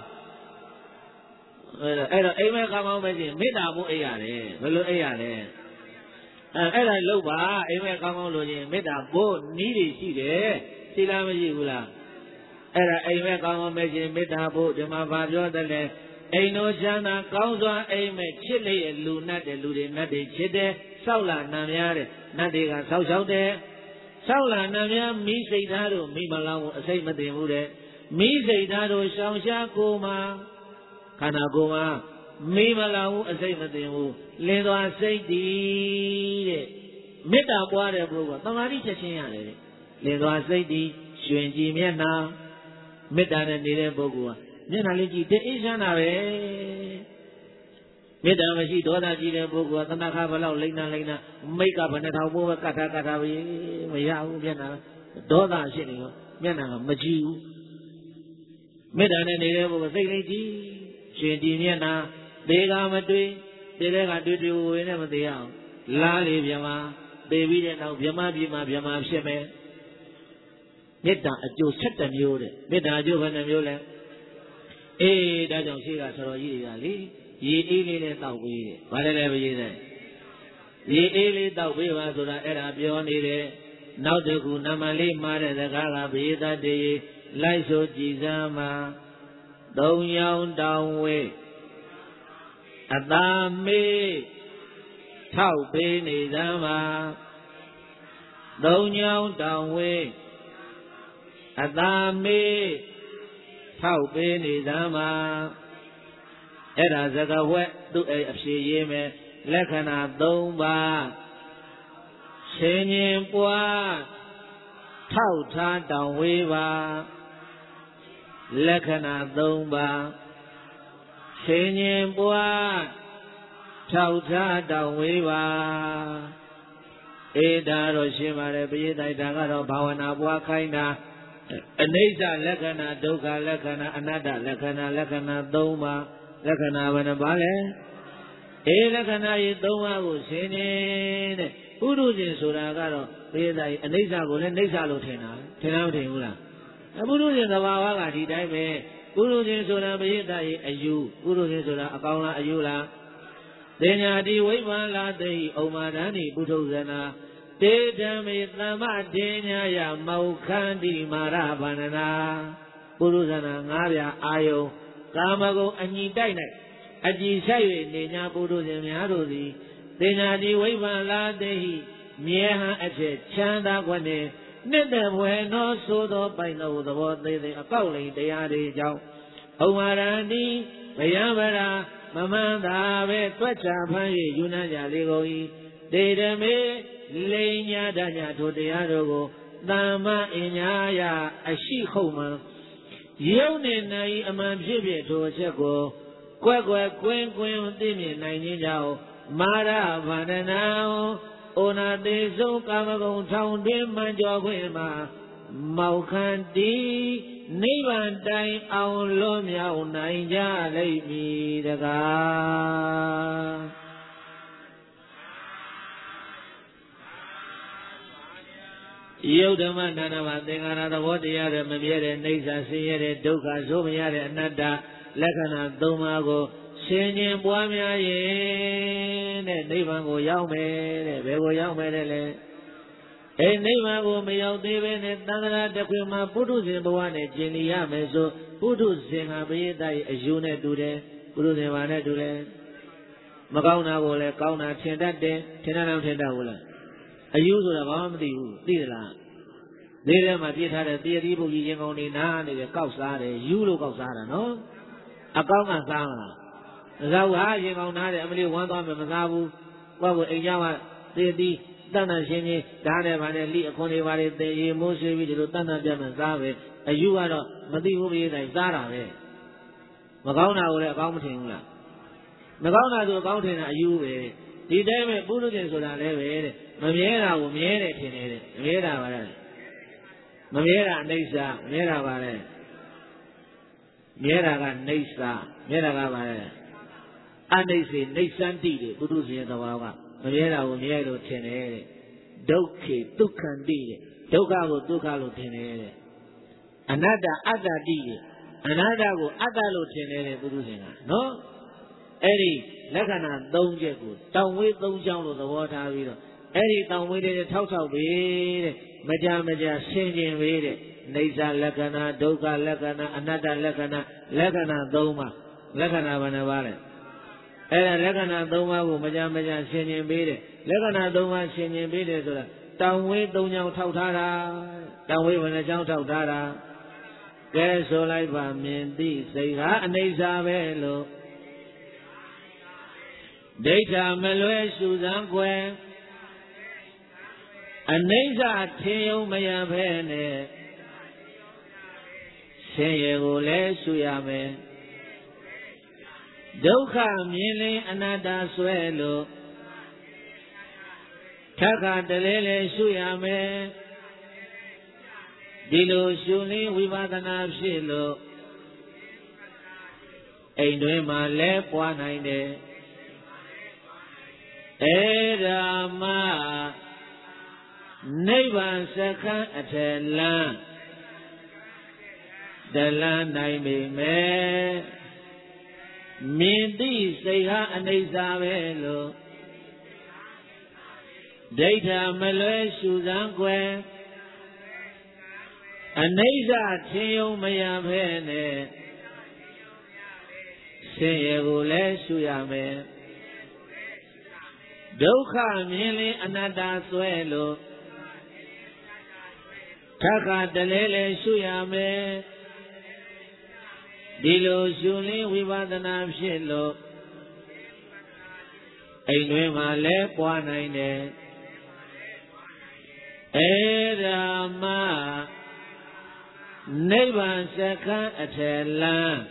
အဲ့တော့အိမ်မဲကောင်းကောင်းမဲ့ချင်းမေတ္တာဖို့အိပ်ရတယ်ဘယ်လိုအိပ်ရလဲအဲ့ဒါလုပ်ပါအိမ်မဲကောင်းကောင်းလို့ချင်းမေတ္တာဖို့နီးတွေရှိတယ်ရှိလားမရှိဘူးလားအဲ့ဒါအိမ်မဲကောင်းကောင်းမဲ့ချင်းမေတ္တာဖို့ဒီမှာဘာပြောတယ်လဲအိမ်တို့ချမ်းသာကောင်းစွာအိမ်မဲ့ချစ်လျက်လူနတ်တဲ့လူတွေနတ်တွေချစ်တယ်ဆောက်လာနံများတဲ့နတ်တွေကဆောက်ရှောက်တယ်ဆောက်လာနံများမိစိတ်သားတို့မိမလောင်းကိုအစိတ်မတင်ဘူးတဲ့မိစိတ်သားတို့ရှောင်ရှားကိုမှာခန္ဓာကိုယ်မှာမိမလောင်းဘူးအစိတ်မတင်ဘူးလင်းသွားစိတ်တည်တဲ့မေတ္တာပွားတဲ့ပုဂ္ဂိုလ်ကသမာဓိချက်ချင်းရတယ်တဲ့လင်းသွားစိတ်တည်ရွှင်ကြည်မျက်နှာမေတ္တာနဲ့နေတဲ့ပုဂ္ဂိုလ်ကမျက်နှာလေးကြည့်တဲ့အေးချမ်းတာပဲမေတ္တာမရှိဒေါသကြီးတဲ့ပုဂ္ဂိုလ်ကသနာခါဘလောက်လိမ့်နာမိတ်ကဘယ်နှထောင်ပိုးပဲကတ်ထားပဲမရဘူးမျက်နှာဒေါသရှိနေရောမျက်နှာကမကြည့်ဘူးမေတ္တာနဲ့နေတဲ့ပုဂ္ဂိုလ်စိတ်လေးကြည့်ရှင်ကြည်မျက်နှာသေကမတွေ့တဲ့ကတွေ့ဝေနဲ့မသေးအောင်လားလေမြမသေပြီးတဲ့နောက်မြမဖြစ်မယ်မေတ္တာအကျိုး7 မျိုးတဲ့မေတ္တာအကျိုးဘယ်နှမျိုးလဲအေးဒါကြောင့်ရှိကဆရာကြီးတွေကလေရေအေးလေးနဲ့တောက်ပေးတယ်။ဘာလဲပဲရေးတယ်။ရေအေးလေးတောက်ပေးပါဆိုတာအဲ့ဒါပြောနေတယ်။နောက်တစ်ခုနမလေးမှားတဲ့စကားကဘေးသတ္တေလိုက်ဆိုကြည်စားမှာသုံးယောင်တောင်ဝေးအသာမေးထောက်ပေးနေသမ်းပါသုံးယောင်တောင်ဝေးအသာမေးထောက်ပေးနေသမ်းပါအဲ့ဒါစကားဝက်သူ့အိအဖြေရေးမယ်လက္ခဏာ၃ပါးရှင်ရင်ပွားထောက်ထားတောင်ဝေးပါလက္ခဏာ၃ပါးရှင်ရင်ပွားထောက်ထားတောင်ဝေးပါအေဒါတော့ရှင်းပါတယ်ပရိသတ်ဒါကတော့ဘာဝနာပွားခိုင်းတာအနိစ္စလက္ခဏာဒုက္ခလက္ခဏာအနတ္တလက္ခဏာ၃ပါးလက္ခဏာဘယ်နှပါလဲလက္ခဏာကြီး၃ပါးကိုရှင်းနေတဲ့ပုရုဇဉ်ဆိုတာကတော့ပရိသတ်အနိစ္စကိုလည်းနိစ္စလို့ထင်တာထင်လားမထင်ဘူးလားပုရုဇဉ်သဘာဝကဒီတိုင်းပဲပုရုဇဉ်ဆိုတာပရိသတ်ရဲ့အယူပုရုဇဉ်ဆိုတာအကောင်လားအယူလားသေညာတိဝိပ္ပန္လာတိဩမာဒန္တိပုထုဇနာတေဓမ္မေသမ္မတေညာယမောခန္တိမာရဗန္ဒနာပုရုဇနာ၅ပြားအာယုံကာမဂုဏ်အညီတိုက်၌အကြည်ဆိုင်၍နေညာပုထုဇဉ်များတို့သည်သေညာတိဝိပ္ပန္လာတိမြဲဟံအချက်ချမ်းသာခွင့်နှင့်နှစ်သက်ဘွယ်သောဆိုသောပိုင်သောသဘောသေးသေးအကောက်လိမ်တရားတွေကြောင့်ဩမာရန္တိဗယံဗရာမမှန်သာပဲတွက်ချဖမ်း၍ယူနာကြလေကုန်၏တေဓမေလိန်ညာတညာထိုတရားတို့ကိုသမ္မာအညာယအရှိခုမှန်ယုံနေနိုင်အမှန်ဖြစ်ဖြစ်ထိုအချက်ကိုကွက်ကွယ်ကွင်းကွင်းသိမြင်နိုင်ခြင်းကြောင့်မာရဗန္ဒနာဩနာတေဆုံးကာမဂုဏ်ထောင်တွင်မှန်ကြောခွင့်မှာမောခန္တိနိဗ္ဗာန်တိုင်အောင်လွန်မြောက်နိုင်ကြလိမ့်မည်တကားယုတ်ဓမ္မနာနာမှာသင်္ခါရသဘောတရားတွေမမြဲတဲ့အိဋ္ဌာဆင်းရဲတဲ့ဒုက္ခဆိုးမရတဲ့အနတ္တလက္ခဏာ၃ပါးကိုရှင်ကျင်ပွားများရင်တဲ့နိဗ္ဗာန်ကိုရောက်မယ်တဲ့ဘယ်ကိုရောက်မယ်တဲ့လဲနိဗ္ဗာန်ကိုမရောက်သေးပဲနဲ့သံဃာတခွင်မှာပုထုဇဉ်ဘဝနဲ့ကျင်လည်ရမယ်ဆိုပုထုဇဉ်ဟာပရိသတ်ရဲ့အယူနဲ့တူတယ်ပုထုဇဉ်ဘာနဲ့တူလဲမကောင်းတာကိုလည်းကောင်းတာထင်တတ်တယ်ထင်တတ်လားထင်တတ်ဘူးလားအယူဆိုတာဘာမှမသိဘူးသိသလားဒီထဲမှာပြည့်ထားတဲ့တရတိပုဂ္ဂိရင်ကောင်းနေနားနေတယ်ကောက်စားတယ်ယူလို့ကောက်စားတာနော်အကောင်းကစားမလားမစားဘူးဟာရင်ကောင်းနားတယ်အမလေးဝမ်းသွားမယ်မစားဘူးဘာကိုအိမ်ကြောင်းကတရတိတဏ္ဍရှင်ကြီးဓာတ်နဲ့ဗာနဲ့လိအခွန်တွေဗာတွေသင်ရေမိုးဆွေးပြီးဒီလိုတဏ္ဍပြတ်မှစားပဲအယူကတော့မသိဘူးပြေးတိုင်းစားတာပဲမကောင်းတာကိုလည်းအကောင်းမထင်ဘူးလားမကောင်းတာဆိုအကောင်းထင်တာအယူပဲဒီတိုင်းပဲပုရုဇဉ်ဆိုတာလည်းပဲတဲ့မမြဲတာကိုမြဲတယ်ထင်တယ်တဲ့မမြဲတာပါလေမမြဲတာအနိစ္စမြဲတာပါလေမြဲတာကနိစ္စမြဲတာကပါလေအနိစ္စနိစ္စန္တိတဲ့ပုရုဇဉ်သဘာဝကမမြဲတာကိုမြဲလို့ထင်တယ်တဲ့ဒုက္ခေဒုက္ခန္တိတဲ့ဒုက္ခကိုဒုက္ခလို့ထင်တယ်တဲ့အနတ္တအတ္တတိတဲ့အနတ္တကိုအတ္တလို့ထင်တယ်တဲ့ပုရုဇဉ်ကနော်အဲ့ဒီလက္ခဏာ၃ချက်ကိုတောင်ဝေး၃ချောင်းလို့သဘောထားပြီးတော့အဲ့ဒီတောင်ဝေးတွေထောက်ပဲတဲ့မကြမကြရှင်းခြင်းပဲတဲ့နေစာလက္ခဏာဒုက္ခလက္ခဏာအနတ္တလက္ခဏာလက္ခဏာ၃ပါးလက္ခဏာဘယ်နှပါလဲအဲ့ဒါလက္ခဏာ၃ပါးကိုမကြမကြရှင်းခြင်းပေးတယ်လက္ခဏာ၃ပါးရှင်းခြင်းပေးတယ်ဆိုတာတောင်ဝေး၃ချောင်းထောက်ထားတာတောင်ဝေးဘယ်နှချောင်းထောက်ထားတာကဲဆိုလိုက်ပါမြင်သိစိတ်ဟာအနိစ္စပဲလို့ဒိဋ္ဌာမလွဲရှုစမ်းကွယ်အနိစ္စထင်ယုံမရဘဲနဲ့ရှင်ရကိုလည်းရှုရမယ်ဒုက္ခမြင်လင်အနတ္တဆွဲလို့ထပ်ခါတလဲလဲရှုရမယ်ဒီလိုရှုလင်းဝိပဿနာဖြစ်လို့အိမ်တွင်မှာလဲပွားနိုင်တယ်အဲ့ဒါမှနိဗ္ဗာန်စခန်းအထက်လမ်းတလန်းနိုင်ပေမဲ့မြင်သိစိတ်ဟာအနိစ္စပဲလို့ဒိဋ္ဌာမလွဲရှုစမ်းကွယ်အနိစ္စထင်ယုံမရဘဲနဲ့ဆင်းရဲကိုလည်းရှုရမယ်ဒုက္ခမြင်လေအနတ္တဆွဲလို့ထပ်ခါတလဲလဲရှုရမယ်ဒီလိုရှုလင်းဝိပဿနာဖြစ်လို့အိမ်တွင်မှာလဲပွားနိုင်တယ်အဲ့ဒါမှနိဗ္ဗာန်စက္ခန်းအထက်လမ်း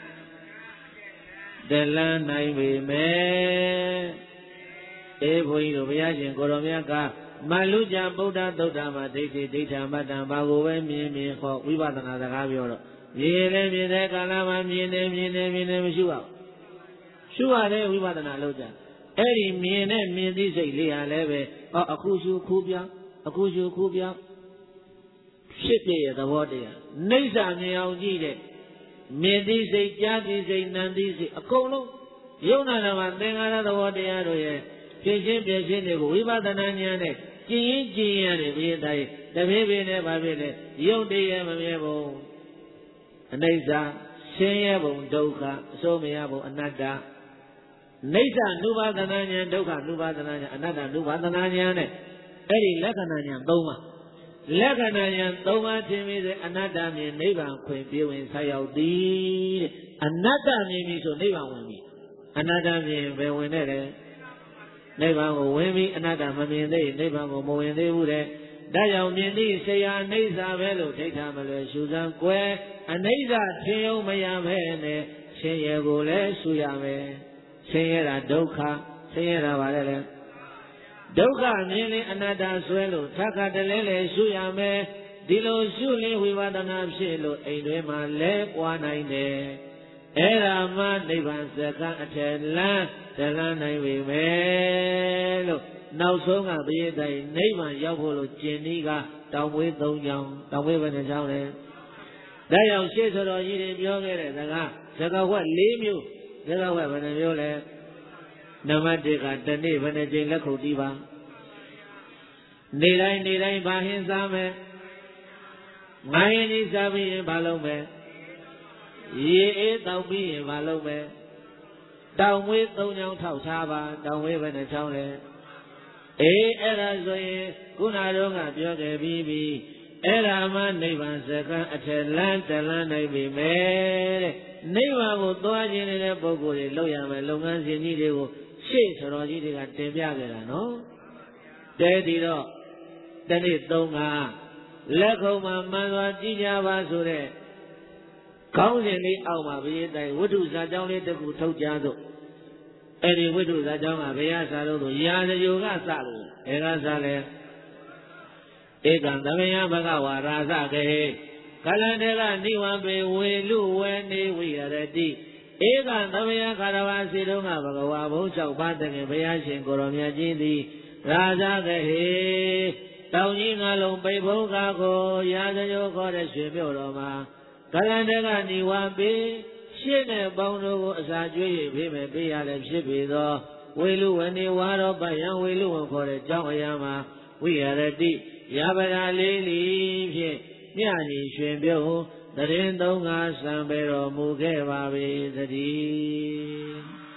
တလန်းနိုင်ပေမယ်အေးဘုန်းကြီးတို့ဘုရားရှင်ကိုရောမြတ်ကမလူကြဗုဒ္ဓသုတ်တမှာဒိဋ္ဌိဒိဋ္ဌမတ္တံဘာကိုပဲမြင်မြင်ဟောဝိပဿနာစကားပြောတော့မြင်လည်းမြင်တဲ့ကာလမှာမြင်တယ်မရှိအောင်ရှုရတယ်ဝိပဿနာလုပ်ကြအဲ့ဒီမြင်တဲ့မြင်သိစိတ်လေးဟာလည်းပဲအခုရှုခုပြောင်းအခုရှုခုပြောင်းဖြစ်ပြရဲ့သဘောတရားနှိစ္စမြင်အောင်ကြည့်တဲ့မြင်သိစိတ်ကြားသိစိတ်နာသိစိတ်အကုန်လုံးယုံနာမှာသင်္ခါရသဘောတရားတို့ရဲ့ဖြစ်ချင်းပြည့်ချင်းတွေကိုဝိပဿနာဉာဏ်နဲ့ကျင့်ရင်ကျင့်ရတယ်ဘိတိုင်းတဖြည်းဖြည်းနဲ့ဗာဖြစ်တဲ့ယုတ်တရားမမြဲဘူးအနိစ္စဆင်းရဲပုံဒုက္ခအစိုးမရပုံအနတ္တနိစ္စနုပါဒနာဉာဏ်ဒုက္ခနုပါဒနာဉာဏ်အနတ္တနုပါဒနာဉာဏ်နဲ့အဲ့ဒီလက္ခဏာဉာဏ်၃ပါးလက္ခဏာဉာဏ်၃ပါးသင်ပြီးတဲ့အနတ္တမြင်နိဗ္ဗာန်ခွင့်ပြေဝင်ဆက်ရောက်သည်တဲ့အနတ္တမြင်ပြီဆိုနိဗ္ဗာန်ဝင်ပြီအနတ္တမြင်ဘယ်ဝင်တဲ့လဲနိဗ္ဗာန်ကိုဝင်ပြီးအနတ္တမမြင်သေးနိဗ္ဗာန်ကိုမဝင်သေးဘူးတဲ့ဒါကြောင့်မြင်သည့်ဆရာအနိစ္စပဲလို့ဒိဋ္ဌမလွယ်ရှုစမ်းကွယ်အနိစ္စထင်ုံမရပဲနဲ့ဆင်းရဲကိုလည်းရှုရမယ်ဆင်းရဲတာဒုက္ခဆင်းရဲတာပါလေဒုက္ခမြင်ရင်အနတ္တဆွဲလို့ထပ်ခါတလဲလဲရှုရမယ်ဒီလိုရှုရင်ဝိပဿနာဖြစ်လို့အိမ်တွင်မှာလဲပွားနိုင်တယ်အဲ့ဒါမှနိဗ္ဗာန်စက္ကန့်အထက်လမ်းတလန်းနိုင်ပြီမယ်လို့နောက်ဆုံးကဘုရားတိုင်နိဗ္ဗာန်ရောက်ဖို့လို့ကျင်ဤကတောင်ဝေး၃ကြောင်းတောင်ဝေးဘယ်နှကြောင်းလဲဒါကြောင့်ရှေ့ဆိုတော်ကြီးတွေပြောခဲ့တဲ့စကားစကားဝက်၄မျိုးစကားဝက်ဘယ်နှမျိုးလဲနံပါတ်1ကတနေ့ဘယ်နှကြိမ်လက်ခုပ်တီးပါနေတိုင်းဘာဟင်းစားမယ်ငါရင်ကြီးစားပြီးရင်ဘာလုပ်မယ်ရေအေးတောက်ပြီးရင်ဘာလုပ်မယ်တောင်ဝေး၃ချောင်းထောက်ထားပါတောင်ဝေးဘယ်နှချောင်းလဲအေးအဲ့ဒါဆိုရင်ခုနတော့ကပြောခဲ့ပြီးပြီအဲ့ဒါမှနိဗ္ဗာန်စက္ကန့်အထက်လမ်းတလန်းနိုင်ပြီမယ်တဲ့နိဗ္ဗာန်ကိုသွားခြင်းတဲ့ပုဂ္ဂိုလ်တွေလုပ်ရမယ်လုပ်ငန်းစဉ်ကြီးတွေကိုရှေ့ဆိုတော်ကြီးတွေကတင်ပြခဲ့တာနော်တဲဒီတော့တနေ့3ကလက်ခုံမှာမှန်စွာကြည်ကြပါဆိုတဲ့ခေါင်းစဉ်လေးအောက်မှာဘုရားတိုင်ဝိတုဇာကြောင်းလေးတစ်ခုထုတ်ကြသို့အဲ့ဒီဝိတုဇာကြောင်းကဘုရားစာလို့ဆိုရာဇယုကစလို့အဲကစလဲဧကံသမယဘဂဝါရာဇကေကလန္တေကနိဝံပေဝေလူဝေနေဝိရတိဧကံသမယခါရဝါစီတုံးကဘဂဝါဘုံ၆ပါးတကယ်ဘုရားရှင်ကိုရောမြတ်ကြီးသည်ရာဇကေတောင်ကြီးငါလုံးပိတ်ဘုံကားကိုရာဇယုခေါ်တဲ့ရွှေမြို့တော်မှာကလန္တေကနိဝံပေရှင်းတဲ့ပေါင်းတို့ကိုအစာကျွေးရပေးမယ်ပေးရလည်းဖြစ်ပေသောဝေလူဝနေဝါရောပယံဝေလူဝခေါ်တဲ့ကြောင်းအရာမှာဝိရတိရပရာလေးလီဖြင့်မြညီရွှင်ပြုံးတရင်သုံးငါစံပေတော်မူခဲ့ပါပေသတည်း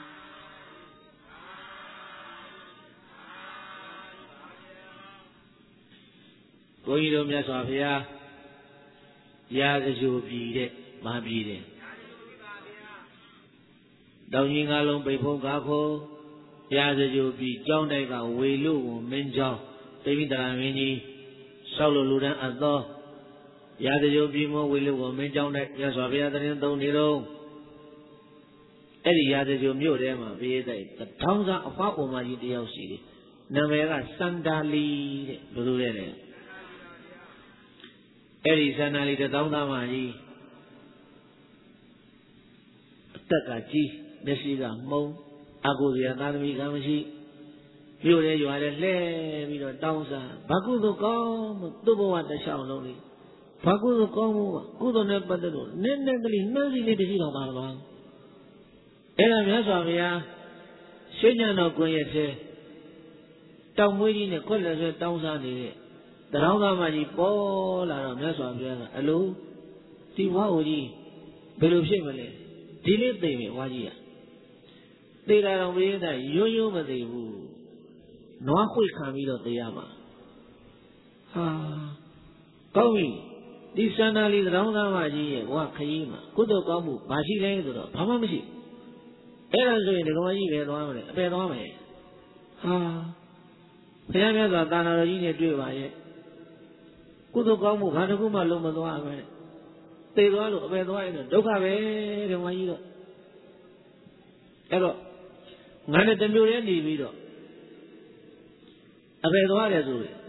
ဘုန်းကြီးတို့မြတ်စွာဘုရားရာဇဂိုပြည်တဲ့မပြည်တဲ့တောင်ကြီးငါလုံးပိတ်ဖုံးကားခိုးရာဇဂိုပြည်ကျောင်းတိုက်ကဝေလူဝန်မင်းကျောင်းတိမိတရာမင်းကြီးဆောက်လို့လူတန်းအသောရာဇဂိုပြည်မောဝေလူဝန်မင်းကျောင်းတိုက်မြတ်စွာဘုရားတရင်သုံးနေတော့အဲ့ဒီရာဇဂိုမြို့ထဲမှာဘေးတိုက်တောင်းစားအဖွားအုံမကြီးတယောက်ရှိတယ်နာမည်ကစန္ဒာလီတဲ့ဘယ်လိုလဲအဲ့ဒီစန္ဒာလီတောင်းသားမကြီးအသက်ကကြီးမျက်စိကမှုံအကုသိုလ်သာသမီကမရှိမြို့ရဲရွာရဲလှဲပြီးတော့တောင်းစားဘာကုသိုလ်ကောင်းမှုသူ့ဘဝတစ်လျှောက်လုံးလေးဘာကုသိုလ်ကောင်းမှုကုသိုလ်နဲ့ပတ်သက်လို့နည်းနည်းကလေးနှမ်းစီလေးတရှိတော်ပါလားအဲ့ဒါမြတ်စွာဘုရားရွှေညံတော်ကိုရဲ့ထဲတောင်မွေးကြီးနဲ့ခွက်လက်ဆွဲတောင်းစားနေတဲ့တောင်းသားမကြီးပေါ်လာတော့မြတ်စွာဘုရားကအလိုဒီဘဝကိုကြီးဘယ်လိုဖြစ်မလဲဒီလေးသိမယ်ဝါကြီးရသိတာတော့ဘယ်တဲ့ရိုးရိုးမသိဘူးနွားခွေခံပြီးတော့သိရမှာဟာကောင်းပြီဒီစန္ဒာလီသံဃာမကြီးရဲ့ဝါခရီးမှာကုသိုလ်ကောင်းမှုဘာရှိလဲဆိုတော့ဘာမှမရှိအဲ့ဒါဆိုရင်ဒီကောင်ကြီးပဲသွားမလဲအပယ်သွားမယ်ဟာဘုရားမြတ်စွာသာနာတော်ကြီးနဲ့တွေ့ပါရဲ့ကုသိုလ်ကောင်းမှုဘာတစ်ခုမှလုံးမသွားပဲသေသွားလို့အပယ်သွားရင်တော့ဒုက္ခပဲဒီကောင်ကြီးတော့အဲ့တော့ငါနဲ့တမျိုးရဲနေပြီးတော့အပယ်သွားတယ်ဆိုရင်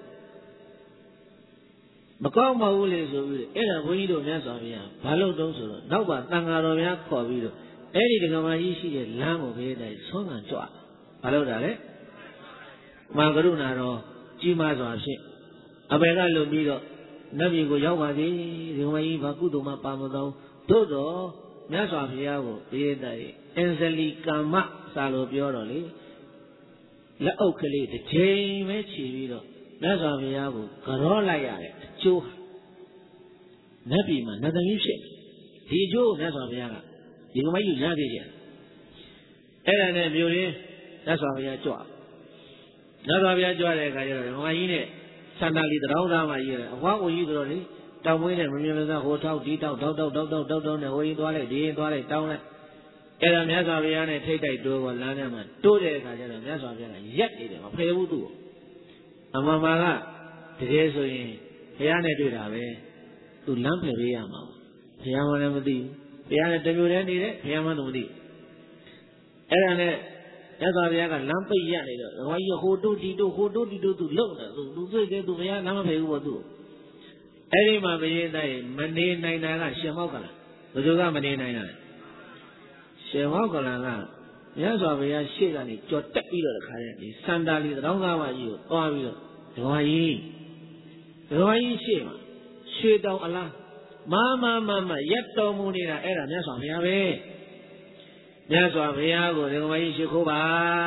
မကောင်းပါဘူးလေဆိုပြီးအဲ့ဒါဘုန်းကြီးတို့မြတ်စွာဘုရားဘာလို့တုံးဆိုတော့နောက်ပါတန်ဃာတော်များခေါ်ပြီးတော့အဲ့ဒီဒကမာကြီးရှိတဲ့လမ်းကိုဘေးတိုင်းဆွမ်းခံကြွဘာလို့တာလဲမဟာကရုဏာတော်ကြီးမားစွာဖြင့်အပယ်ကလွတ်ပြီးတော့နတ်ပြည်ကိုရောက်ပါသည်ဒကမာကြီးဘာကုသိုလ်မှပါမတော်သို့တော်မြတ်စွာဘုရားကိုဘေးတိုင်းအင်ဇလီကမ္မစာလို့ပြောတော့လေလက်အုပ်ကလေးတစ်ချိန်ပဲခြေပြီးတော့မြတ်စွာဘုရားကိုကြောလိုက်ရတယ်အကျိုးနတ်ပြည်မှာနတ်သမီးဖြစ်ဒီအကျိုးမြတ်စွာဘုရားကဒီကမကြီးရခဲ့ကြအဲ့ဒါနဲ့မြို့ရင်းမြတ်စွာဘုရားကြွမြတ်စွာဘုရားကြွတဲ့အခါကျတော့ဓမ္မကြီးနဲ့သန္တာလီတောင်းသားမှကြီးရတယ်အဟွားကိုကြီးဆိုတော့လေတောင်မွေးနဲ့မမြင်မစားဟိုထောက်ဒီထောက်တောက်နဲ့ဟိုကြီးသွားလိုက်ဒီရင်သွားလိုက်တောင်းလိုက်အဲ့ဒါမြတ်စွာဘုရားနဲ့ထိတ်တိုက်တိုးကလမ်းထဲမှာတိုးတဲ့အခါကျတော့မြတ်စွာဘုရားကရက်နေတယ်မဖယ်ဘူးသူ့အမှန်မှန်ကတကယ်ဆိုရင်ဘုရားနဲ့တွေ့တာပဲသူလမ်းဖယ်ပေးရမှာဘုရားမှလည်းမသိဘူးဘုရားနဲ့တမျိုးတည်းနေတယ်ဘုရားမှတော့မသိအဲ့ဒါနဲ့မြတ်စွာဘုရားကလမ်းပိတ်ရနေတော့ဟောကြီးဟိုတိုးတီတိုးဟိုတိုးတီတိုးသူလုံတယ်သူသိတယ်သူဘုရားလမ်းမဖယ်ဘူးပေါ့သူအဲ့ဒီမှာဘုရားတိုင်းမနေနိုင်တာကရှင်မောက်ကလားဘယ်သူကမနေနိုင်တာလဲရှင်မောက်ကလားကမြတ်စွာဘုရားရှေ့ကနေကြော်တက်ပြီးတော့တခါတည်းဒီစန္ဒာလီတောင်းသားမကြီးကိုသွားပြီးတော့ဒကာကြီးရှေ့မှာရွှေတောင်အလားမရက်တော်မူနေတာအဲ့ဒါမြတ်စွာဘုရားပဲမြတ်စွာဘုရားကိုဒကာကြီးရှိခိုးပါ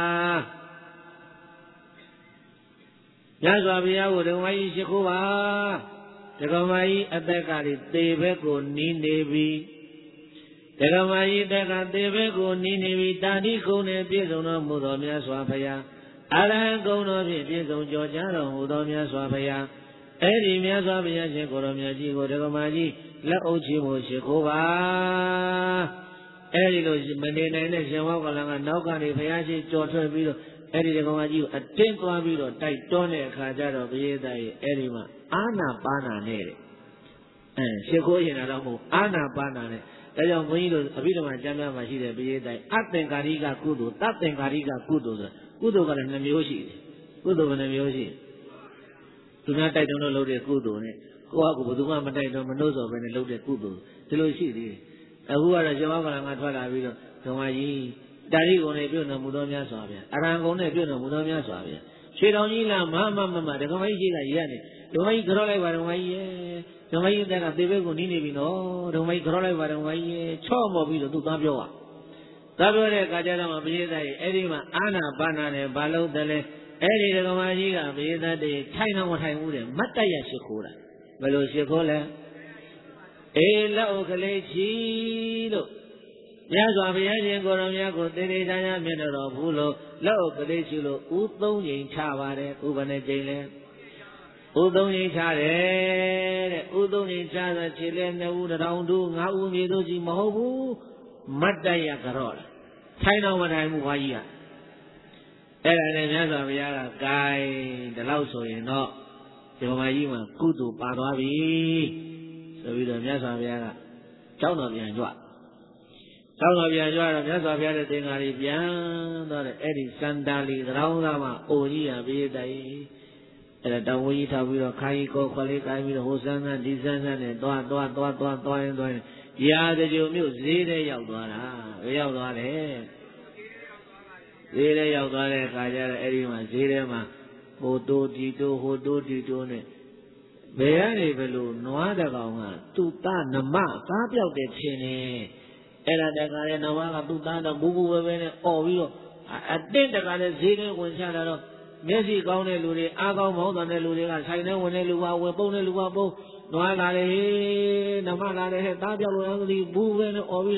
မြတ်စွာဘုရားကိုဒကာကြီးရှိခိုးပါဒကာမကြီးအသက်ကလေးသေဘက်ကိုနီးနေပြီဒကာမကြီးတက်ကသေဘက်ကိုနီးနေပြီတာတိကုံနဲ့ပြည့်စုံတော်မူသောမြတ်စွာဘုရားအရဟံကုံတော်ဖြင့်ပြည့်စုံကြော်ကြားတော်မူသောမြတ်စွာဘုရားအဲ့ဒီမြတ်စွာဘုရားရှင်ကိုရောမြတ်ကြီးကိုဒကာမကြီးလက်အုပ်ချီမှုရှိခိုးပါအဲ့ဒီလိုမနေနိုင်တဲ့ရှင်မောကလန်ကနောက်ကနေဘုရားရှိကြော်ထွက်ပြီးတော့အဲ့ဒီဒကာမကြီးကိုအတင်းသွားပြီးတော့တိုက်တွန်းတဲ့အခါကျတော့ဘုရားသားရဲ့အဲ့ဒီမှာအာနာပါနာနဲ့တဲ့ရှိခိုးရင်တော့မဟုတ်အာနာပါနာနဲ့ဒါကြောင့်ဘုန်းကြီးတို့အဘိဓမ္မာကျမ်းစာမှာရှိတဲ့ဘုရားသားအသင်္ကာရိကကုသိုလ်တသင်္ကာရိကကုသိုလ်ဆိုကုသိုလ်ကလည်း2မျိုးရှိတယ်ကုသိုလ်က2မျိုးရှိသူများတိုက်တွန်းလို့လုပ်တဲ့ကုသိုလ်နဲ့ကိုယ့်အကူဘယ်သူမှမတိုက်တွန်းမနှိုးဆော်ပဲနဲ့လုပ်တဲ့ကုသိုလ်ဒီလိုရှိသေးတယ်အခုကတော့ရှင်မောကလန်ကထွက်လာပြီးတော့ဓမ္မကြီးတာရိကုံနဲ့ပြုတော်မူသောများစွာဗျာအရဟံကုံနဲ့ပြုတော်မူသောများစွာဗျာရွှေတောင်ကြီးလားမဓမ္မကြီးရှိတာရက်နေဓမ္မကြီးကြောလိုက်ပါဓမ္မကြီးရဲ့ဓမ္မကြီးတက်ကသေဘက်ကိုနီးနေပြီနော်ဓမ္မကြီးကြောလိုက်ပါဓမ္မကြီးရဲ့ချော့မော်ပြီးတော့သူသားပြောတဲ့အခါကျတော့ဘုရားသားရဲ့အဲ့ဒီမှာအာနာပါနာနဲ့ဘာလို့တလဲအဲ့ဒီဓမ္မကြီးကဘုရားသားတည်းထိုင်တော့မထိုင်ဘူးတဲ့မတ်တက်ရရှိခိုးတာဘယ်လိုရှိခိုးလဲအေးလက်အုပ်ကလေးချီလို့မြတ်စွာဘုရားရှင်ကိုရောမြတ်ကိုသေသေးချာချာမြင်တော်ဘူးလို့လက်အုပ်ကလေးချီလို့ဥသုံးချိန်ချပါတယ်ဥပနဲ့ချိန်လဲဥသုံးချိန်ချတယ်တဲ့ဥသုံးချိန်ချဆိုခြေလဲ2ဦး1000တို့5ဦးမြေတို့ကြီးမဟုတ်ဘူးမတ်တက်ရကြော့လားထိုင်တော့မထိုင်ဘူးဘွားကြီးကအဲ့ဒါနဲ့မြတ်စွာဘုရားကဂိုင်းဒီလောက်ဆိုရင်တော့ဒီမကြီးမှာကုသိုလ်ပါသွားပြီဆိုပြီးတော့မြတ်စွာဘုရားကကျောင်းတော်ပြန်ကြွတော့မြတ်စွာဘုရားတဲ့သင်္ဃာရီပြန်သွားတယ်အဲ့ဒီစန္ဒာလီသရောင်းသားမှာအိုကြီးရပြေးတိုင်အဲ့ဒါတောင်ဝကြီးထောက်ပြီးတော့ခိုင်းကိုခွက်လေးကိုင်းပြီးတော့ဟိုစမ်းဒီစမ်းနဲ့သွားရင်ရာဇကြုံမြို့ဈေးထဲရောက်သွားတာဘယ်ရောက်သွားလဲဈေးထဲရောက်သွားတဲ့အခါကျတော့အဲ့ဒီမှာဈေးထဲမှာဟိုတိုးတီတိုးနဲ့ဘယ်ကနေဘယ်လိုနွားတကောင်ကသူ့သားနမသားပြောက်တဲ့ထင်နေအဲ့ဒါတခါလေနွားကသူ့သားတော့ဘူးပဲနဲ့អော်ပြီးတော့အတင်းတခါလေဈေးထဲဝင်ချတာတော့မျက်စိကောင်းတဲ့လူတွေအားကောင်းမောင်းတဲ့လူတွေကဆိုင်ထဲဝင်တဲ့လူကဝင်ပုံတဲ့လူကပုံနွားလာတယ်နမလာတယ်သားပြောက်လို့မသိဘူးပဲနဲ့អော်ပြီး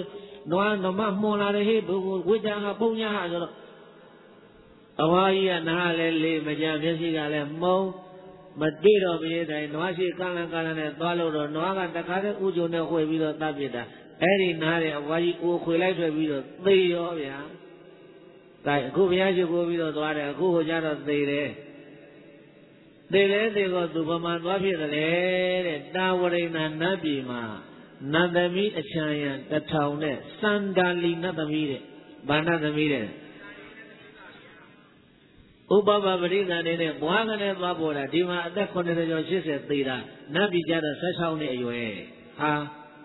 နွားနမမွန်လာတယ်ဟေးဝိကြဟာပုံညာဟာဆိုတော့အဝါကြီးကနားလည်းလေးမကြမျက်စိကလည်းမှုံမတွေ့တော့ဘုရားတိုင်းနွားရှိကလန်နဲ့သွားလို့တော့နွားကတခါတည်းဥကြုံနဲ့ဝှေ့ပြီးတော့တပ်ပြစ်တာအဲ့ဒီနားတဲ့အဝါကြီးအိုခွေလိုက်ထွက်ပြီးတော့သေရောဗျာဒါအခုဘုရားရှိခိုးပြီးတော့သွားတယ်အခုဟိုကြတော့သေတယ်သေကောသူဗမာသွားဖြစ်တယ်တဲ့တာဝရိဏနတ်ပြည်မှာနတ်သမီးအချမ်းရံ1000နဲ့စန္ဒာလီနတ်သမီးတဲ့ဘာနတ်သမီးတဲ့ဥပပပရိသတ်နေတဲ့ဘွားကနေသွားပေါ်တာဒီမှာအသက်80ကျော်80သေတာနတ်ပြည်ကြတော့16နှစ်အရွယ်ဟာ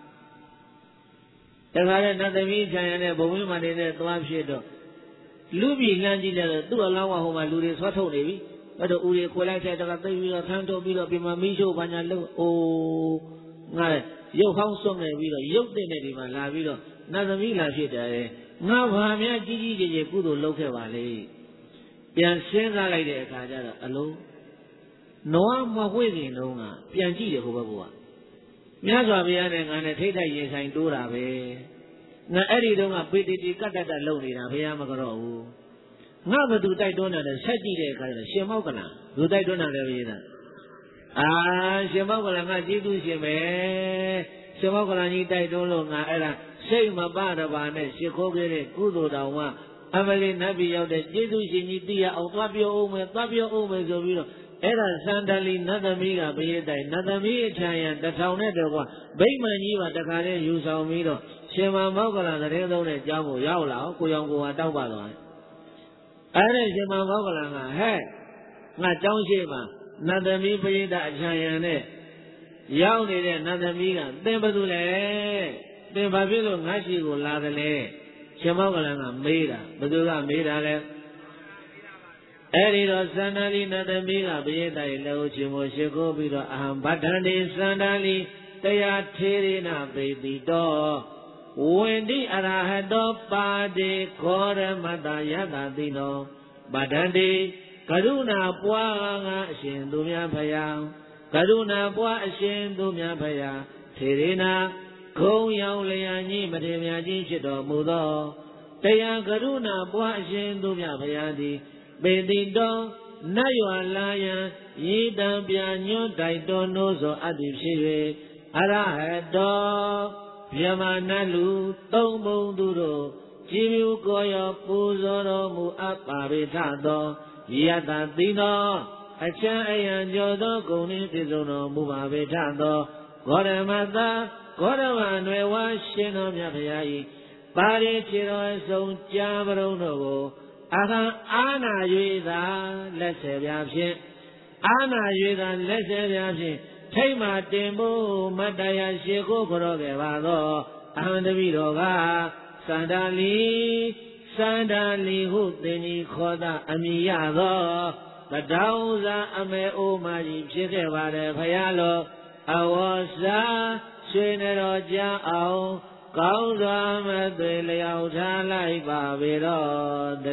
တခါလဲနတ်သမီးချမ်းရံတဲ့ဘုံဝင်းမနေတဲ့သွားဖြစ်တော့လူပြည်လှမ်းကြည့်တယ်သူ့အလောင်းကဟိုမှာလူတွေဆွတ်ထုတ်နေပြီအဲ့တော့ဦးတွေခွေလိုက်တဲ့တကသိပြီးတော့ထမ်းထုတ်ပြီးတော့ပြင်မမီးရှို့ဘာညာလို့အိုးငါရုပ်ဟောင်းစွန့်နေပြီးတော့ရုပ်တဲ့နေဒီမှာလာပြီးတော့နတ်သမီးလာဖြစ်တယ်ငါဘာများကြီးကြီးကျယ်ကျယ်ကုသိုလ်လုပ်ခဲ့ပါလေပြန်စဉ်းစားလိုက်တဲ့အခါကျတော့အလုံးနွားမဝှေ့ခင်တုန်းကပြန်ကြည့်တယ်ဟိုဘက်ကမြတ်စွာဘုရားနဲ့ငါနဲ့ထိတ်ထိုက်ရင်ဆိုင်တိုးတာပဲငါအဲ့ဒီတုန်းကပေတီတီကတ်တတ်လုံနေတာဘုရားမကြော့ဘူးငါဘသူတိုက်တွန်းတယ်ဆက်ကြည့်တဲ့အခါကျတော့ရှင်မောက်ကလာလူတိုက်တွန်းတယ်ဘုရားရှင်မောက်ကလာငါကျေးဇူးရှင်ပဲရှင်မောက်ကလာကြီးတိုက်တွန်းလို့ငါအဲ့ဒါစိတ်မပတပါနဲ့ရှ िख ိုးခဲ့တဲ့ကုသိုလ်တော်ကအမလီနတ်ပြည်ရောက်တဲ့ကျေးဇူးရှင်ကြီးသိရအောင်သွားပြောအောင်မယ်ဆိုပြီးတော့အဲ့ဒါစန္ဒလီနတ်သမီးကဘုရားတိုင်နတ်သမီးအထံရ1000နဲ့တော့ဗိမာန်ကြီးပါတခါတည်းယူဆောင်ပြီးတော့ရှင်မောက်ကလာတဲ့သုံးတဲ့ကျောင်းကိုရောက်လာကိုရောင်ကိုဟာတောက်ပါသွားတယ်အဲ့ဒီရှင်မောက်ကလာကဟဲ့ငါကျောင်းရှိမှာနတ်သမီးပရိသတ်အချမ်းရံနဲ့ရောက်နေတဲ့နတ်သမီးကသင်ဘာလို့လဲသင်ဘာဖြစ်လို့ငါရှိကိုလာတယ်လဲရှင်မောက်ကလာကမေးတာဘသူကမေးတာလဲအဲ့ဒီတော့စန္ဒာလီနတ်သမီးကပရိသတ်ရဲ့လက်ဦးချင်ကိုရှိခိုးပြီးတော့အဟံဗတ္တန္တိစန္ဒာလီတရားထေရဏပေတိတော်ဝန္တိအရဟတောပါတိခောရမတယတတိနောဗတ္တန္တိကရုဏာပွားငါအရှင်သူများဖယားကရုဏာပွားအရှင်သူများဖယားထေရဏခုံရောက်လျာကြီးမထေမြတ်ကြီးဖြစ်တော်မူသောတရားကရုဏာပွားအရှင်သူများဖယားသည်ပေတိတော်နတ်ရွာလာယံဤတံပြညွတ်တိုက်တော်နိုးသောအတ္တိဖြစ်၍အရဟတောဗျမနတ်လူသုံးပုံသူတို့ကြည်မြူကိုရောပူဇော်တော်မူအပ်ပါပေထသောယတတိနောအချမ်းအယံကျော်သောဂုဏ်နှင့်ပြည့်စုံတော်မူပါပေထသောဂေါရမသာဂေါရမအနွယ်ဝါရှင်တော်မြတ်ဘုရား၏ပါရိခြေတော်အစုံကြာပရုံတို့ကိုအခါအာနာ၍သာလက်ဆယ်ပြားဖြင့်အာနာ၍သာလက်ဆယ်ပြားဖြင့်ထိတ်မှတင်ဖို့မတ္တရာရှ िख ိုးကြောခဲ့ပါသောအဟံတပိတော်ကစန္ဒာလီဟုသင်ကြီးခေါ်တာအမိရသောတတောင်းစာအမေအိုမာကြီးဖြစ်ခဲ့ပါတယ်ဖယားလောအဝေါ်စာရွှေနေတော်ကြအောင်ကောင်းစွာမသွေလျောက်ထားလိုက်ပါပေတော့တ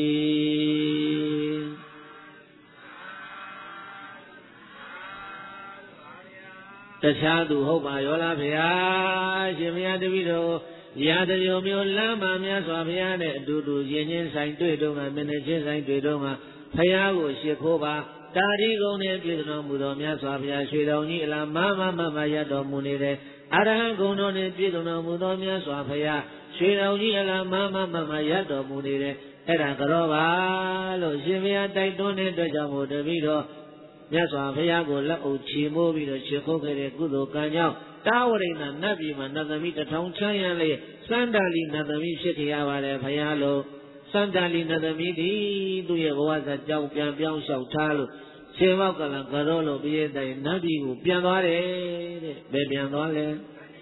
ည်းတခြားသူဟုတ်ပါရောလားဗျာရှင်မယားတပည့်တော်ရာတရုံမျိုးလမ်းမှာများစွာဘုရားနဲ့အတူတူရင်ချင်းဆိုင်တွေ့တော့မှမင်းနဲ့ချင်းဆိုင်တွေ့တော့မှဘုရားကိုရှ िख ိုးပါတာရီကုံနဲ့ပြည့်စုံတော်မူသောမြတ်စွာဘုရားရွှေတော်ကြီးအလားမရတော်မူနေတဲ့အရဟံဂုဏ်တော်နဲ့ပြည့်စုံတော်မူသောမြတ်စွာဘုရားရွှေတော်ကြီးအလားမရတော်မူနေတဲ့အဲ့ဒါကြောပါလို့ရှင်ဘုရားတိုက်တွန်းတဲ့အတွက်ကြောင့်မို့တပည့်တော်မြတ်စွာဘုရားကိုလက်အုပ်ချီမိုးပြီးတော့ရှ िख ိုးခဲ့တဲ့ကုသိုလ်ကံကြောင့်တာဝရိဏနတ်ပြည်မှာနတ်သမီး1000ချမ်းရလေစန္ဒာလီနတ်သမီးဖြစ်ကြရပါတယ်ဘုရားလို့စန္ဒာလီနတ်သမီးဒီသူ့ရဲ့ဘဝဇာကြောင့်ပြန်ပြောင်းလျှောက်ထားလို့ရှင်မောက်ကလန်ကြောလို့ပြည့်တဲ့နတ်ပြည်ကိုပြန်သွားတယ်တဲ့ဘယ်ပြန်သွားလဲ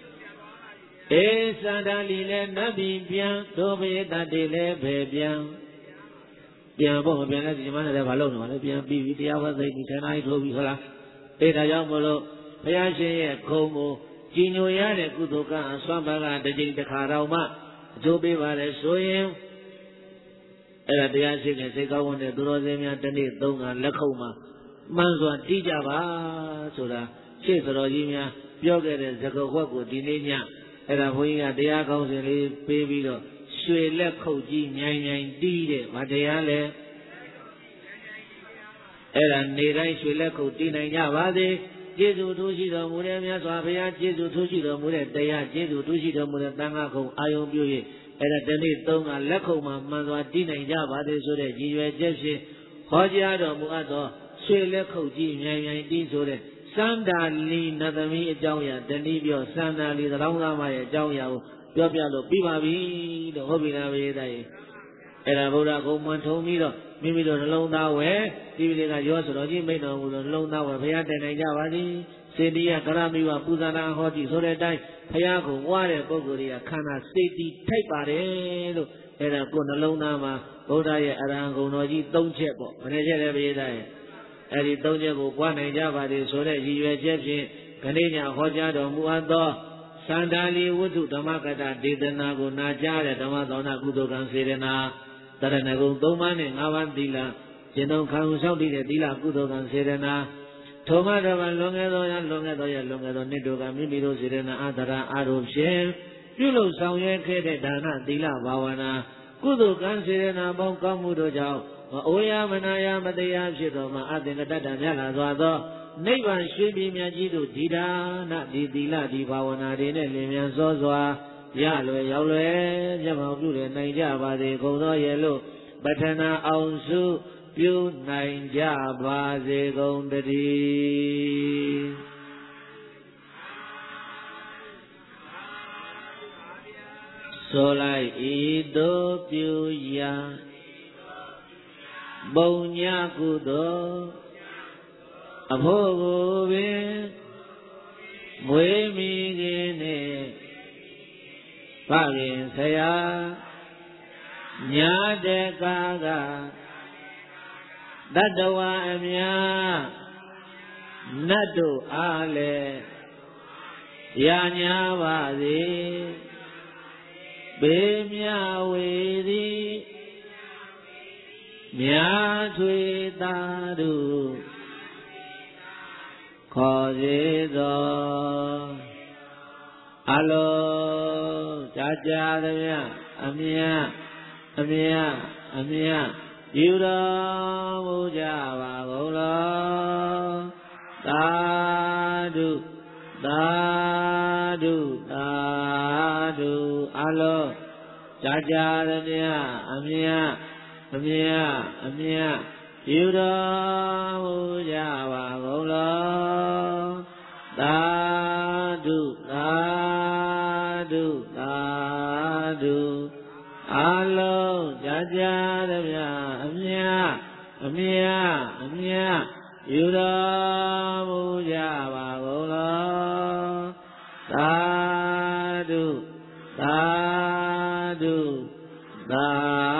စန္ဒာလီလည်းနတ်ပြည်ပြန်ဒုဗေတတေလည်းဘယ်ပြန်ဖို့မပြန်လဲဒီမှာလည်းဘာလုပ်နေမှာလဲပြန်ပြီးပြီတရားဝတ်သိပြီးဌာနကြီးထိုးပြီးဟုတ်လားဒါကြောင့်မလို့ဘုရားရှင်ရဲ့ခုံကိုကြည်ညိုရတဲ့ကုသိုလ်ကအစွမ်းဘကတစ်ကြိမ်တစ်ခါတော့မှအကျိုးပေးပါလေဆိုရင်အဲ့ဒါတရားရှိတဲ့စိတ်ကောင်းတဲ့သူတော်စင်များတစ်နေ့သုံးကလက်ခုပ်မှာမှန်စွာတီးကြပါဆိုတာရှေ့တော်ကြီးများပြောခဲ့တဲ့ဇဂဝတ်ကိုဒီနေ့ညအဲ့ဒါဘုန်းကြီးကတရားကောင်းစဉ်လေးပေးပြီးတော့ရွှေလက်ခုတ်ကြီးမြိုင်မြိုင်တီးတဲ့ဗာတရားလဲအဲ့ဒါနေတိုင်းရွှေလက်ခုတ်တီးနိုင်ကြပါစေကျေးဇူးထူးရှိတော်မူတဲ့မြတ်စွာဘုရားကျေးဇူးထူးရှိတော်မူတဲ့တရားကျေးဇူးထူးရှိတော်မူတဲ့သံဃာခုံအာယုံပြု၍အဲ့ဒါတနေ့သုံးကလက်ခုံမှာမှန်စွာတီးနိုင်ကြပါစေဆိုတဲ့ရည်ရွယ်ချက်ဖြင့်ဟောကြားတော်မူအပ်သောရွှေလက်ခုတ်ကြီးမြိုင်မြိုင်တီးဆိုတဲ့စန္ဒာလီနတ်သမီးအကြောင်းအရာတနည်းပြောစန္ဒာလီသရောင်းသားမရဲ့အကြောင်းအရာကိုပြောပြလို့ပြီးပါပြီလို့ဟုတ်ပြီလားဘုရားသားကြီးအဲ့ဒါဗုဒ္ဓဂုံမှန်ထုံပြီးတော့မိမိတို့နှလုံးသားဝယ်ဒီပိကရောဆိုတော်ကြီးမိတ်တော်မူလို့နှလုံးသားဝယ်ဘုရားတိုင်နိုင်ကြပါစေစေတီယကရမိဝပူဇာနာဟောတိဆိုတဲ့အတိုင်းဘုရားကိုဝါတဲ့ပုဂ္ဂိုလ်တွေကခန္ဓာစေတီထိုက်ပါတယ်လို့အဲ့ဒါကိုနှလုံးသားမှာဗုဒ္ဓရဲ့အရဟံဂုဏ်တော်ကြီး၃ချက်ပေါ့ဘယ်နှချက်လဲဘုရားသားရဲ့အဲ့ဒီ၃ချက်ကိုပွားနိုင်ကြပါစေဆိုတဲ့ရည်ရွယ်ချက်ဖြင့်ခဏညဟောကြားတော်မူအပ်သောစန္ဒာလီဝတ္ထုဓမ္မကတဒေသနာကိုနာကြားတဲ့ဓမ္မသောနာကုသိုလ်ကံစေရနာတရဏဂုံ၃ပါးနဲ့၅ပါးသီလကျင့်သုံးခံယူဆောင်တည်တဲ့သီလကုသိုလ်ကံစေရနာထိုမှတော်လွန်ခဲ့သောနှစ်တို့ကမိမိတို့စေရနာအာသရအာရုံဖြင့်ပြုလုပ်ဆောင်ရွက်ခဲ့တဲ့ဒါနသီလဘာဝနာကုသိုလ်ကံစေရနာပေါင်းကောင်းမှုတို့ကြောင့်မအိုယမနာယမတရားဖြစ်တော်မှာအသင်္ကတ္တမြတ်လာစွာသောနိဗ္ဗာန်ရွှေပြည်မြတ်ကြီးတို့ဒီဒါနဒီသီလဒီဘာဝနာတွေနဲ့လင်မြန်စောစွာရလွယ်ရောက်လွယ်မျက်မှောက်ပြုတဲ့နိုင်ကြပါစေကုန်သောရဲ့လို့ပဋ္ဌနာအောင်စုပြုနိုင်ကြပါစေကုန်တည်းဆိုလိုက်ဤသို့ပြုရာပုံညာကုသိုလ်အဖို့ကိုပင်မွေးမိခင်နဲ့ဖခင်ဆရာညာတဲ့ကာကတတဝအမြနတ်တို့အားလည်းရာညာပါစေပေမြဝေသည်မြာထွေသာတို့ခေါ်စေသောအလုံးကြာကြာသည်မြအမြယူတော်မူကြပါကုန်လောသာဓုသာဓုသာဓုအလုံးကြာကြာသည်မြအမြယူတော်မူကြပါကုန်လောသာဓုသာဓုသာဓုအလုံးကြာကြာသည်မြအမြယူတော်မူကြပါကုန်လောသာဓုသာဓုသာ